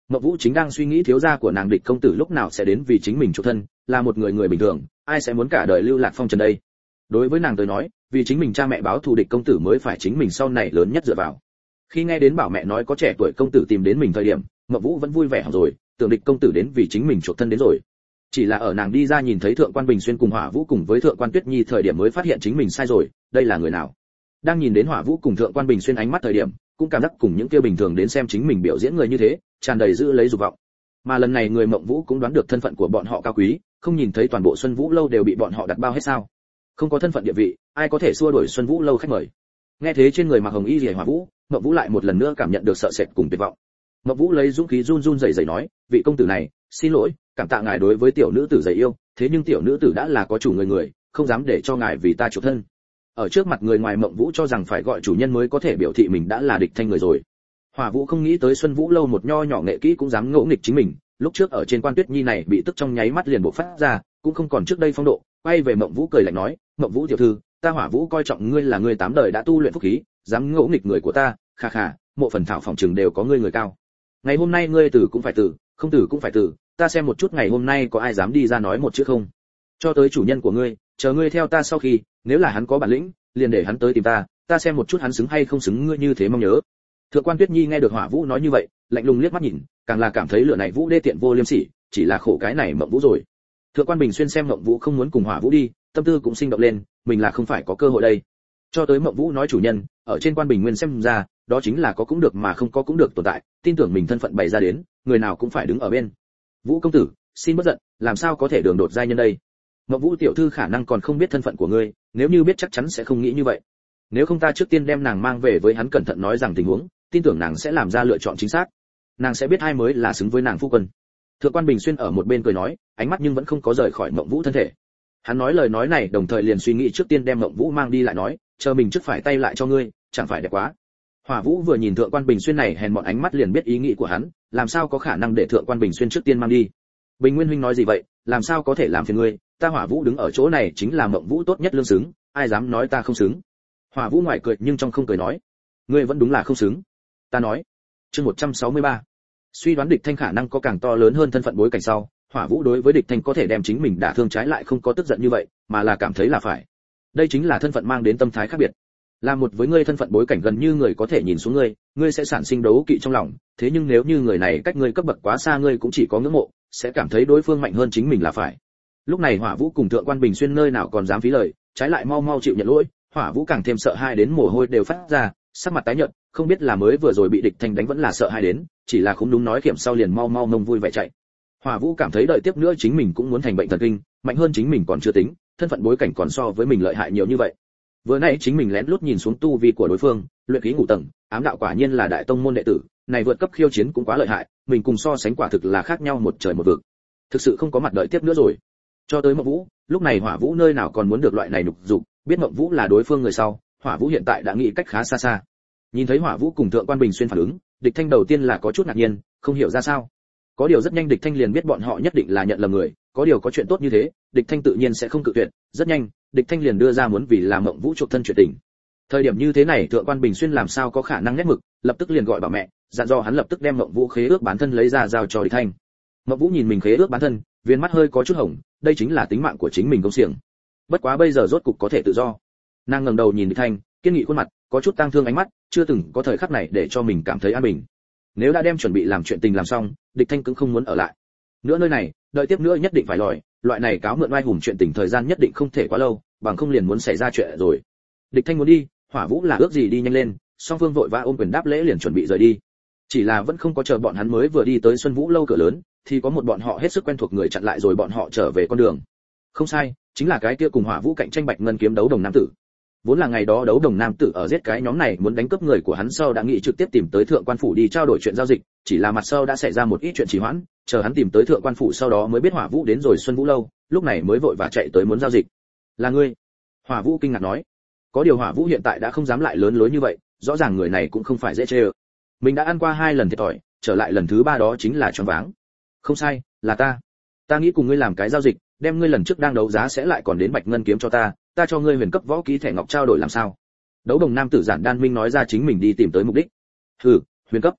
Mộng Vũ chính đang suy nghĩ thiếu gia của nàng Địch công tử lúc nào sẽ đến vì chính mình chủ thân, là một người bình thường, ai sẽ muốn cả đời lưu lạc phong trần đây. Đối với nàng tới nói, vì chính mình cha mẹ báo thù Địch công tử mới phải chính mình sau này lớn nhất dựa vào. Khi nghe đến bảo mẹ nói có trẻ tuổi công tử tìm đến mình thời điểm, Mộng Vũ vẫn vui vẻ hẳn rồi, tưởng Địch công tử đến vì chính mình chuộc thân đến rồi. Chỉ là ở nàng đi ra nhìn thấy thượng quan Bình Xuyên cùng Hỏa Vũ cùng với thượng quan Tuyết Nhi thời điểm mới phát hiện chính mình sai rồi, đây là người nào? Đang nhìn đến Hỏa Vũ cùng thượng quan Bình Xuyên ánh mắt thời điểm, cũng cảm giác cùng những kia bình thường đến xem chính mình biểu diễn người như thế, tràn đầy giữ lấy dục vọng. Mà lần này người Mộng Vũ cũng đoán được thân phận của bọn họ cao quý, không nhìn thấy toàn bộ Xuân Vũ lâu đều bị bọn họ đặt bao hết sao? Không có thân phận địa vị, ai có thể xua đuổi Xuân Vũ lâu khách mời? Nghe thế trên người mặc hồng y liễu Hỏa Vũ, Mộng Vũ lại một lần nữa cảm nhận được sợ sệt cùng tuyệt vọng. Mộng Vũ lấy dũng khí run run rẩy rẩy nói, vị công tử này, xin lỗi, cảm tạ ngài đối với tiểu nữ tử dày yêu, thế nhưng tiểu nữ tử đã là có chủ người, không dám để cho ngài vì ta chuộc thân. Ở trước mặt người ngoài Mộng Vũ cho rằng phải gọi chủ nhân mới có thể biểu thị mình đã là Địch Thanh người rồi. Hỏa Vũ không nghĩ tới Xuân Vũ lâu một nho nhỏ nghệ kỹ cũng dám ngỗ nghịch chính mình, lúc trước ở trên Quan Tuyết Nhi này bị tức trong nháy mắt liền bộc phát ra, cũng không còn trước đây phong độ, quay về Mộng Vũ cười lạnh nói, Mộng Vũ tiểu thư, ta Hỏa Vũ coi trọng ngươi là người 8 đời đã tu luyện phúc khí, dám ngỗ nghịch người của ta, kha kha, mộ phần thảo phòng trường đều có ngươi người cao. Ngày hôm nay ngươi tử cũng phải tử, không tử cũng phải tử, ta xem một chút ngày hôm nay có ai dám đi ra nói một chữ không. Cho tới chủ nhân của ngươi, chờ ngươi theo ta sau khi, nếu là hắn có bản lĩnh, liền để hắn tới tìm ta, ta xem một chút hắn xứng hay không xứng ngươi như thế mong nhớ. Thượng quan Tuyết Nhi nghe được Hỏa Vũ nói như vậy, lạnh lùng liếc mắt nhìn, càng là cảm thấy lửa này Vũ đê tiện vô liêm sỉ, chỉ là khổ cái này Mộng Vũ rồi. Thượng quan Bình Xuyên xem Mộng Vũ không muốn cùng Hỏa Vũ đi, tâm tư cũng sinh động lên, mình là không phải có cơ hội đây. Cho tới Mộng Vũ nói chủ nhân, ở trên Quan Bình Nguyên xem ra, đó chính là có cũng được mà không có cũng được tồn tại, tin tưởng mình thân phận bày ra đến, người nào cũng phải đứng ở bên. Vũ công tử, xin bất giận, làm sao có thể đường đột giai nhân đây? Mộng Vũ tiểu thư khả năng còn không biết thân phận của ngươi, nếu như biết chắc chắn sẽ không nghĩ như vậy. Nếu không ta trước tiên đem nàng mang về với hắn cẩn thận nói rằng tình huống, tin tưởng nàng sẽ làm ra lựa chọn chính xác. Nàng sẽ biết ai mới là xứng với nàng phu quân. Thượng quan Bình Xuyên ở một bên cười nói, ánh mắt nhưng vẫn không có rời khỏi Mộng Vũ thân thể. Hắn nói lời nói này đồng thời liền suy nghĩ trước tiên đem Mộng Vũ mang đi lại nói, chờ mình trước phải tay lại cho ngươi, chẳng phải đẹp quá. Hỏa Vũ vừa nhìn Thượng quan Bình Xuyên này hèn mọn ánh mắt liền biết ý nghĩ của hắn, làm sao có khả năng để Thượng quan Bình Xuyên trước tiên mang đi. Bình Nguyên huynh nói gì vậy, làm sao có thể làm phiền ngươi, ta Hỏa Vũ đứng ở chỗ này chính là Mộng Vũ tốt nhất lương xứng, ai dám nói ta không xứng. Hỏa Vũ ngoài cười nhưng trong không cười nói, ngươi vẫn đúng là không xứng. Ta nói. Chương 163. Suy đoán Địch Thanh khả năng có càng to lớn hơn thân phận bối cảnh sau, Hỏa Vũ đối với Địch Thanh có thể đem chính mình đả thương trái lại không có tức giận như vậy, mà là cảm thấy là phải. Đây chính là thân phận mang đến tâm thái khác biệt. Là một với ngươi thân phận bối cảnh gần như người có thể nhìn xuống ngươi, ngươi sẽ sản sinh đấu kỵ trong lòng, thế nhưng nếu như người này cách ngươi cấp bậc quá xa ngươi cũng chỉ có ngưỡng mộ, sẽ cảm thấy đối phương mạnh hơn chính mình là phải. Lúc này Hỏa Vũ cùng Thượng quan Bình Xuyên nơi nào còn dám phí lời, trái lại mau mau chịu nhận lỗi, Hỏa Vũ càng thêm sợ hãi đến mồ hôi đều phát ra, sắc mặt tái nhợt, không biết là mới vừa rồi bị Địch Thanh đánh vẫn là sợ hãi đến, chỉ là không đúng nói kiểm sau liền mau mau mông vui vẻ chạy. Hỏa Vũ cảm thấy đợi tiếp nữa chính mình cũng muốn thành bệnh thần kinh, mạnh hơn chính mình còn chưa tính, thân phận bối cảnh còn so với mình lợi hại nhiều như vậy. Vừa nãy chính mình lén lút nhìn xuống tu vi của đối phương, luyện khí ngũ tầng, ám đạo quả nhiên là đại tông môn đệ tử, này vượt cấp khiêu chiến cũng quá lợi hại, mình cùng so sánh quả thực là khác nhau một trời một vực. Thực sự không có mặt đợi tiếp nữa rồi. Cho tới Mộng Vũ, lúc này Hỏa Vũ nơi nào còn muốn được loại này nhục dục, biết Mộng Vũ là đối phương người sau, Hỏa Vũ hiện tại đã nghĩ cách khá xa xa. Nhìn thấy Hỏa Vũ cùng Thượng quan Bình Xuyên phản ứng, Địch Thanh đầu tiên là có chút ngạc nhiên, không hiểu ra sao. Có điều rất nhanh Địch Thanh liền biết bọn họ nhất định là nhận lầm người, có điều có chuyện tốt như thế, Địch Thanh tự nhiên sẽ không cự tuyệt, rất nhanh, Địch Thanh liền đưa ra muốn vì làm Mộng Vũ chuộc thân chuyện tình. Thời điểm như thế này Thượng quan Bình Xuyên làm sao có khả năng nét mực, lập tức liền gọi bảo mẹ, dặn dò hắn lập tức đem Mộng Vũ khế ước bán thân lấy ra giao cho Địch Thanh. Mộng Vũ nhìn mình khế ước bán thân, viên mắt hơi có chút hồng, đây chính là tính mạng của chính mình công xiềng. Bất quá bây giờ rốt cục có thể tự do. Nàng ngẩng đầu nhìn Địch Thanh, kiên nghị khuôn mặt, có chút tang thương ánh mắt, chưa từng có thời khắc này để cho mình cảm thấy an bình. Nếu đã đem chuẩn bị làm chuyện tình làm xong, Địch Thanh cũng không muốn ở lại nữa nơi này, đợi tiếp nữa nhất định phải lòi, loại này cáo mượn oai hùng chuyện tình thời gian nhất định không thể quá lâu, bằng không liền muốn xảy ra chuyện rồi. Địch Thanh muốn đi, Hỏa Vũ là ước gì đi nhanh lên, song phương vội vã ôm quyền đáp lễ liền chuẩn bị rời đi. Chỉ là vẫn không có chờ bọn hắn mới vừa đi tới Xuân Vũ lâu cửa lớn, thì có một bọn họ hết sức quen thuộc người chặn lại rồi bọn họ trở về con đường. Không sai, chính là cái kia cùng Hỏa Vũ cạnh tranh bạch ngân kiếm đấu đồng nam tử. Vốn là ngày đó đấu đồng nam tử ở giết cái nhóm này muốn đánh cướp người của hắn sau đã nghĩ trực tiếp tìm tới thượng quan phủ đi trao đổi chuyện giao dịch, chỉ là mặt sau đã xảy ra một ít chuyện trì hoãn, chờ hắn tìm tới thượng quan phủ sau đó mới biết Hỏa Vũ đến rồi Xuân Vũ lâu, lúc này mới vội vã chạy tới muốn giao dịch. Là ngươi? Hỏa Vũ kinh ngạc nói. Có điều Hỏa Vũ hiện tại đã không dám lại lớn lối như vậy, rõ ràng người này cũng không phải dễ chơi. Mình đã ăn qua 2 lần thiệt thòi, trở lại lần thứ 3 đó chính là choáng váng. Không sai, là ta. Ta nghĩ cùng ngươi làm cái giao dịch, đem ngươi lần trước đang đấu giá sẽ lại còn đến bạch ngân kiếm cho ta cho ngươi huyền cấp võ ký thẻ ngọc trao đổi làm sao? Đấu đồng nam tử Giản Đan Minh nói ra chính mình đi tìm tới mục đích. Hừ, huyền cấp.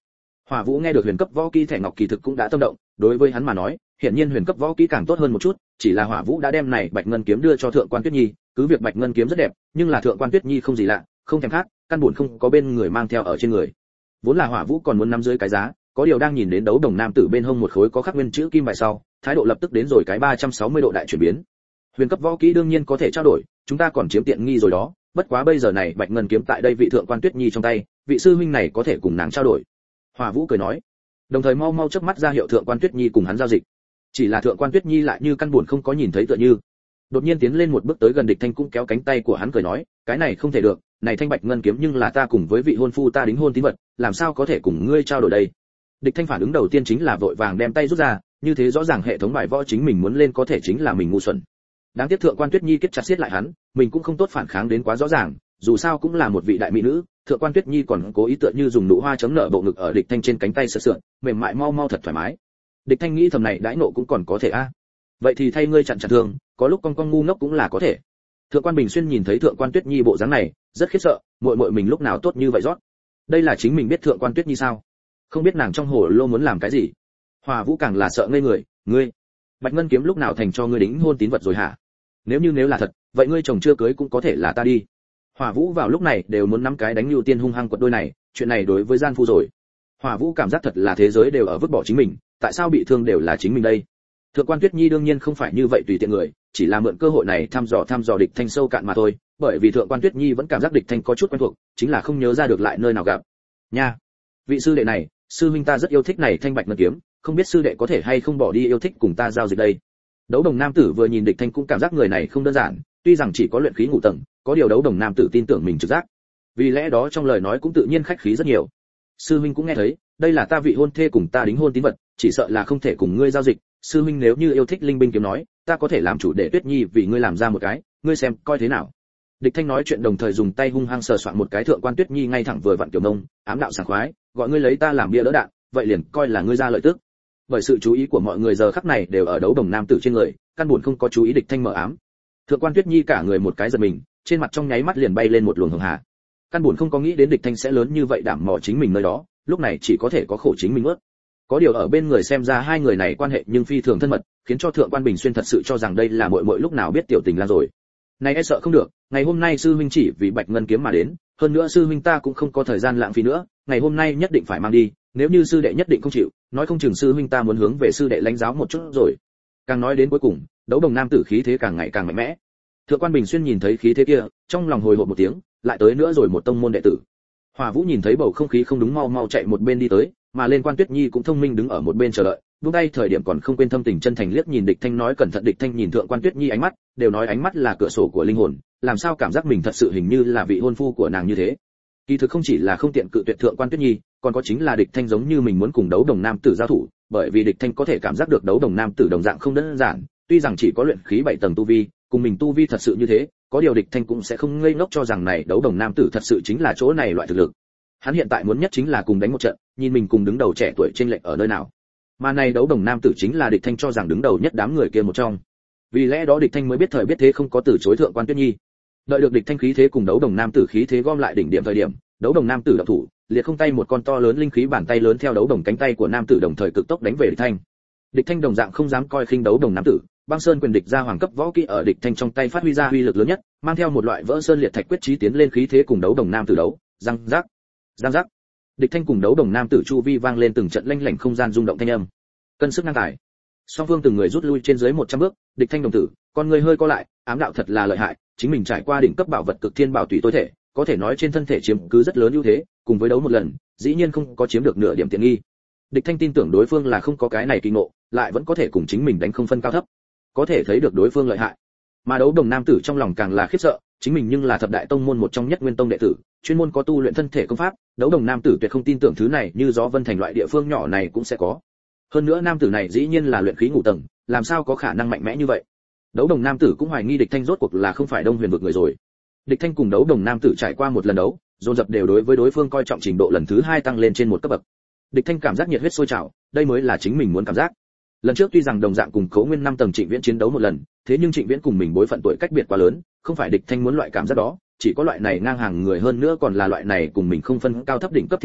Hỏa Vũ nghe được huyền cấp võ kỹ thẻ ngọc kỳ thực cũng đã tâm động, đối với hắn mà nói, hiện nhiên huyền cấp võ kỹ càng tốt hơn một chút, chỉ là Hỏa Vũ đã đem này Bạch Ngân kiếm đưa cho Thượng quan Tuyết Nhi, cứ việc Bạch Ngân kiếm rất đẹp, nhưng là Thượng quan Tuyết Nhi không gì lạ, không thèm khác, căn buồn không có bên người mang theo ở trên người. Vốn là Hỏa Vũ còn muốn nắm dưới cái giá, có điều đang nhìn đến đấu đồng nam tử bên hông một khối có khắc nguyên chữ kim bài sau, thái độ lập tức đến rồi cái 360 độ đại chuyển biến. Huyền cấp võ kỹ đương nhiên có thể trao đổi, chúng ta còn chiếm tiện nghi rồi đó, bất quá bây giờ này Bạch Ngân kiếm tại đây vị Thượng quan Tuyết Nhi trong tay, vị sư huynh này có thể cùng nàng trao đổi. Hỏa Vũ cười nói, đồng thời mau mau chớp mắt ra hiệu Thượng quan Tuyết Nhi cùng hắn giao dịch. Chỉ là Thượng quan Tuyết Nhi lại như căn buồn không có nhìn thấy tựa như. Đột nhiên tiến lên một bước tới gần Địch Thanh cũng kéo cánh tay của hắn cười nói, cái này không thể được, này thanh Bạch Ngân kiếm nhưng là ta cùng với vị hôn phu ta đính hôn tín vật, làm sao có thể cùng ngươi trao đổi đây. Địch Thanh phản ứng đầu tiên chính là vội vàng đem tay rút ra, như thế rõ ràng hệ thống bài võ chính mình muốn lên có thể chính là mình ngu xuẩn. Đáng tiếc Thượng quan Tuyết Nhi kết chặt siết lại hắn, mình cũng không tốt phản kháng đến quá rõ ràng, dù sao cũng là một vị đại mỹ nữ. Thượng quan Tuyết Nhi còn cố ý tựa như dùng nụ hoa chấm nở bộ ngực ở Địch Thanh trên cánh tay sờ sượn, mềm mại mau mau thật thoải mái. Địch Thanh nghĩ thầm này đãi nộ cũng còn có thể a. Vậy thì thay ngươi chặn chặn thương, có lúc con ngu ngốc cũng là có thể. Thượng quan Bình Xuyên nhìn thấy Thượng quan Tuyết Nhi bộ dáng này, rất khiếp sợ, muội muội mình lúc nào tốt như vậy rót. Đây là chính mình biết Thượng quan Tuyết Nhi sao? Không biết nàng trong hồ lô muốn làm cái gì. Hòa Vũ càng là sợ ngây người, ngươi, Bạch Ngân kiếm lúc nào thành cho ngươi đính hôn tín vật rồi hả? Nếu là thật, vậy ngươi chồng chưa cưới cũng có thể là ta đi. Hỏa Vũ vào lúc này đều muốn nắm cái đánh Lưu Tiên hung hăng quật đôi này, chuyện này đối với gian phu rồi. Hỏa Vũ cảm giác thật là thế giới đều ở vứt bỏ chính mình, tại sao bị thương đều là chính mình đây? Thượng quan Tuyết Nhi đương nhiên không phải như vậy tùy tiện người, chỉ là mượn cơ hội này thăm dò Địch Thanh sâu cạn mà thôi, bởi vì Thượng quan Tuyết Nhi vẫn cảm giác Địch Thanh có chút quen thuộc, chính là không nhớ ra được lại nơi nào gặp. Nha, vị sư đệ này, sư huynh ta rất yêu thích này thanh Bạch Ngân kiếm, không biết sư đệ có thể hay không bỏ đi yêu thích cùng ta giao dịch đây. Đấu đồng nam tử vừa nhìn Địch Thanh cũng cảm giác người này không đơn giản, tuy rằng chỉ có luyện khí ngũ tầng, có điều đấu đồng nam tử tin tưởng mình trực giác, vì lẽ đó trong lời nói cũng tự nhiên khách khí rất nhiều. Sư huynh cũng nghe thấy, đây là ta vị hôn thê cùng ta đính hôn tín vật, chỉ sợ là không thể cùng ngươi giao dịch. Sư huynh nếu như yêu thích linh binh kiếm nói, ta có thể làm chủ để Tuyết Nhi vì ngươi làm ra một cái, ngươi xem coi thế nào. Địch Thanh nói chuyện đồng thời dùng tay hung hăng sờ soạn một cái Thượng quan Tuyết Nhi ngay thẳng vừa vặn kiểu mông, ám đạo sảng khoái, gọi ngươi lấy ta làm bia đỡ đạn, vậy liền coi là ngươi ra lợi tức. Bởi sự chú ý của mọi người giờ khắc này đều ở đấu đồng nam tử trên người, căn buồn không có chú ý Địch Thanh mở ám. Thượng quan Tuyết Nhi cả người một cái giật mình, trên mặt trong nháy mắt liền bay lên một luồng hường hà. Căn buồn không có nghĩ đến Địch Thanh sẽ lớn như vậy đảm mò chính mình nơi đó, lúc này chỉ có thể có khổ chính mình ướt. Có điều ở bên người xem ra hai người này quan hệ nhưng phi thường thân mật, khiến cho Thượng quan Bình Xuyên thật sự cho rằng đây là muội muội lúc nào biết tiểu tình lang rồi. Này e sợ không được, ngày hôm nay sư huynh chỉ vì Bạch Ngân kiếm mà đến, hơn nữa sư huynh ta cũng không có thời gian lãng phí nữa, ngày hôm nay nhất định phải mang đi, nếu như sư đệ nhất định không chịu, nói không chừng sư huynh ta muốn hướng về sư đệ lãnh giáo một chút rồi. Càng nói đến cuối cùng, đấu đồng nam tử khí thế càng ngày càng mạnh mẽ. Thượng quan Bình Xuyên nhìn thấy khí thế kia, trong lòng hồi hộp một tiếng, lại tới nữa rồi một tông môn đệ tử. Hỏa Vũ nhìn thấy bầu không khí không đúng mau mau chạy một bên đi tới, mà lên quan Tuyết Nhi cũng thông minh đứng ở một bên chờ đợi, buông tay thời điểm còn không quên thâm tình chân thành liếc nhìn Địch Thanh nói cẩn thận. Địch Thanh nhìn Thượng quan Tuyết Nhi ánh mắt, đều nói ánh mắt là cửa sổ của linh hồn, làm sao cảm giác mình thật sự hình như là vị hôn phu của nàng như thế. Kỳ thực không chỉ là không tiện cự tuyệt Thượng quan Tuyết Nhi, còn có chính là Địch Thanh giống như mình muốn cùng đấu đồng nam tử giao thủ, bởi vì Địch Thanh có thể cảm giác được đấu đồng nam tử đồng dạng không đơn giản, tuy rằng chỉ có luyện khí 7 tầng tu vi, cùng mình tu vi thật sự như thế, có điều Địch Thanh cũng sẽ không ngây ngốc cho rằng này đấu đồng nam tử thật sự chính là chỗ này loại thực lực. Hắn hiện tại muốn nhất chính là cùng đánh một trận, nhìn mình cùng đứng đầu trẻ tuổi trên lệnh ở nơi nào. Mà này đấu đồng nam tử chính là Địch Thanh cho rằng đứng đầu nhất đám người kia một trong. Vì lẽ đó Địch Thanh mới biết thời biết thế không có từ chối Thượng quan Tuyết Nhi. Đợi được Địch Thanh khí thế cùng đấu đồng nam tử khí thế gom lại đỉnh điểm thời điểm, đấu đồng nam tử động thủ, liệt không tay một con to lớn linh khí bàn tay lớn theo đấu đồng cánh tay của nam tử đồng thời cực tốc đánh về Địch Thanh. Địch Thanh đồng dạng không dám coi khinh đấu đồng nam tử, băng sơn quyền địch ra hoàng cấp võ kỹ ở Địch Thanh trong tay phát huy ra uy lực lớn nhất, mang theo một loại vỡ sơn liệt thạch quyết chí tiến lên khí thế cùng đấu đồng nam tử đấu, răng rắc, răng rắc. Địch Thanh cùng đấu đồng nam tử chu vi vang lên từng trận lanh lảnh không gian rung động thanh âm. Cân sức ngang tài. Song phương từng người rút lui trên dưới 100 bước, Địch Thanh đồng tử, con người hơi co lại, ám đạo thật là lợi hại, chính mình trải qua đỉnh cấp bảo vật cực thiên bảo tùy tối thể, có thể nói trên thân thể chiếm cứ rất lớn ưu thế, cùng với đấu một lần, dĩ nhiên không có chiếm được nửa điểm tiện nghi. Địch Thanh tin tưởng đối phương là không có cái này kỳ ngộ, lại vẫn có thể cùng chính mình đánh không phân cao thấp, có thể thấy được đối phương lợi hại. Mà đấu đồng nam tử trong lòng càng là khiếp sợ, chính mình nhưng là thập đại tông môn một trong nhất nguyên tông đệ tử, chuyên môn có tu luyện thân thể công pháp, đấu đồng nam tử tuyệt không tin tưởng thứ này như gió vân thành loại địa phương nhỏ này cũng sẽ có. Hơn nữa nam tử này dĩ nhiên là luyện khí ngũ tầng, làm sao có khả năng mạnh mẽ như vậy? Đấu đồng nam tử cũng hoài nghi Địch Thanh rốt cuộc là không phải Đông Huyền vực người rồi. Địch Thanh cùng đấu đồng nam tử trải qua một lần đấu, dồn dập đều đối với đối phương coi trọng trình độ lần thứ 2 tăng lên trên một cấp bậc. Địch Thanh cảm giác nhiệt huyết sôi trào, đây mới là chính mình muốn cảm giác. Lần trước tuy rằng đồng dạng cùng Cố Nguyên 5 tầng Trịnh Viễn chiến đấu một lần, thế nhưng Trịnh Viễn cùng mình bối phận tuổi cách biệt quá lớn, không phải Địch Thanh muốn loại cảm giác đó, chỉ có loại này ngang hàng người hơn nữa còn là loại này cùng mình không phân cao thấp đỉnh cấp thiên tài,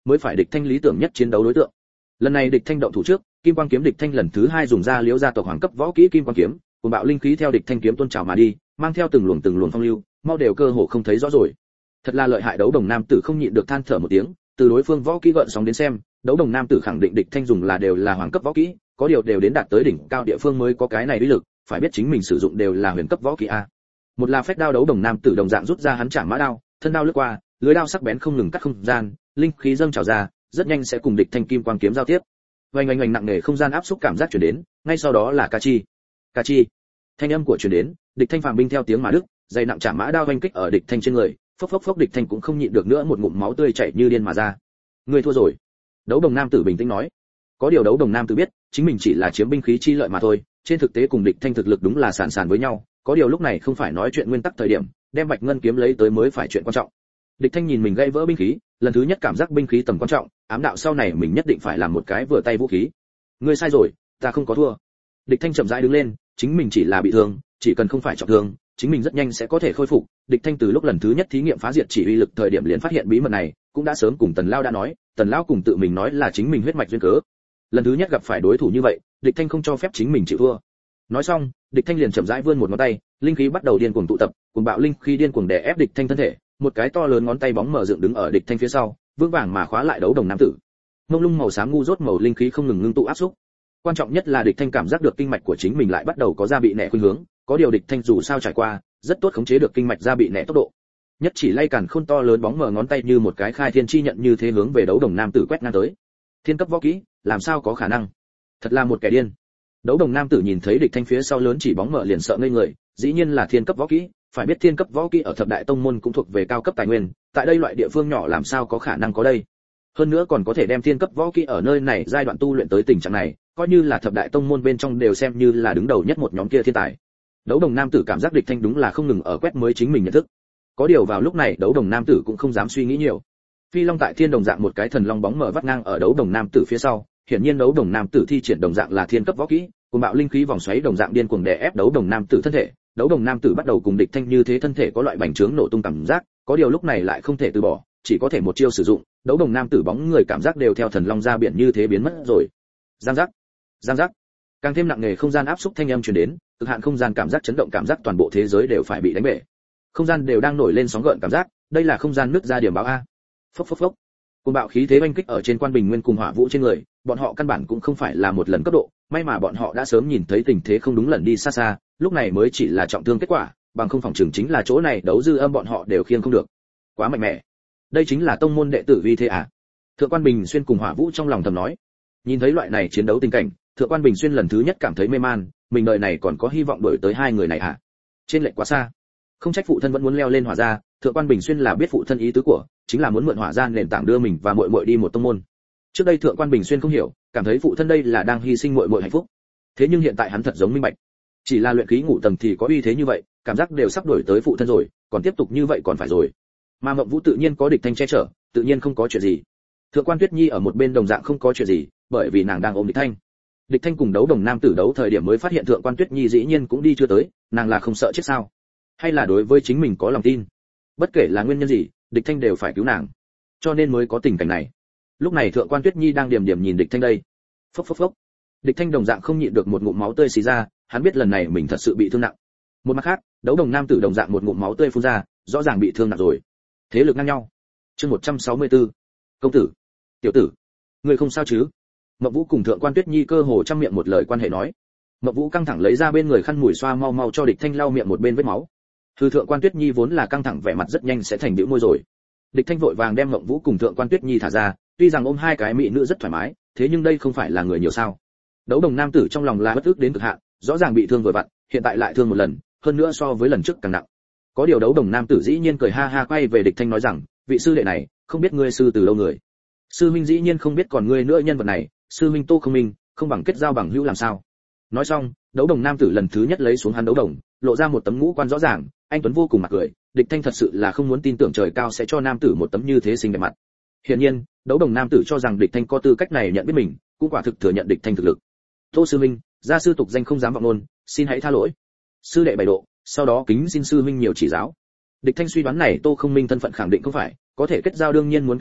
mới phải địch thanh lý tưởng nhất chiến đấu đối tượng. Lần này địch thanh động thủ trước, kim quang kiếm địch thanh lần thứ 2 dùng ra liễu gia tộc hoàng cấp võ kỹ kim quang kiếm, cuồng bạo linh khí theo địch thanh kiếm tuôn trào mà đi, mang theo từng luồng phong lưu, mau đều cơ hồ không thấy rõ rồi. Thật là lợi hại. Đấu đồng nam tử không nhịn được than thở một tiếng, từ đối phương võ kỹ gợn sóng đến xem, đấu đồng nam tử khẳng định địch thanh dùng là đều là hoàng cấp võ kỹ, có điều đều đến đạt tới đỉnh cao địa phương mới có cái này uy lực, phải biết chính mình sử dụng đều là huyền cấp võ kỹ a. Một là phách đao đấu đồng nam tử đồng dạng rút ra hắn chạm mã đao, thân đao lướt qua, lưỡi đao sắc bén không ngừng cắt không gian, linh khí dâng trào ra, rất nhanh sẽ cùng địch thanh kim quang kiếm giao tiếp. Oanh oanh oanh, nặng nề không gian áp xúc cảm giác truyền đến, ngay sau đó là ca chi, thanh âm của truyền đến, địch thanh phàm binh theo tiếng mà đức, dày nặng chạm mã đao oanh kích ở địch thanh trên người, phốc phốc địch thanh cũng không nhịn được nữa, một ngụm máu tươi chảy như điên mà ra. Ngươi thua rồi. Đấu đồng nam tử bình tĩnh nói. Có điều đấu đồng nam tử biết, chính mình chỉ là chiếm binh khí chi lợi mà thôi, trên thực tế cùng địch thanh thực lực đúng là sàn sàn với nhau, có điều lúc này không phải nói chuyện nguyên tắc thời điểm, đem bạch ngân kiếm lấy tới mới phải chuyện quan trọng. Địch thanh nhìn mình gãy vỡ binh khí, lần thứ nhất cảm giác binh khí tầm quan trọng, ám đạo sau này mình nhất định phải làm một cái vừa tay vũ khí. Ngươi sai rồi, ta không có thua. Địch thanh chậm rãi đứng lên, chính mình chỉ là bị thương, chỉ cần không phải trọng thương, chính mình rất nhanh sẽ có thể khôi phục. Địch thanh từ lúc lần thứ nhất thí nghiệm phá diệt chỉ uy lực thời điểm liền phát hiện bí mật này, cũng đã sớm cùng Tần Lao đã nói, Tần Lao cùng tự mình nói là chính mình huyết mạch duyên cớ. Lần thứ nhất gặp phải đối thủ như vậy, địch thanh không cho phép chính mình chịu thua. Nói xong, địch thanh liền chậm rãi vươn một ngón tay, linh khí bắt đầu điên cuồng tụ tập, cuồng bạo linh khí điên cuồng đè ép địch thanh thân thể, một cái to lớn ngón tay bóng mở dựng đứng ở địch thanh phía sau, vững vàng mà khóa lại đấu đồng nam tử. Mông lung màu xám ngu dốt màu linh khí không ngừng ngưng tụ áp xúc. Quan trọng nhất là địch thanh cảm giác được kinh mạch của chính mình lại bắt đầu có ra bị nẻ khuynh hướng, có điều địch thanh dù sao trải qua, rất tốt khống chế được kinh mạch ra bị nẻ tốc độ. Nhất chỉ lay càn khôn to lớn bóng mở ngón tay như một cái khai thiên chi nhận như thế hướng về đấu đồng nam tử quét ngang tới. Thiên cấp võ kỹ, làm sao có khả năng? Thật là một kẻ điên. Đấu đồng nam tử nhìn thấy địch thanh phía sau lớn chỉ bóng mở liền sợ ngây người, dĩ nhiên là thiên cấp võ kỹ, phải biết thiên cấp võ kỹ ở thập đại tông môn cũng thuộc về cao cấp tài nguyên, tại đây loại địa phương nhỏ làm sao có khả năng có đây. Hơn nữa còn có thể đem thiên cấp võ kỹ ở nơi này giai đoạn tu luyện tới tình trạng này, coi như là thập đại tông môn bên trong đều xem như là đứng đầu nhất một nhóm kia thiên tài. Đấu đồng nam tử cảm giác địch thanh đúng là không ngừng ở quét mới chính mình nhận thức. Có điều vào lúc này đấu đồng nam tử cũng không dám suy nghĩ nhiều. Phi long tại thiên đồng dạng một cái thần long bóng mở vắt ngang ở đấu đồng nam tử phía sau, hiển nhiên đấu đồng nam tử thi triển đồng dạng là thiên cấp võ kỹ, cùng bạo linh khí vòng xoáy đồng dạng điên cuồng đè ép đấu đồng nam tử thân thể. Đấu đồng nam tử bắt đầu cùng địch thanh như thế, thân thể có loại bành trướng nổ tung cảm giác, có điều lúc này lại không thể từ bỏ, chỉ có thể một chiêu sử dụng, đấu đồng nam tử bóng người cảm giác đều theo thần long ra biển như thế biến mất rồi. Giang giác, càng thêm nặng nề không gian áp xúc thanh âm truyền đến, cực hạn không gian cảm giác chấn động, cảm giác toàn bộ thế giới đều phải bị đánh bể, không gian đều đang nổi lên sóng gợn cảm giác, đây là không gian nứt ra điểm báo a. Phốc. Cùng bạo khí thế oanh kích ở trên Quan Bình Nguyên cùng Hỏa Vũ trên người, bọn họ căn bản cũng không phải là một lần cấp độ, may mà bọn họ đã sớm nhìn thấy tình thế không đúng, lần đi xa xa, lúc này mới chỉ là trọng thương kết quả, bằng không phòng trường chính là chỗ này đấu dư âm bọn họ đều khiêng không được. Quá mạnh mẽ. Đây chính là tông môn đệ tử vi thế à? Thượng Quan Bình Xuyên cùng Hỏa Vũ trong lòng thầm nói. Nhìn thấy loại này chiến đấu tình cảnh, Thượng Quan Bình Xuyên lần thứ nhất cảm thấy mê man, mình đời này còn có hy vọng đuổi tới hai người này à? Trên lệch quá xa. Không trách phụ thân vẫn muốn leo lên hỏa gia, Thượng Quan Bình Xuyên là biết phụ thân ý tứ của, chính là muốn mượn hỏa gia nền tảng đưa mình và muội muội đi một tông môn. Trước đây Thượng Quan Bình Xuyên không hiểu, cảm thấy phụ thân đây là đang hy sinh muội muội hạnh phúc. Thế nhưng hiện tại hắn thật giống minh bạch, chỉ là luyện khí ngũ tầng thì có uy thế như vậy, cảm giác đều sắp đuổi tới phụ thân rồi, còn tiếp tục như vậy còn phải rồi. Mà Mộng Vũ tự nhiên có địch thanh che chở, tự nhiên không có chuyện gì. Thượng Quan Tuyết Nhi ở một bên đồng dạng không có chuyện gì, bởi vì nàng đang ôm địch thanh. Địch thanh cùng đấu đồng nam tử đấu thời điểm mới phát hiện Thượng Quan Tuyết Nhi dĩ nhiên cũng đi chưa tới, nàng là không sợ chết sao? Hay là đối với chính mình có lòng tin? Bất kể là nguyên nhân gì, địch thanh đều phải cứu nàng, cho nên mới có tình cảnh này. Lúc này Thượng Quan Tuyết Nhi đang điềm điềm nhìn địch thanh đây. Phốc. Địch thanh đồng dạng không nhịn được một ngụm máu tươi xì ra, hắn biết lần này mình thật sự bị thương nặng. Một mặt khác, đấu đồng nam tử đồng dạng một ngụm máu tươi phun ra, rõ ràng bị thương nặng rồi. Thế lực ngang nhau. Chương 164. Công tử, tiểu tử, ngươi không sao chứ? Mộng Vũ cùng Thượng Quan Tuyết Nhi cơ hồ trăm miệng một lời quan hệ nói. Mộng Vũ căng thẳng lấy ra bên người khăn mùi xoa mau cho địch thanh lau miệng một bên vết máu. Thượng Quan Tuyết Nhi vốn là căng thẳng vẻ mặt rất nhanh sẽ thành bĩu môi rồi. Địch thanh vội vàng đem Mộng Vũ cùng Thượng Quan Tuyết Nhi thả ra, tuy rằng ôm hai cái mỹ nữ rất thoải mái, thế nhưng đây không phải là người nhiều sao? Đấu đồng nam tử trong lòng là bất ức đến cực hạn, rõ ràng bị thương vừa vặn, hiện tại lại thương một lần, hơn nữa so với lần trước càng nặng. Có điều đấu đồng nam tử dĩ nhiên cười ha ha quay về địch thanh nói rằng, vị sư đệ này, không biết ngươi sư từ lâu người? Sư huynh dĩ nhiên không biết còn ngươi nữa nhân vật này, sư huynh Tô không minh, không bằng kết giao bằng hữu làm sao? Nói xong, đấu đồng nam tử lần thứ nhất lấy xuống hắn đấu đồng, lộ ra một tấm ngũ quan rõ ràng, anh tuấn vô cùng mặt cười. Địch thanh thật sự là không muốn tin tưởng trời cao sẽ cho nam tử một tấm như thế xinh đẹp mặt. Hiển nhiên, đấu đồng nam tử cho rằng địch thanh có tư cách này nhận biết mình, cũng quả thực thừa nhận địch thanh thực lực. Tô sư huynh, gia sư tục danh không dám vọng ngôn, xin hãy tha lỗi. Sư đệ bày độ, sau đó kính xin sư huynh nhiều chỉ giáo. Địch thanh suy đoán này Tô không minh thân phận khẳng định không phải, có thể kết giao đương nhiên muốn kết giao,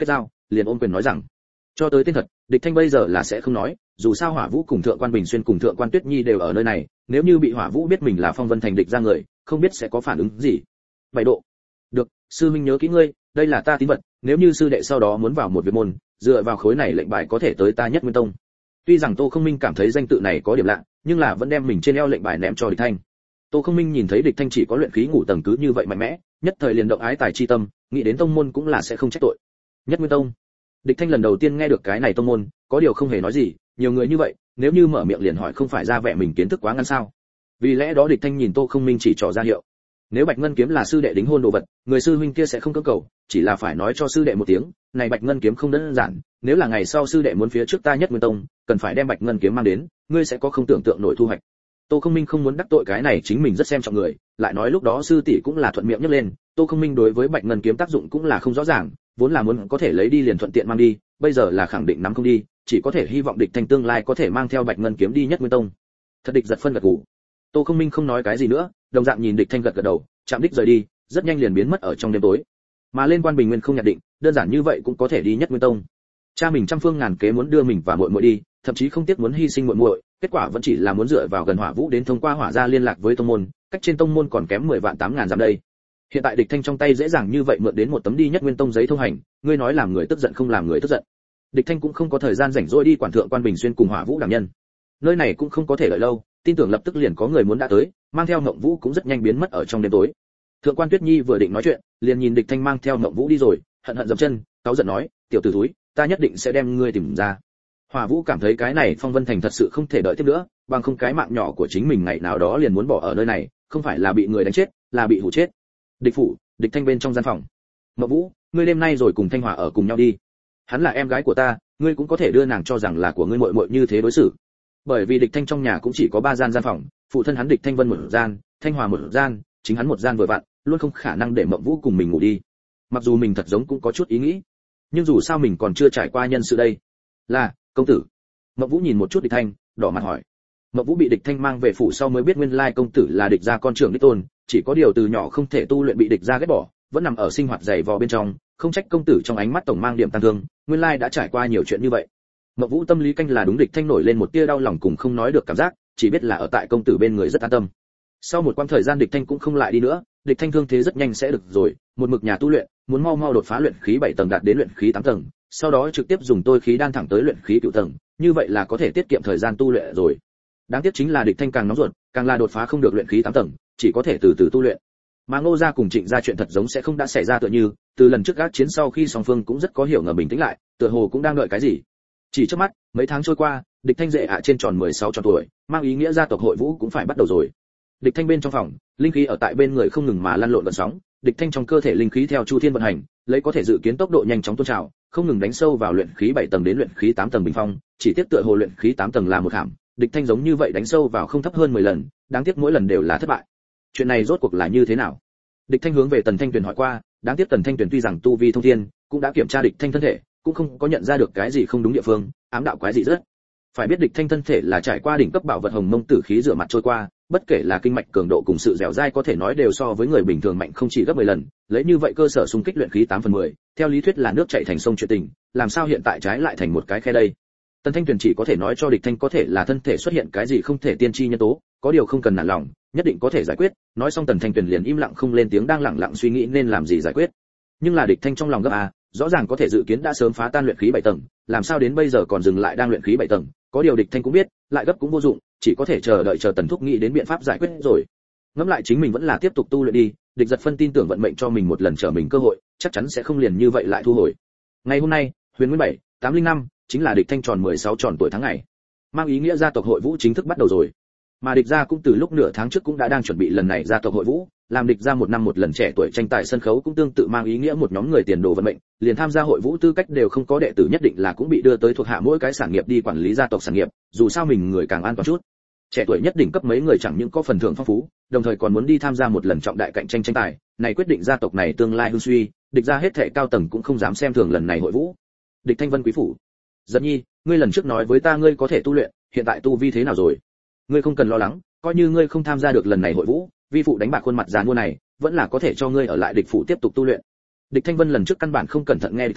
liền ôm quyền nói rằng cho tới tên thật Địch Thanh bây giờ là sẽ không nói, dù sao Hỏa Vũ cùng Thượng quan Bình Xuyên cùng Thượng quan Tuyết Nhi đều ở nơi này, nếu như bị Hỏa Vũ biết mình là Phong Vân Thành địch ra người, không biết sẽ có phản ứng gì. 7 độ. Được, sư huynh nhớ kỹ ngươi, đây là ta tín vật, nếu như sư đệ sau đó muốn vào một việc môn, dựa vào khối này lệnh bài có thể tới ta Nhất Nguyên Tông. Tuy rằng Tô Không Minh cảm thấy danh tự này có điểm lạ, nhưng là vẫn đem mình trên eo lệnh bài ném cho Địch Thanh. Tô Không Minh nhìn thấy Địch Thanh chỉ có luyện khí ngũ tầng cứ như vậy mạnh mẽ, nhất thời liền động ái tài chi tâm, nghĩ đến tông môn cũng là sẽ không trách tội. Nhất Nguyên Tông. Địch Thanh lần đầu tiên nghe được cái này tông môn, có điều không hề nói gì, nhiều người như vậy, nếu như mở miệng liền hỏi không phải ra vẻ mình kiến thức quá ngắn sao? Vì lẽ đó Địch Thanh nhìn Tô Không Minh chỉ trỏ ra hiệu. Nếu Bạch Ngân kiếm là sư đệ đính hôn đồ vật, người sư huynh kia sẽ không cưỡng cầu, chỉ là phải nói cho sư đệ một tiếng, này Bạch Ngân kiếm không đơn giản, nếu là ngày sau sư đệ muốn phía trước ta Nhất Nguyên Tông, cần phải đem Bạch Ngân kiếm mang đến, ngươi sẽ có không tưởng tượng nổi thu hoạch. Tô Không Minh không muốn đắc tội cái này chính mình rất xem trọng người, lại nói lúc đó sư tỷ cũng là thuận miệng nhắc lên, Tô Không Minh đối với Bạch Ngân kiếm tác dụng cũng là không rõ ràng, vốn là muốn có thể lấy đi liền thuận tiện mang đi, bây giờ là khẳng định nắm không đi, chỉ có thể hy vọng Địch Thanh tương lai có thể mang theo Bạch Ngân kiếm đi Nhất Nguyên Tông. Thật Địch giật phân gật gù. Tô Không Minh không nói cái gì nữa, đồng dạng nhìn Địch Thanh gật gật đầu, chạm đích rời đi, rất nhanh liền biến mất ở trong đêm tối. Mà lên quan Bình Nguyên không nhận định, đơn giản như vậy cũng có thể đi Nhất Nguyên Tông. Cha mình trăm phương ngàn kế muốn đưa mình và muội muội đi, thậm chí không tiếc muốn hy sinh muội muội, kết quả vẫn chỉ là muốn dựa vào gần Hỏa Vũ đến thông qua Hỏa gia liên lạc với tông môn, cách trên tông môn còn kém 10 vạn 8 ngàn dặm đây. Hiện tại Địch Thanh trong tay dễ dàng như vậy mượn đến một tấm đi Nhất Nguyên Tông giấy thông hành, ngươi nói làm người tức giận không làm người tức giận. Địch Thanh cũng không có thời gian rảnh rỗi đi quản thượng quan Bình Xuyên cùng Hỏa Vũ đảm nhân. Nơi này cũng không có thể đợi lâu, tin tưởng lập tức liền có người muốn đã tới, mang theo Ngộng Vũ cũng rất nhanh biến mất ở trong đêm tối. Thượng quan Tuyết Nhi vừa định nói chuyện, liền nhìn Địch Thanh mang theo Ngộng Vũ đi rồi, hận hận dậm chân, cáu giận nói, tiểu tử thúi, ta nhất định sẽ đem ngươi tìm ra. Hỏa Vũ cảm thấy cái này Phong Vân Thành thật sự không thể đợi tiếp nữa, bằng không cái mạng nhỏ của chính mình ngày nào đó liền muốn bỏ ở nơi này, không phải là bị người đánh chết, là bị hù chết. Địch phủ, Địch Thanh bên trong gian phòng. Ngộng Vũ, ngươi đêm nay rồi cùng Thanh Hòa ở cùng nhau đi. Hắn là em gái của ta, ngươi cũng có thể đưa nàng cho rằng là của ngươi muội muội như thế đối xử. Bởi vì Địch Thanh trong nhà cũng chỉ có 3 gian phòng, phụ thân hắn Địch Thanh Vân một gian, Thanh Hòa một gian, chính hắn một gian vừa vặn, luôn không khả năng để Ngộng Vũ cùng mình ngủ đi. Mặc dù mình thật giống cũng có chút ý nghĩ, nhưng dù sao mình còn chưa trải qua nhân sự đây. Là, công tử. Ngộng Vũ nhìn một chút Địch Thanh, đỏ mặt hỏi. Ngộng Vũ bị Địch Thanh mang về phủ sau mới biết nguyên lai công tử là Địch gia con trưởng đích tôn, chỉ có điều từ nhỏ không thể tu luyện bị Địch gia ghét bỏ, vẫn nằm ở sinh hoạt dày vò bên trong, không trách công tử trong ánh mắt tổng mang điểm tăng thương, nguyên lai đã trải qua nhiều chuyện như vậy. Ngộng Vũ tâm lý canh là đúng, Địch Thanh nổi lên một tia đau lòng cùng không nói được cảm giác, chỉ biết là ở tại công tử bên người rất an tâm. Sau một quãng thời gian Địch Thanh cũng không lại đi nữa, Địch Thanh thương thế rất nhanh sẽ được rồi, một mực nhà tu luyện, muốn mau mau đột phá luyện khí 7 tầng đạt đến luyện khí 8 tầng, sau đó trực tiếp dùng tôi khí đan thẳng tới luyện khí 9 tầng, như vậy là có thể tiết kiệm thời gian tu luyện rồi. Đáng tiếc chính là Địch Thanh càng nóng ruột, càng là đột phá không được luyện khí 8 tầng, chỉ có thể từ từ tu luyện. Mà Ngô gia cùng Trịnh gia chuyện thật giống sẽ không đã xảy ra tựa như, từ lần trước gác chiến sau khi song phương cũng rất có hiểu ngờ bình tĩnh lại, tựa hồ cũng đang đợi cái gì. Chỉ trước mắt, mấy tháng trôi qua, Địch Thanh dệ trên tròn 16 tròn tuổi, mang ý nghĩa gia tộc hội vũ cũng phải bắt đầu rồi. Địch Thanh bên trong phòng, linh khí ở tại bên người không ngừng mà lăn lộn gợn sóng, Địch Thanh trong cơ thể linh khí theo chu thiên vận hành, lấy có thể dự kiến tốc độ nhanh chóng tuôn trào, không ngừng đánh sâu vào luyện khí 7 tầng đến luyện khí 8 tầng bình phong, chỉ tiếc tựa hồ luyện khí 8 tầng là một hàm, Địch Thanh giống như vậy đánh sâu vào không thấp hơn 10 lần, đáng tiếc mỗi lần đều là thất bại. Chuyện này rốt cuộc là như thế nào? Địch Thanh hướng về Tần Thanh Tuyền hỏi qua, đáng tiếc Tần Thanh Tuyền tuy rằng tu vi thông thiên, cũng đã kiểm tra Địch Thanh thân thể, cũng không có nhận ra được cái gì không đúng địa phương, ám đạo quái gì rất. Phải biết Địch Thanh thân thể là trải qua đỉnh cấp bảo vật hồng mông tử khí rửa mặt trôi qua, bất kể là kinh mạch cường độ cùng sự dẻo dai có thể nói đều so với người bình thường mạnh không chỉ gấp 10 lần, lấy như vậy cơ sở xung kích luyện khí 8/10, theo lý thuyết là nước chảy thành sông chuyện tình, làm sao hiện tại trái lại thành một cái khe đây? Tần Thanh Tuyền chỉ có thể nói cho Địch Thanh có thể là thân thể xuất hiện cái gì không thể tiên tri nhân tố, có điều không cần nản lòng, nhất định có thể giải quyết. Nói xong Tần Thanh Tuyền liền im lặng không lên tiếng, đang lặng lặng suy nghĩ nên làm gì giải quyết. Nhưng là Địch Thanh trong lòng gấp rõ ràng có thể dự kiến đã sớm phá tan luyện khí 7 tầng, làm sao đến bây giờ còn dừng lại đang luyện khí 7 tầng, có điều Địch Thanh cũng biết, lại gấp cũng vô dụng, chỉ có thể chờ đợi Tần Thúc nghĩ đến biện pháp giải quyết rồi. Ngẫm lại chính mình vẫn là tiếp tục tu luyện đi, Địch Giật phân tin tưởng vận mệnh cho mình một lần trở mình cơ hội, chắc chắn sẽ không liền như vậy lại thu hồi. Ngày hôm nay, Huyền Nguyên 7/805, chính là Địch Thanh tròn 16 tròn tuổi tháng ngày. Mang ý nghĩa gia tộc hội vũ chính thức bắt đầu rồi. Mà Địch gia cũng từ lúc nửa tháng trước cũng đã đang chuẩn bị lần này gia tộc hội vũ, làm Địch gia một năm một lần trẻ tuổi tranh tài sân khấu cũng tương tự mang ý nghĩa một nhóm người tiền đồ vận mệnh, liền tham gia hội vũ tư cách đều không có đệ tử nhất định là cũng bị đưa tới thuộc hạ mỗi cái sản nghiệp đi quản lý gia tộc sản nghiệp, dù sao mình người càng an toàn chút. Trẻ tuổi nhất đỉnh cấp mấy người chẳng những có phần thưởng phong phú, đồng thời còn muốn đi tham gia một lần trọng đại cạnh tranh tranh tài, này quyết định gia tộc này tương lai hưng suy, Địch gia hết thảy cao tầng cũng không dám xem thường lần này hội vũ. Địch Thanh Vân quý phủ. Giật Nhi, ngươi lần trước nói với ta ngươi có thể tu luyện, hiện tại tu vi thế nào rồi? Ngươi không cần lo lắng, coi như ngươi không tham gia được lần này hội vũ, vi phụ đánh bạc khuôn mặt già mua này, vẫn là có thể cho ngươi ở lại Địch phủ tiếp tục tu luyện. Địch Thanh Vân lần trước căn bản không cẩn thận nghe Địch Thanh,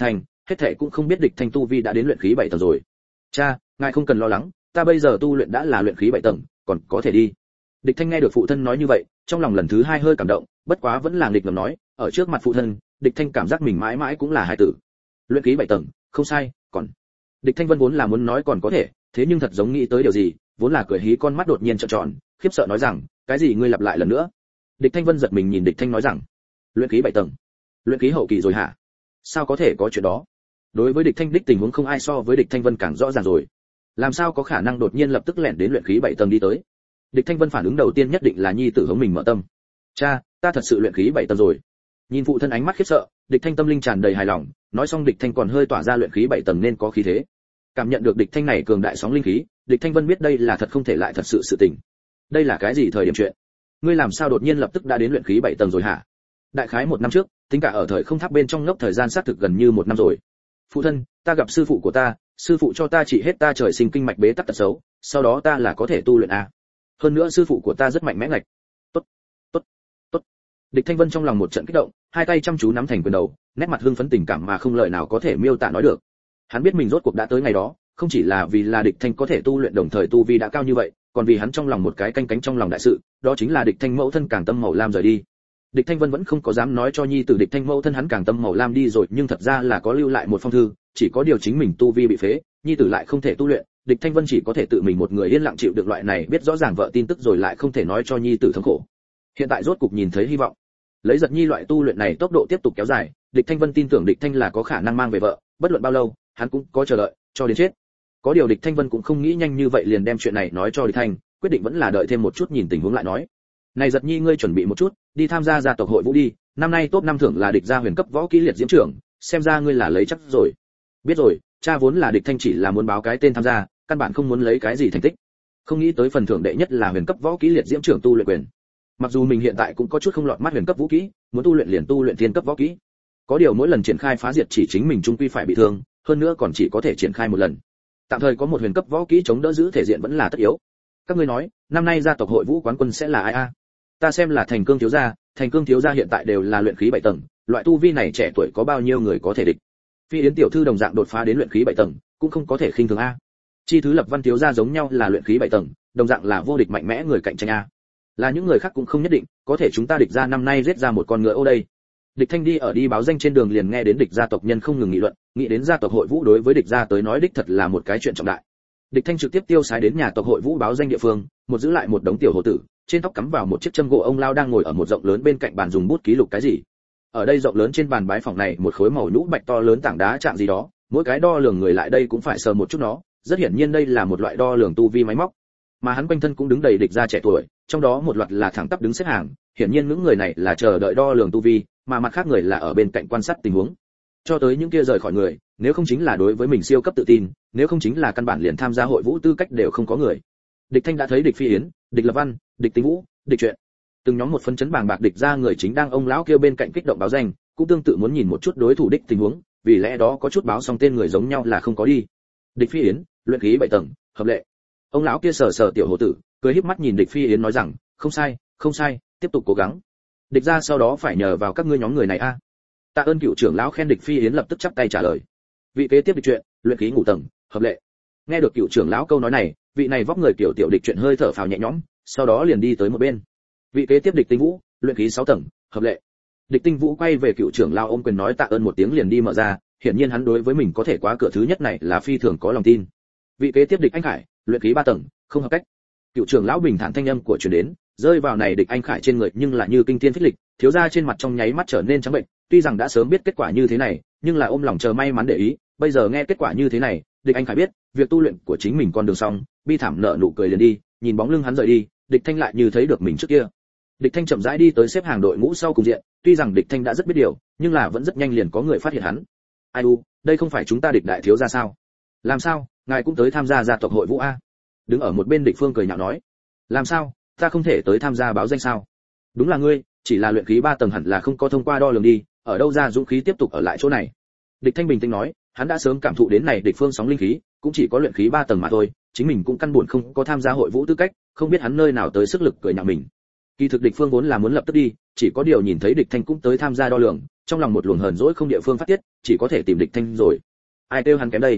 hết thảy cũng không biết địch thanh tu vi đã đến luyện khí 7 tầng rồi. Cha, ngài không cần lo lắng, ta bây giờ tu luyện đã là luyện khí 7 tầng, còn có thể đi. Địch thanh nghe được phụ thân nói như vậy, trong lòng lần thứ hai hơi cảm động, bất quá vẫn là nghịch ngợm nói, ở trước mặt phụ thân, địch thanh cảm giác mình mãi mãi cũng là hài tử. Luyện khí 7 tầng, không sai, còn. Địch thanh vân vốn là muốn nói còn có thể, thế nhưng thật giống nghĩ tới điều gì, vốn là cười hí con mắt đột nhiên trợn tròn, khiếp sợ nói rằng, cái gì ngươi lặp lại lần nữa? Địch thanh vân giật mình nhìn địch thanh nói rằng, luyện khí 7 tầng, luyện khí hậu kỳ rồi hả? Sao có thể có chuyện đó? Đối với địch thanh đích tình huống không ai so với địch thanh vân càng rõ ràng rồi. Làm sao có khả năng đột nhiên lập tức lẻn đến luyện khí 7 tầng đi tới? Địch thanh vân phản ứng đầu tiên nhất định là nhi tử hướng mình mở tâm. Cha, ta thật sự luyện khí 7 tầng rồi. Nhìn phụ thân ánh mắt khiếp sợ, địch thanh tâm linh tràn đầy hài lòng, nói xong địch thanh còn hơi tỏa ra luyện khí 7 tầng nên có khí thế. Cảm nhận được địch thanh này cường đại sóng linh khí, địch thanh vân biết đây là thật không thể lại thật sự tình. Đây là cái gì thời điểm chuyện? Ngươi làm sao đột nhiên lập tức đã đến luyện khí 7 tầng rồi hả? Đại khái 1 năm trước, tính cả ở thời không tháp bên trong ngốc thời gian xác thực gần như 1 năm rồi. Phụ thân, ta gặp sư phụ của ta, sư phụ cho ta trị hết ta trời sinh kinh mạch bế tắc tật xấu, sau đó ta là có thể tu luyện a. Hơn nữa sư phụ của ta rất mạnh mẽ ngạch. Tốt, tốt, tốt. Địch Thanh Vân trong lòng một trận kích động, hai tay chăm chú nắm thành quyền đầu, nét mặt hưng phấn tình cảm mà không lời nào có thể miêu tả nói được. Hắn biết mình rốt cuộc đã tới ngày đó, không chỉ là vì là Địch Thanh có thể tu luyện đồng thời tu vi đã cao như vậy, còn vì hắn trong lòng một cái canh cánh trong lòng đại sự, đó chính là Địch Thanh mẫu thân càng tâm màu lam rời đi. Địch Thanh Vân vẫn không có dám nói cho nhi tử Địch Thanh mẫu thân hắn càng tâm màu lam đi rồi, nhưng thật ra là có lưu lại một phong thư, chỉ có điều chính mình tu vi bị phế, nhi tử lại không thể tu luyện, Địch Thanh Vân chỉ có thể tự mình một người yên lặng chịu được loại này biết rõ ràng vợ tin tức rồi lại không thể nói cho nhi tử thống khổ. Hiện tại rốt cục nhìn thấy hy vọng. Lấy Giật Nhi loại tu luyện này tốc độ tiếp tục kéo dài, Địch Thanh Vân tin tưởng Địch Thanh là có khả năng mang về vợ, bất luận bao lâu, hắn cũng có chờ đợi, cho đến chết. Có điều Địch Thanh Vân cũng không nghĩ nhanh như vậy liền đem chuyện này nói cho Địch Thanh, quyết định vẫn là đợi thêm một chút nhìn tình huống lại nói. Này Giật Nhi ngươi chuẩn bị một chút, đi tham gia gia tộc hội vũ đi, năm nay top 5 thưởng là địch gia huyền cấp võ kỹ liệt diễm trưởng, xem ra ngươi là lấy chắc rồi. Biết rồi, cha vốn là Địch Thanh chỉ là muốn báo cái tên tham gia, căn bản không muốn lấy cái gì thành tích. Không nghĩ tới phần thưởng đệ nhất là huyền cấp võ kỹ liệt diễm trưởng tu luyện quyền. Mặc dù mình hiện tại cũng có chút không lọt mắt huyền cấp vũ kỹ, muốn tu luyện liền tu luyện thiên cấp võ kỹ. Có điều mỗi lần triển khai phá diệt chỉ chính mình trung quy phải bị thương, hơn nữa còn chỉ có thể triển khai một lần. Tạm thời có một huyền cấp võ kỹ chống đỡ giữ thể diện vẫn là tất yếu. Các ngươi nói, năm nay gia tộc hội vũ quán quân sẽ là ai a? Ta xem là Thành Cương thiếu gia hiện tại đều là luyện khí 7 tầng, loại tu vi này trẻ tuổi có bao nhiêu người có thể địch. Phi Yến tiểu thư đồng dạng đột phá đến luyện khí 7 tầng, cũng không có thể khinh thường a. Chi thứ Lập Văn thiếu gia giống nhau là luyện khí 7 tầng, đồng dạng là vô địch mạnh mẽ người cạnh tranh a. Là những người khác cũng không nhất định, có thể chúng ta địch gia năm nay giết ra một con ngựa ô đây. Địch Thanh đi báo danh trên đường liền nghe đến địch gia tộc nhân không ngừng nghị luận, nghĩ đến gia tộc hội vũ đối với địch gia tới nói đích thật là một cái chuyện trọng đại. Địch Thanh trực tiếp tiêu sái đến nhà tộc hội vũ báo danh địa phương, một giữ lại một đống tiểu hồ tử, trên tóc cắm vào một chiếc châm gỗ ông lao đang ngồi ở một rộng lớn bên cạnh bàn dùng bút ký lục cái gì. Ở đây rộng lớn trên bàn bái phỏng này một khối màu nhũ bạch to lớn tảng đá trạng gì đó, mỗi cái đo lường người lại đây cũng phải sờ một chút nó, rất hiển nhiên đây là một loại đo lường tu vi máy móc. Mà hắn quanh thân cũng đứng đầy địch gia trẻ tuổi, trong đó một loạt là thẳng tắp đứng xếp hàng, hiển nhiên những người này là chờ đợi đo lường tu vi, mà mặt khác người là ở bên cạnh quan sát tình huống. Cho tới những kia rời khỏi người, nếu không chính là đối với mình siêu cấp tự tin, nếu không chính là căn bản liền tham gia hội vũ tư cách đều không có người. Địch Thanh đã thấy địch Phi Yến, địch Lập Văn, địch Tinh Vũ, địch Truyện, từng nhóm một phân chấn bàng bạc địch ra người chính đang ông lão kia bên cạnh kích động báo danh, cũng tương tự muốn nhìn một chút đối thủ đích tình huống, vì lẽ đó có chút báo xong tên người giống nhau là không có đi. Địch Phi Yến, luyện khí 7 tầng, hợp lệ. Ông lão kia sờ sờ tiểu hồ tử, cười híp mắt nhìn địch Phi Yến nói rằng, không sai, tiếp tục cố gắng. Địch ra sau đó phải nhờ vào các ngươi nhóm người này a. Tạ ơn cựu trưởng lão khen địch Phi Yến lập tức chắp tay trả lời. Vị kế tiếp địch Truyện, luyện khí ngũ tầng, hợp lệ. Nghe được cựu trưởng lão câu nói này, vị này vóc người kiểu tiểu địch Truyện hơi thở phào nhẹ nhõm, sau đó liền đi tới một bên. Vị kế tiếp địch Tinh Vũ, luyện khí 6 tầng, hợp lệ. Địch Tinh Vũ quay về cựu trưởng lão ôm quyền nói tạ ơn một tiếng liền đi mở ra, hiển nhiên hắn đối với mình có thể qua cửa thứ nhất này là phi thường có lòng tin. Vị kế tiếp địch Anh Khải, luyện khí 3 tầng, không hợp cách. Cựu trưởng lão bình thản thanh âm của truyền đến, rơi vào này địch Anh Khải trên người nhưng là như kinh thiên phích lịch, thiếu gia trên mặt trong nháy mắt trở nên trắng bệnh, tuy rằng đã sớm biết kết quả như thế này, nhưng là ôm lòng chờ may mắn để ý, bây giờ nghe kết quả như thế này, địch Anh Khải biết, việc tu luyện của chính mình con đường xong, bi thảm nợ nụ cười liền đi, nhìn bóng lưng hắn rời đi, địch Thanh lại như thấy được mình trước kia. Địch Thanh chậm rãi đi tới xếp hàng đội ngũ sau cùng diện, tuy rằng địch Thanh đã rất biết điều, nhưng là vẫn rất nhanh liền có người phát hiện hắn. Ai u, đây không phải chúng ta địch đại thiếu gia sao? Làm sao, ngài cũng tới tham gia gia tộc hội vũ a? Đứng ở một bên địch Phương cười nhạo nói. Làm sao, ta không thể tới tham gia báo danh sao? Đúng là ngươi, chỉ là luyện khí 3 tầng hẳn là không có thông qua đo lường đi, ở đâu ra dũng khí tiếp tục ở lại chỗ này? Địch Thanh bình tĩnh nói, hắn đã sớm cảm thụ đến này địch Phương sóng linh khí, cũng chỉ có luyện khí 3 tầng mà thôi, chính mình cũng căn buồn không có tham gia hội vũ tư cách, không biết hắn nơi nào tới sức lực cười nhạo mình. Kỳ thực địch phương vốn là muốn lập tức đi, chỉ có điều nhìn thấy địch thanh cũng tới tham gia đo lường, trong lòng một luồng hờn dỗi không địa phương phát tiết, chỉ có thể tìm địch thanh rồi. Ai kêu hắn kém đây?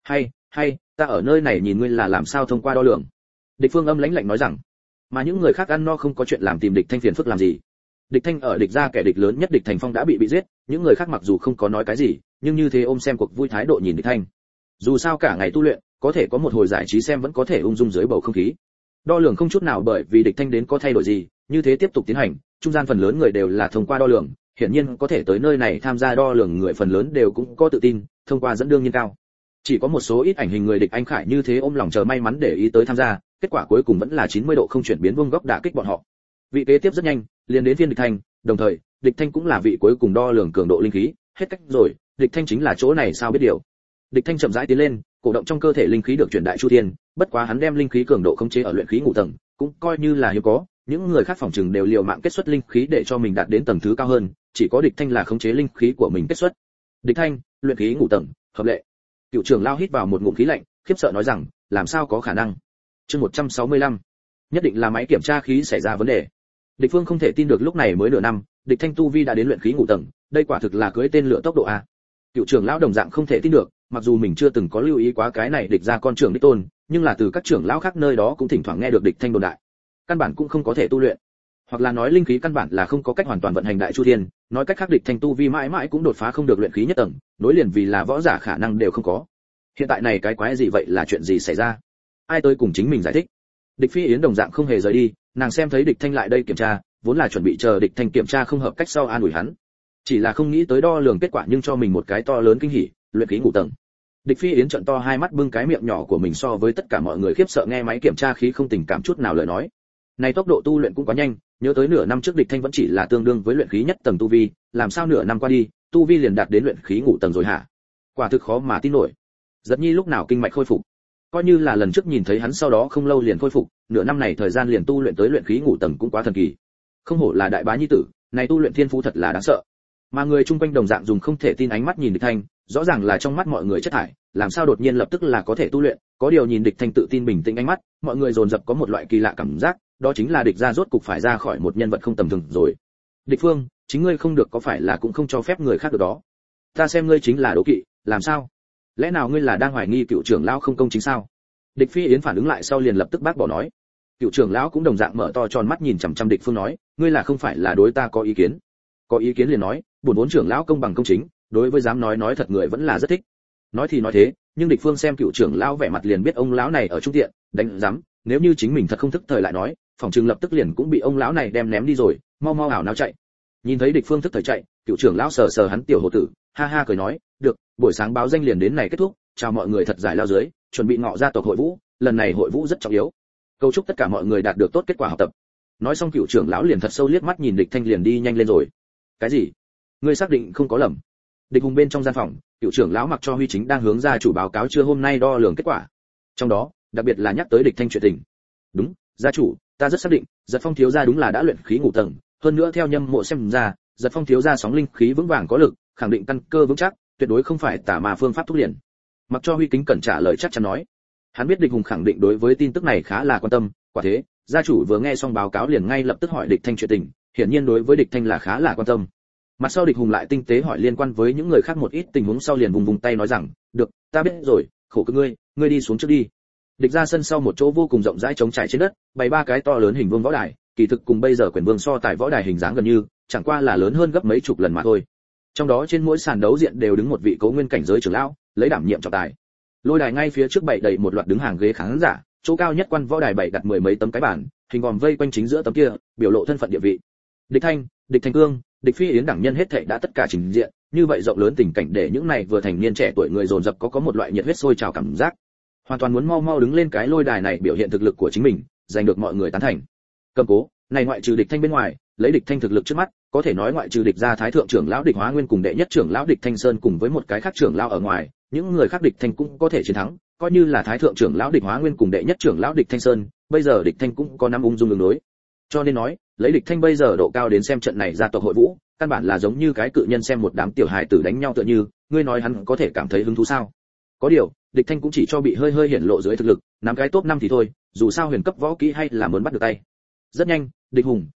Hay, ta ở nơi này nhìn ngươi là làm sao thông qua đo lường. Địch phương âm lãnh lạnh nói rằng, mà những người khác ăn no không có chuyện làm tìm địch thanh phiền phức làm gì. Địch thanh ở địch gia kẻ địch lớn nhất địch thành phong đã bị giết, những người khác mặc dù không có nói cái gì, nhưng như thế ôm xem cuộc vui thái độ nhìn địch thanh. Dù sao cả ngày tu luyện, có thể có một hồi giải trí xem vẫn có thể ung dung dưới bầu không khí. Đo lường không chút nào bởi vì địch thanh đến có thay đổi gì, như thế tiếp tục tiến hành, trung gian phần lớn người đều là thông qua đo lường, hiển nhiên có thể tới nơi này tham gia đo lường người phần lớn đều cũng có tự tin, thông qua dẫn đương nhiên cao. Chỉ có một số ít ảnh hình người địch anh Khải như thế ôm lòng chờ may mắn để ý tới tham gia, kết quả cuối cùng vẫn là 90 độ không chuyển biến vuông góc đả kích bọn họ. Vị kế tiếp rất nhanh, liền đến phiên địch thanh, đồng thời, địch thanh cũng là vị cuối cùng đo lường cường độ linh khí, hết cách rồi, địch thanh chính là chỗ này sao biết điều. Địch thanh chậm rãi tiến lên, cổ động trong cơ thể linh khí được truyền đại chu thiên, bất quá hắn đem linh khí cường độ khống chế ở luyện khí ngũ tầng, cũng coi như là hiếm có, những người khác phòng trừng đều liều mạng kết xuất linh khí để cho mình đạt đến tầng thứ cao hơn, chỉ có địch thanh là khống chế linh khí của mình kết xuất. Địch thanh, luyện khí ngũ tầng, hợp lệ. Cựu trưởng lao hít vào một ngụm khí lạnh, khiếp sợ nói rằng, làm sao có khả năng? Chương 165. Nhất định là máy kiểm tra khí xảy ra vấn đề. Địch Phương không thể tin được lúc này mới nửa năm, địch thanh tu vi đã đến luyện khí ngũ tầng, đây quả thực là cưỡi tên lửa tốc độ a. Cựu trưởng lão đồng dạng không thể tin được, mặc dù mình chưa từng có lưu ý quá cái này địch ra con trưởng đích tôn, nhưng là từ các trưởng lão khác nơi đó cũng thỉnh thoảng nghe được địch thanh đồn đại. Căn bản cũng không có thể tu luyện, hoặc là nói linh khí căn bản là không có cách hoàn toàn vận hành đại chu thiên, nói cách khác địch thanh tu vi mãi mãi cũng đột phá không được luyện khí nhất tầng, nối liền vì là võ giả khả năng đều không có. Hiện tại này cái quái gì vậy, là chuyện gì xảy ra? Ai tới cùng chính mình giải thích? Địch Phi Yến đồng dạng không hề rời đi, nàng xem thấy địch thanh lại đây kiểm tra, vốn là chuẩn bị chờ địch thanh kiểm tra không hợp cách sau an ủi hắn, chỉ là không nghĩ tới đo lường kết quả nhưng cho mình một cái to lớn kinh hỉ, luyện khí ngũ tầng. Địch Phi Yến trợn to hai mắt bưng cái miệng nhỏ của mình so với tất cả mọi người khiếp sợ nghe máy kiểm tra khí không tình cảm chút nào lời nói. Này tốc độ tu luyện cũng quá nhanh, nhớ tới nửa năm trước địch thanh vẫn chỉ là tương đương với luyện khí nhất tầng tu vi, làm sao nửa năm qua đi, tu vi liền đạt đến luyện khí ngũ tầng rồi hả? Quả thực khó mà tin nổi. Giật Nhi lúc nào kinh mạch khôi phục? Coi như là lần trước nhìn thấy hắn sau đó không lâu liền khôi phục, nửa năm này thời gian liền tu luyện tới luyện khí ngũ tầng cũng quá thần kỳ. Không hổ là đại bá nhi tử, này tu luyện thiên phú thật là đáng sợ. Mà người chung quanh đồng dạng dùng không thể tin ánh mắt nhìn địch thanh, rõ ràng là trong mắt mọi người chất thải, làm sao đột nhiên lập tức là có thể tu luyện, có điều nhìn địch thanh tự tin bình tĩnh ánh mắt, mọi người dồn dập có một loại kỳ lạ cảm giác, đó chính là địch gia rốt cục phải ra khỏi một nhân vật không tầm thường rồi. Địch Phương, chính ngươi không được có phải là cũng không cho phép người khác được đó? Ta xem ngươi chính là đố kỵ, làm sao? Lẽ nào ngươi là đang hoài nghi cựu trưởng lão không công chính sao? Địch Phi Yến phản ứng lại sau liền lập tức bác bỏ nói. Cựu trưởng lão cũng đồng dạng mở to tròn mắt nhìn chằm chằm Địch Phương nói, ngươi là không phải là đối ta có ý kiến? Có ý kiến liền nói, bổn vốn trưởng lão công bằng công chính, đối với dám nói thật người vẫn là rất thích. Nói thì nói thế, nhưng Địch Phương xem cựu trưởng lão vẻ mặt liền biết ông lão này ở trung tiện, đánh dám, nếu như chính mình thật không thức thời lại nói, phòng trường lập tức liền cũng bị ông lão này đem ném đi rồi, mau mau ảo nào chạy. Nhìn thấy Địch Phương thức thời chạy, cựu trưởng lão sờ sờ hắn tiểu hồ tử, ha ha cười nói, được, buổi sáng báo danh liền đến này kết thúc, chào mọi người thật giải lao dưới, chuẩn bị ngọ gia tộc hội vũ, lần này hội vũ rất trọng yếu, cầu chúc tất cả mọi người đạt được tốt kết quả học tập. Nói xong cựu trưởng lão liền thật sâu liếc mắt nhìn Địch Thanh liền đi nhanh lên rồi. Cái gì? Ngươi xác định không có lầm? Địch Hùng bên trong gian phòng, cựu trưởng lão mặc cho Huy Chính đang hướng gia chủ báo cáo trưa hôm nay đo lường kết quả. Trong đó, đặc biệt là nhắc tới Địch Thanh chuyện tình. Đúng, gia chủ, ta rất xác định, Giật Phong thiếu gia đúng là đã luyện khí ngũ tầng, hơn nữa theo Nhâm Mộ xem ra, Giật Phong thiếu gia sóng linh khí vững vàng có lực, khẳng định căn cơ vững chắc, tuyệt đối không phải tà ma phương pháp thúc liền. Mặc cho Huy Kính cẩn trả lời chắc chắn nói. Hắn biết Địch Hùng khẳng định đối với tin tức này khá là quan tâm, quả thế, gia chủ vừa nghe xong báo cáo liền ngay lập tức hỏi Địch Thanh chuyện tình, hiển nhiên đối với Địch Thanh là khá là quan tâm. Mặt sau Địch Hùng lại tinh tế hỏi liên quan với những người khác một ít tình huống sau liền vùng vùng tay nói rằng, được, ta biết rồi, khổ cực ngươi đi xuống trước đi. Địch ra sân sau một chỗ vô cùng rộng rãi trống trải trên đất, bày ba cái to lớn hình vuông võ đài, kỳ thực cùng bây giờ quyền vương so tài võ đài hình dáng gần như, chẳng qua là lớn hơn gấp mấy chục lần mà thôi. Trong đó trên mỗi sàn đấu diện đều đứng một vị cố nguyên cảnh giới trưởng lão, lấy đảm nhiệm trọng tài. Lôi đài ngay phía trước bày đầy một loạt đứng hàng ghế khán giả, chỗ cao nhất quan võ đài bày đặt mười mấy tấm cái bàn, hình vòm vây quanh chính giữa tấm kia, biểu lộ thân phận địa vị. Địch Thanh, Địch Thanh Cương, Địch Phi Yến đẳng nhân hết thảy đã tất cả trình diện, như vậy rộng lớn tình cảnh để những này vừa thành niên trẻ tuổi người dồn dập có một loại nhiệt huyết sôi trào cảm giác, hoàn toàn muốn mau mau đứng lên cái lôi đài này biểu hiện thực lực của chính mình, giành được mọi người tán thành. Cầm cố, này ngoại trừ Địch Thanh bên ngoài, lấy Địch Thanh thực lực trước mắt, có thể nói ngoại trừ Địch gia thái thượng trưởng lão Địch Hóa Nguyên cùng đệ nhất trưởng lão Địch Thanh Sơn cùng với một cái khác trưởng lão ở ngoài, những người khác Địch Thanh cũng có thể chiến thắng, coi như là thái thượng trưởng lão Địch Hóa Nguyên cùng đệ nhất trưởng lão Địch Thanh Sơn, bây giờ Địch Thanh cũng có năm ung dung đường đối. Cho nên nói, lấy Địch Thanh bây giờ độ cao đến xem trận này gia tộc hội vũ, căn bản là giống như cái cự nhân xem một đám tiểu hài tử đánh nhau tựa như, ngươi nói hắn có thể cảm thấy hứng thú sao? Có điều, Địch Thanh cũng chỉ cho bị hơi hiển lộ dưới thực lực, nắm cái top 5 thì thôi, dù sao huyền cấp võ kỹ hay là muốn bắt được tay. Rất nhanh, Địch Hùng,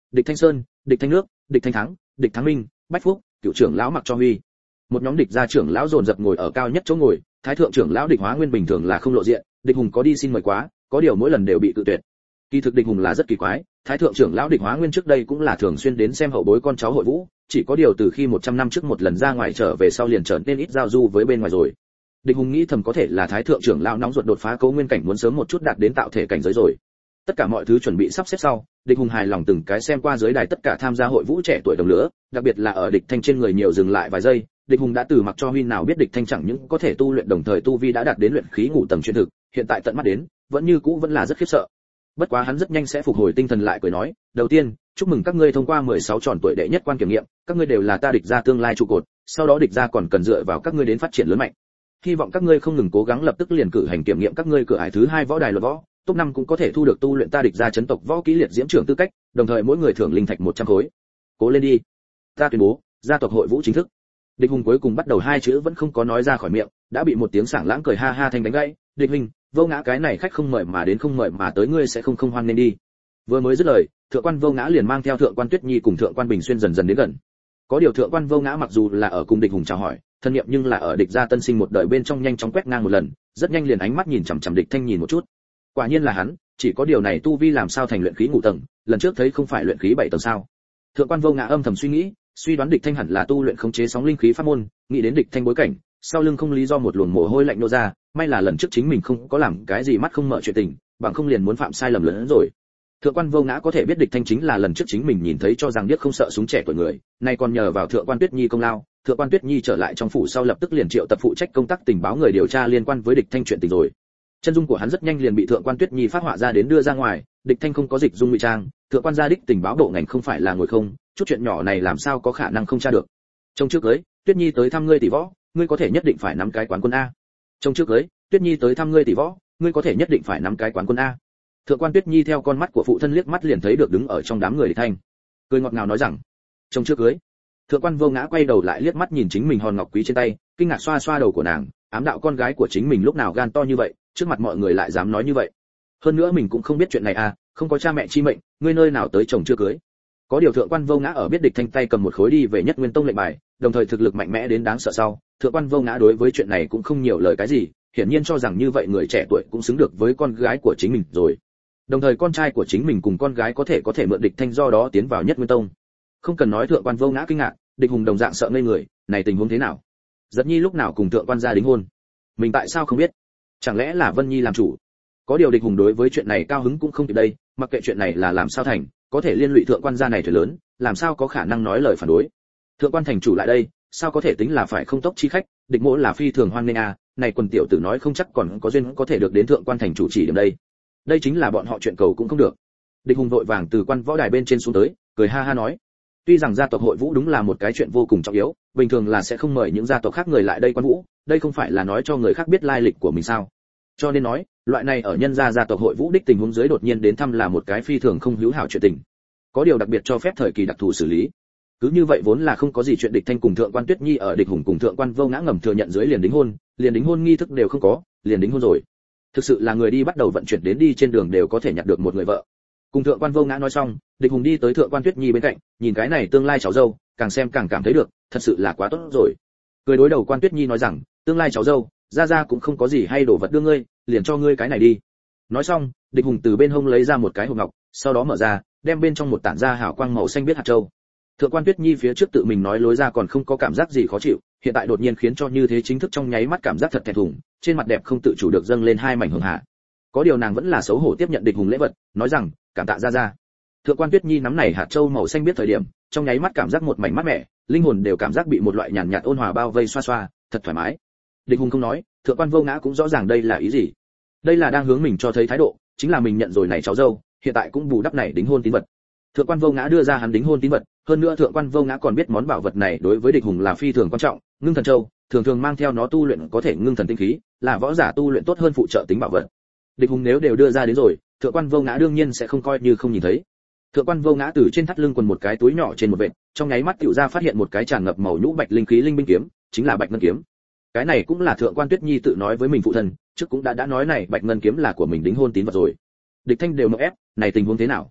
Địch Thanh Sơn, Địch Thanh Nước, Địch Thanh Thắng, Địch Thắng Minh, Bách Phúc, cựu trưởng lão Mặc Cho Huy. Một nhóm địch gia trưởng lão dồn dập ngồi ở cao nhất chỗ ngồi, thái thượng trưởng lão Địch Hóa Nguyên bình thường là không lộ diện, Địch Hùng có đi xin mời quá, có điều mỗi lần đều bị cự tuyệt. Kỳ thực Địch Hùng là rất kỳ quái, thái thượng trưởng lão Địch Hóa Nguyên trước đây cũng là thường xuyên đến xem hậu bối con cháu hội vũ, chỉ có điều từ khi 100 năm trước một lần ra ngoài trở về sau liền trở nên ít giao du với bên ngoài rồi. Địch Hùng nghĩ thầm có thể là thái thượng trưởng lão nóng ruột đột phá cấu nguyên cảnh muốn sớm một chút đạt đến tạo thể cảnh giới rồi. Tất cả mọi thứ chuẩn bị sắp xếp sau, Địch Hùng hài lòng từng cái xem qua dưới đài tất cả tham gia hội vũ trẻ tuổi đồng lứa, đặc biệt là ở Địch Thanh trên người nhiều dừng lại vài giây. Địch Hùng đã từ Mặc Cho Huy nào biết Địch Thanh chẳng những có thể tu luyện đồng thời tu vi đã đạt đến luyện khí ngũ tầng chuyên thực, hiện tại tận mắt đến, vẫn như cũ vẫn là rất khiếp sợ. Bất quá hắn rất nhanh sẽ phục hồi tinh thần lại cười nói, đầu tiên, chúc mừng các ngươi thông qua 16 tròn tuổi đệ nhất quan kiểm nghiệm, các ngươi đều là ta Địch gia tương lai trụ cột, sau đó Địch gia còn cần dựa vào các ngươi đến phát triển lớn mạnh. Hy vọng các ngươi không ngừng cố gắng lập tức liền cử hành kiểm nghiệm các ngươi cửa ải thứ 2 võ đài luận võ, top 5 cũng có thể thu được tu luyện ta Địch gia chấn tộc võ kỹ liệt diễm trưởng tư cách, đồng thời mỗi người thưởng linh thạch 100 khối. Cố lên đi. Ta tuyên bố, gia tộc hội vũ chính thức. Địch Hùng cuối cùng bắt đầu hai chữ vẫn không có nói ra khỏi miệng, đã bị một tiếng sảng lãng cười ha ha thanh đánh gãy. Địch huynh, Vô Ngã cái này khách không mời mà đến không mời mà tới ngươi sẽ không hoan nên đi. Vừa mới dứt lời, thượng quan Vô Ngã liền mang theo thượng quan Tuyết Nhi cùng thượng quan Bình Xuyên dần dần đến gần. Có điều thượng quan Vô Ngã mặc dù là ở cùng Địch Hùng chào hỏi, thân niệm nhưng là ở Địch gia tân sinh một đời bên trong nhanh chóng quét ngang một lần, rất nhanh liền ánh mắt nhìn chằm chằm Địch Thanh nhìn một chút. Quả nhiên là hắn, chỉ có điều này tu vi làm sao thành luyện khí ngũ tầng, lần trước thấy không phải luyện khí 7 tầng sao? Thượng quan Vô Ngã âm thầm suy nghĩ, suy đoán Địch Thanh hẳn là tu luyện khống chế sóng linh khí pháp môn, nghĩ đến Địch Thanh bối cảnh, sau lưng không lý do một luồng mồ hôi lạnh nô ra, may là lần trước chính mình không có làm cái gì mắt không mở chuyện tình, bằng không liền muốn phạm sai lầm lớn hơn rồi. Thượng quan Vô Ngã có thể biết Địch Thanh chính là lần trước chính mình nhìn thấy cho rằng biết không sợ súng trẻ tuổi người, nay còn nhờ vào thượng quan Tuyết Nhi công lao, thượng quan Tuyết Nhi trở lại trong phủ sau lập tức liền triệu tập phụ trách công tác tình báo người điều tra liên quan với Địch Thanh chuyện tình rồi. Chân dung của hắn rất nhanh liền bị thượng quan Tuyết Nhi phát họa ra đến đưa ra ngoài, Địch Thanh không có dịch dung ngụy trang, thượng quan gia đích tình báo bộ ngành không phải là ngồi không, chút chuyện nhỏ này làm sao có khả năng không tra được. Trong trước cưới, Tuyết Nhi tới thăm ngươi tỷ võ, ngươi có thể nhất định phải nắm cái quán quân a. Trong trước cưới, Tuyết Nhi tới thăm ngươi tỷ võ, ngươi có thể nhất định phải nắm cái quán quân a. Thượng quan Tuyết Nhi theo con mắt của phụ thân liếc mắt liền thấy được đứng ở trong đám người Địch Thanh, cười ngọt ngào nói rằng, trong trước cưới. Thượng quan Vô Ngã quay đầu lại liếc mắt nhìn chính mình hòn ngọc quý trên tay, kinh ngạc xoa xoa đầu của nàng, ám đạo con gái của chính mình lúc nào gan to như vậy, trước mặt mọi người lại dám nói như vậy. Hơn nữa mình cũng không biết chuyện này à, không có cha mẹ chi mệnh, ngươi nơi nào tới chồng chưa cưới. Có điều thượng quan Vô Ngã ở biết Địch Thanh tay cầm một khối đi về Nhất Nguyên Tông lệnh bài, đồng thời thực lực mạnh mẽ đến đáng sợ sau, thượng quan Vô Ngã đối với chuyện này cũng không nhiều lời cái gì, hiển nhiên cho rằng như vậy người trẻ tuổi cũng xứng được với con gái của chính mình rồi. Đồng thời con trai của chính mình cùng con gái có thể mượn Địch Thanh do đó tiến vào Nhất Nguyên Tông. Không cần nói thượng quan Vô Ngã kinh ngạc, Địch Hùng đồng dạng sợ ngây người, này tình huống thế nào? Giật Nhi lúc nào cùng thượng quan gia đính hôn? Mình tại sao không biết? Chẳng lẽ là Vân Nhi làm chủ? Có điều Địch Hùng đối với chuyện này cao hứng cũng không kịp đây, mặc kệ chuyện này là làm sao thành, có thể liên lụy thượng quan gia này thuyền lớn, làm sao có khả năng nói lời phản đối. Thượng quan thành chủ lại đây, sao có thể tính là phải không tốc chi khách, Địch Mỗ là phi thường hoan nghênh à, này quần tiểu tử nói không chắc còn có duyên có thể được đến thượng quan thành chủ chỉ điểm đây. Đây chính là bọn họ chuyện cầu cũng không được. Địch Hùng vội vàng từ quan võ đài bên trên xuống tới, cười ha ha nói, tuy rằng gia tộc hội vũ đúng là một cái chuyện vô cùng trọng yếu, bình thường là sẽ không mời những gia tộc khác người lại đây quan vũ, đây không phải là nói cho người khác biết lai lịch của mình sao? Cho nên nói, loại này ở nhân gia tộc hội vũ đích tình huống dưới đột nhiên đến thăm là một cái phi thường không hữu hảo chuyện tình. Có điều đặc biệt cho phép thời kỳ đặc thù xử lý. Cứ như vậy vốn là không có gì chuyện Địch Thanh cùng thượng quan Tuyết Nhi ở Địch Hùng cùng thượng quan Vô Ngã ngầm thừa nhận dưới liền đính hôn nghi thức đều không có, liền đính hôn rồi. Thực sự là người đi bắt đầu vận chuyển đến đi trên đường đều có thể nhặt được một người vợ. Cùng thượng quan Vô Ngã nói xong, Địch Hùng đi tới thượng quan Tuyết Nhi bên cạnh, nhìn cái này tương lai cháu dâu, càng xem càng cảm thấy được, thật sự là quá tốt rồi. Cười đối đầu quan Tuyết Nhi nói rằng, tương lai cháu dâu, gia cũng không có gì hay đồ vật đưa ngươi, liền cho ngươi cái này đi. Nói xong, Địch Hùng từ bên hông lấy ra một cái hộp ngọc, sau đó mở ra, đem bên trong một tản ra hào quang màu xanh biết hạt châu. Thượng quan Tuyết Nhi phía trước tự mình nói lối ra còn không có cảm giác gì khó chịu, hiện tại đột nhiên khiến cho như thế chính thức trong nháy mắt cảm giác thật thẹn thùng, trên mặt đẹp không tự chủ được dâng lên hai mảnh hường hạ. Có điều nàng vẫn là xấu hổ tiếp nhận Địch Hùng lễ vật, nói rằng, cảm tạ gia. Thượng quan Tuyết Nhi nắm này hạt châu màu xanh biết thời điểm, trong nháy mắt cảm giác một mảnh mát mẻ, linh hồn đều cảm giác bị một loại nhàn nhạt ôn hòa bao vây xoa xoa, thật thoải mái. Địch Hùng không nói, thượng quan Vô Ngã cũng rõ ràng đây là ý gì. Đây là đang hướng mình cho thấy thái độ, chính là mình nhận rồi này cháu dâu, hiện tại cũng bù đắp này đính hôn tín vật. Thượng quan Vô Ngã đưa ra hắn đính hôn tín vật, hơn nữa thượng quan Vô Ngã còn biết món bảo vật này đối với Địch Hùng là phi thường quan trọng, ngưng thần châu, thường thường mang theo nó tu luyện có thể ngưng thần tinh khí, là võ giả tu luyện tốt hơn phụ trợ tính bảo vật. Địch Hùng nếu đều đưa ra đến rồi, thượng quan Vô Ngã đương nhiên sẽ không coi như không nhìn thấy. Thượng quan Vô Ngã từ trên thắt lưng quần một cái túi nhỏ trên một vệt, trong nháy mắt tiểu ra phát hiện một cái tràn ngập màu nhũ bạch linh khí linh binh kiếm, chính là Bạch Ngân kiếm. Cái này cũng là thượng quan Tuyết Nhi tự nói với mình phụ thân, trước cũng đã nói này Bạch Ngân kiếm là của mình đính hôn tín vật rồi. Địch Thanh đều mở ép, này tình huống thế nào?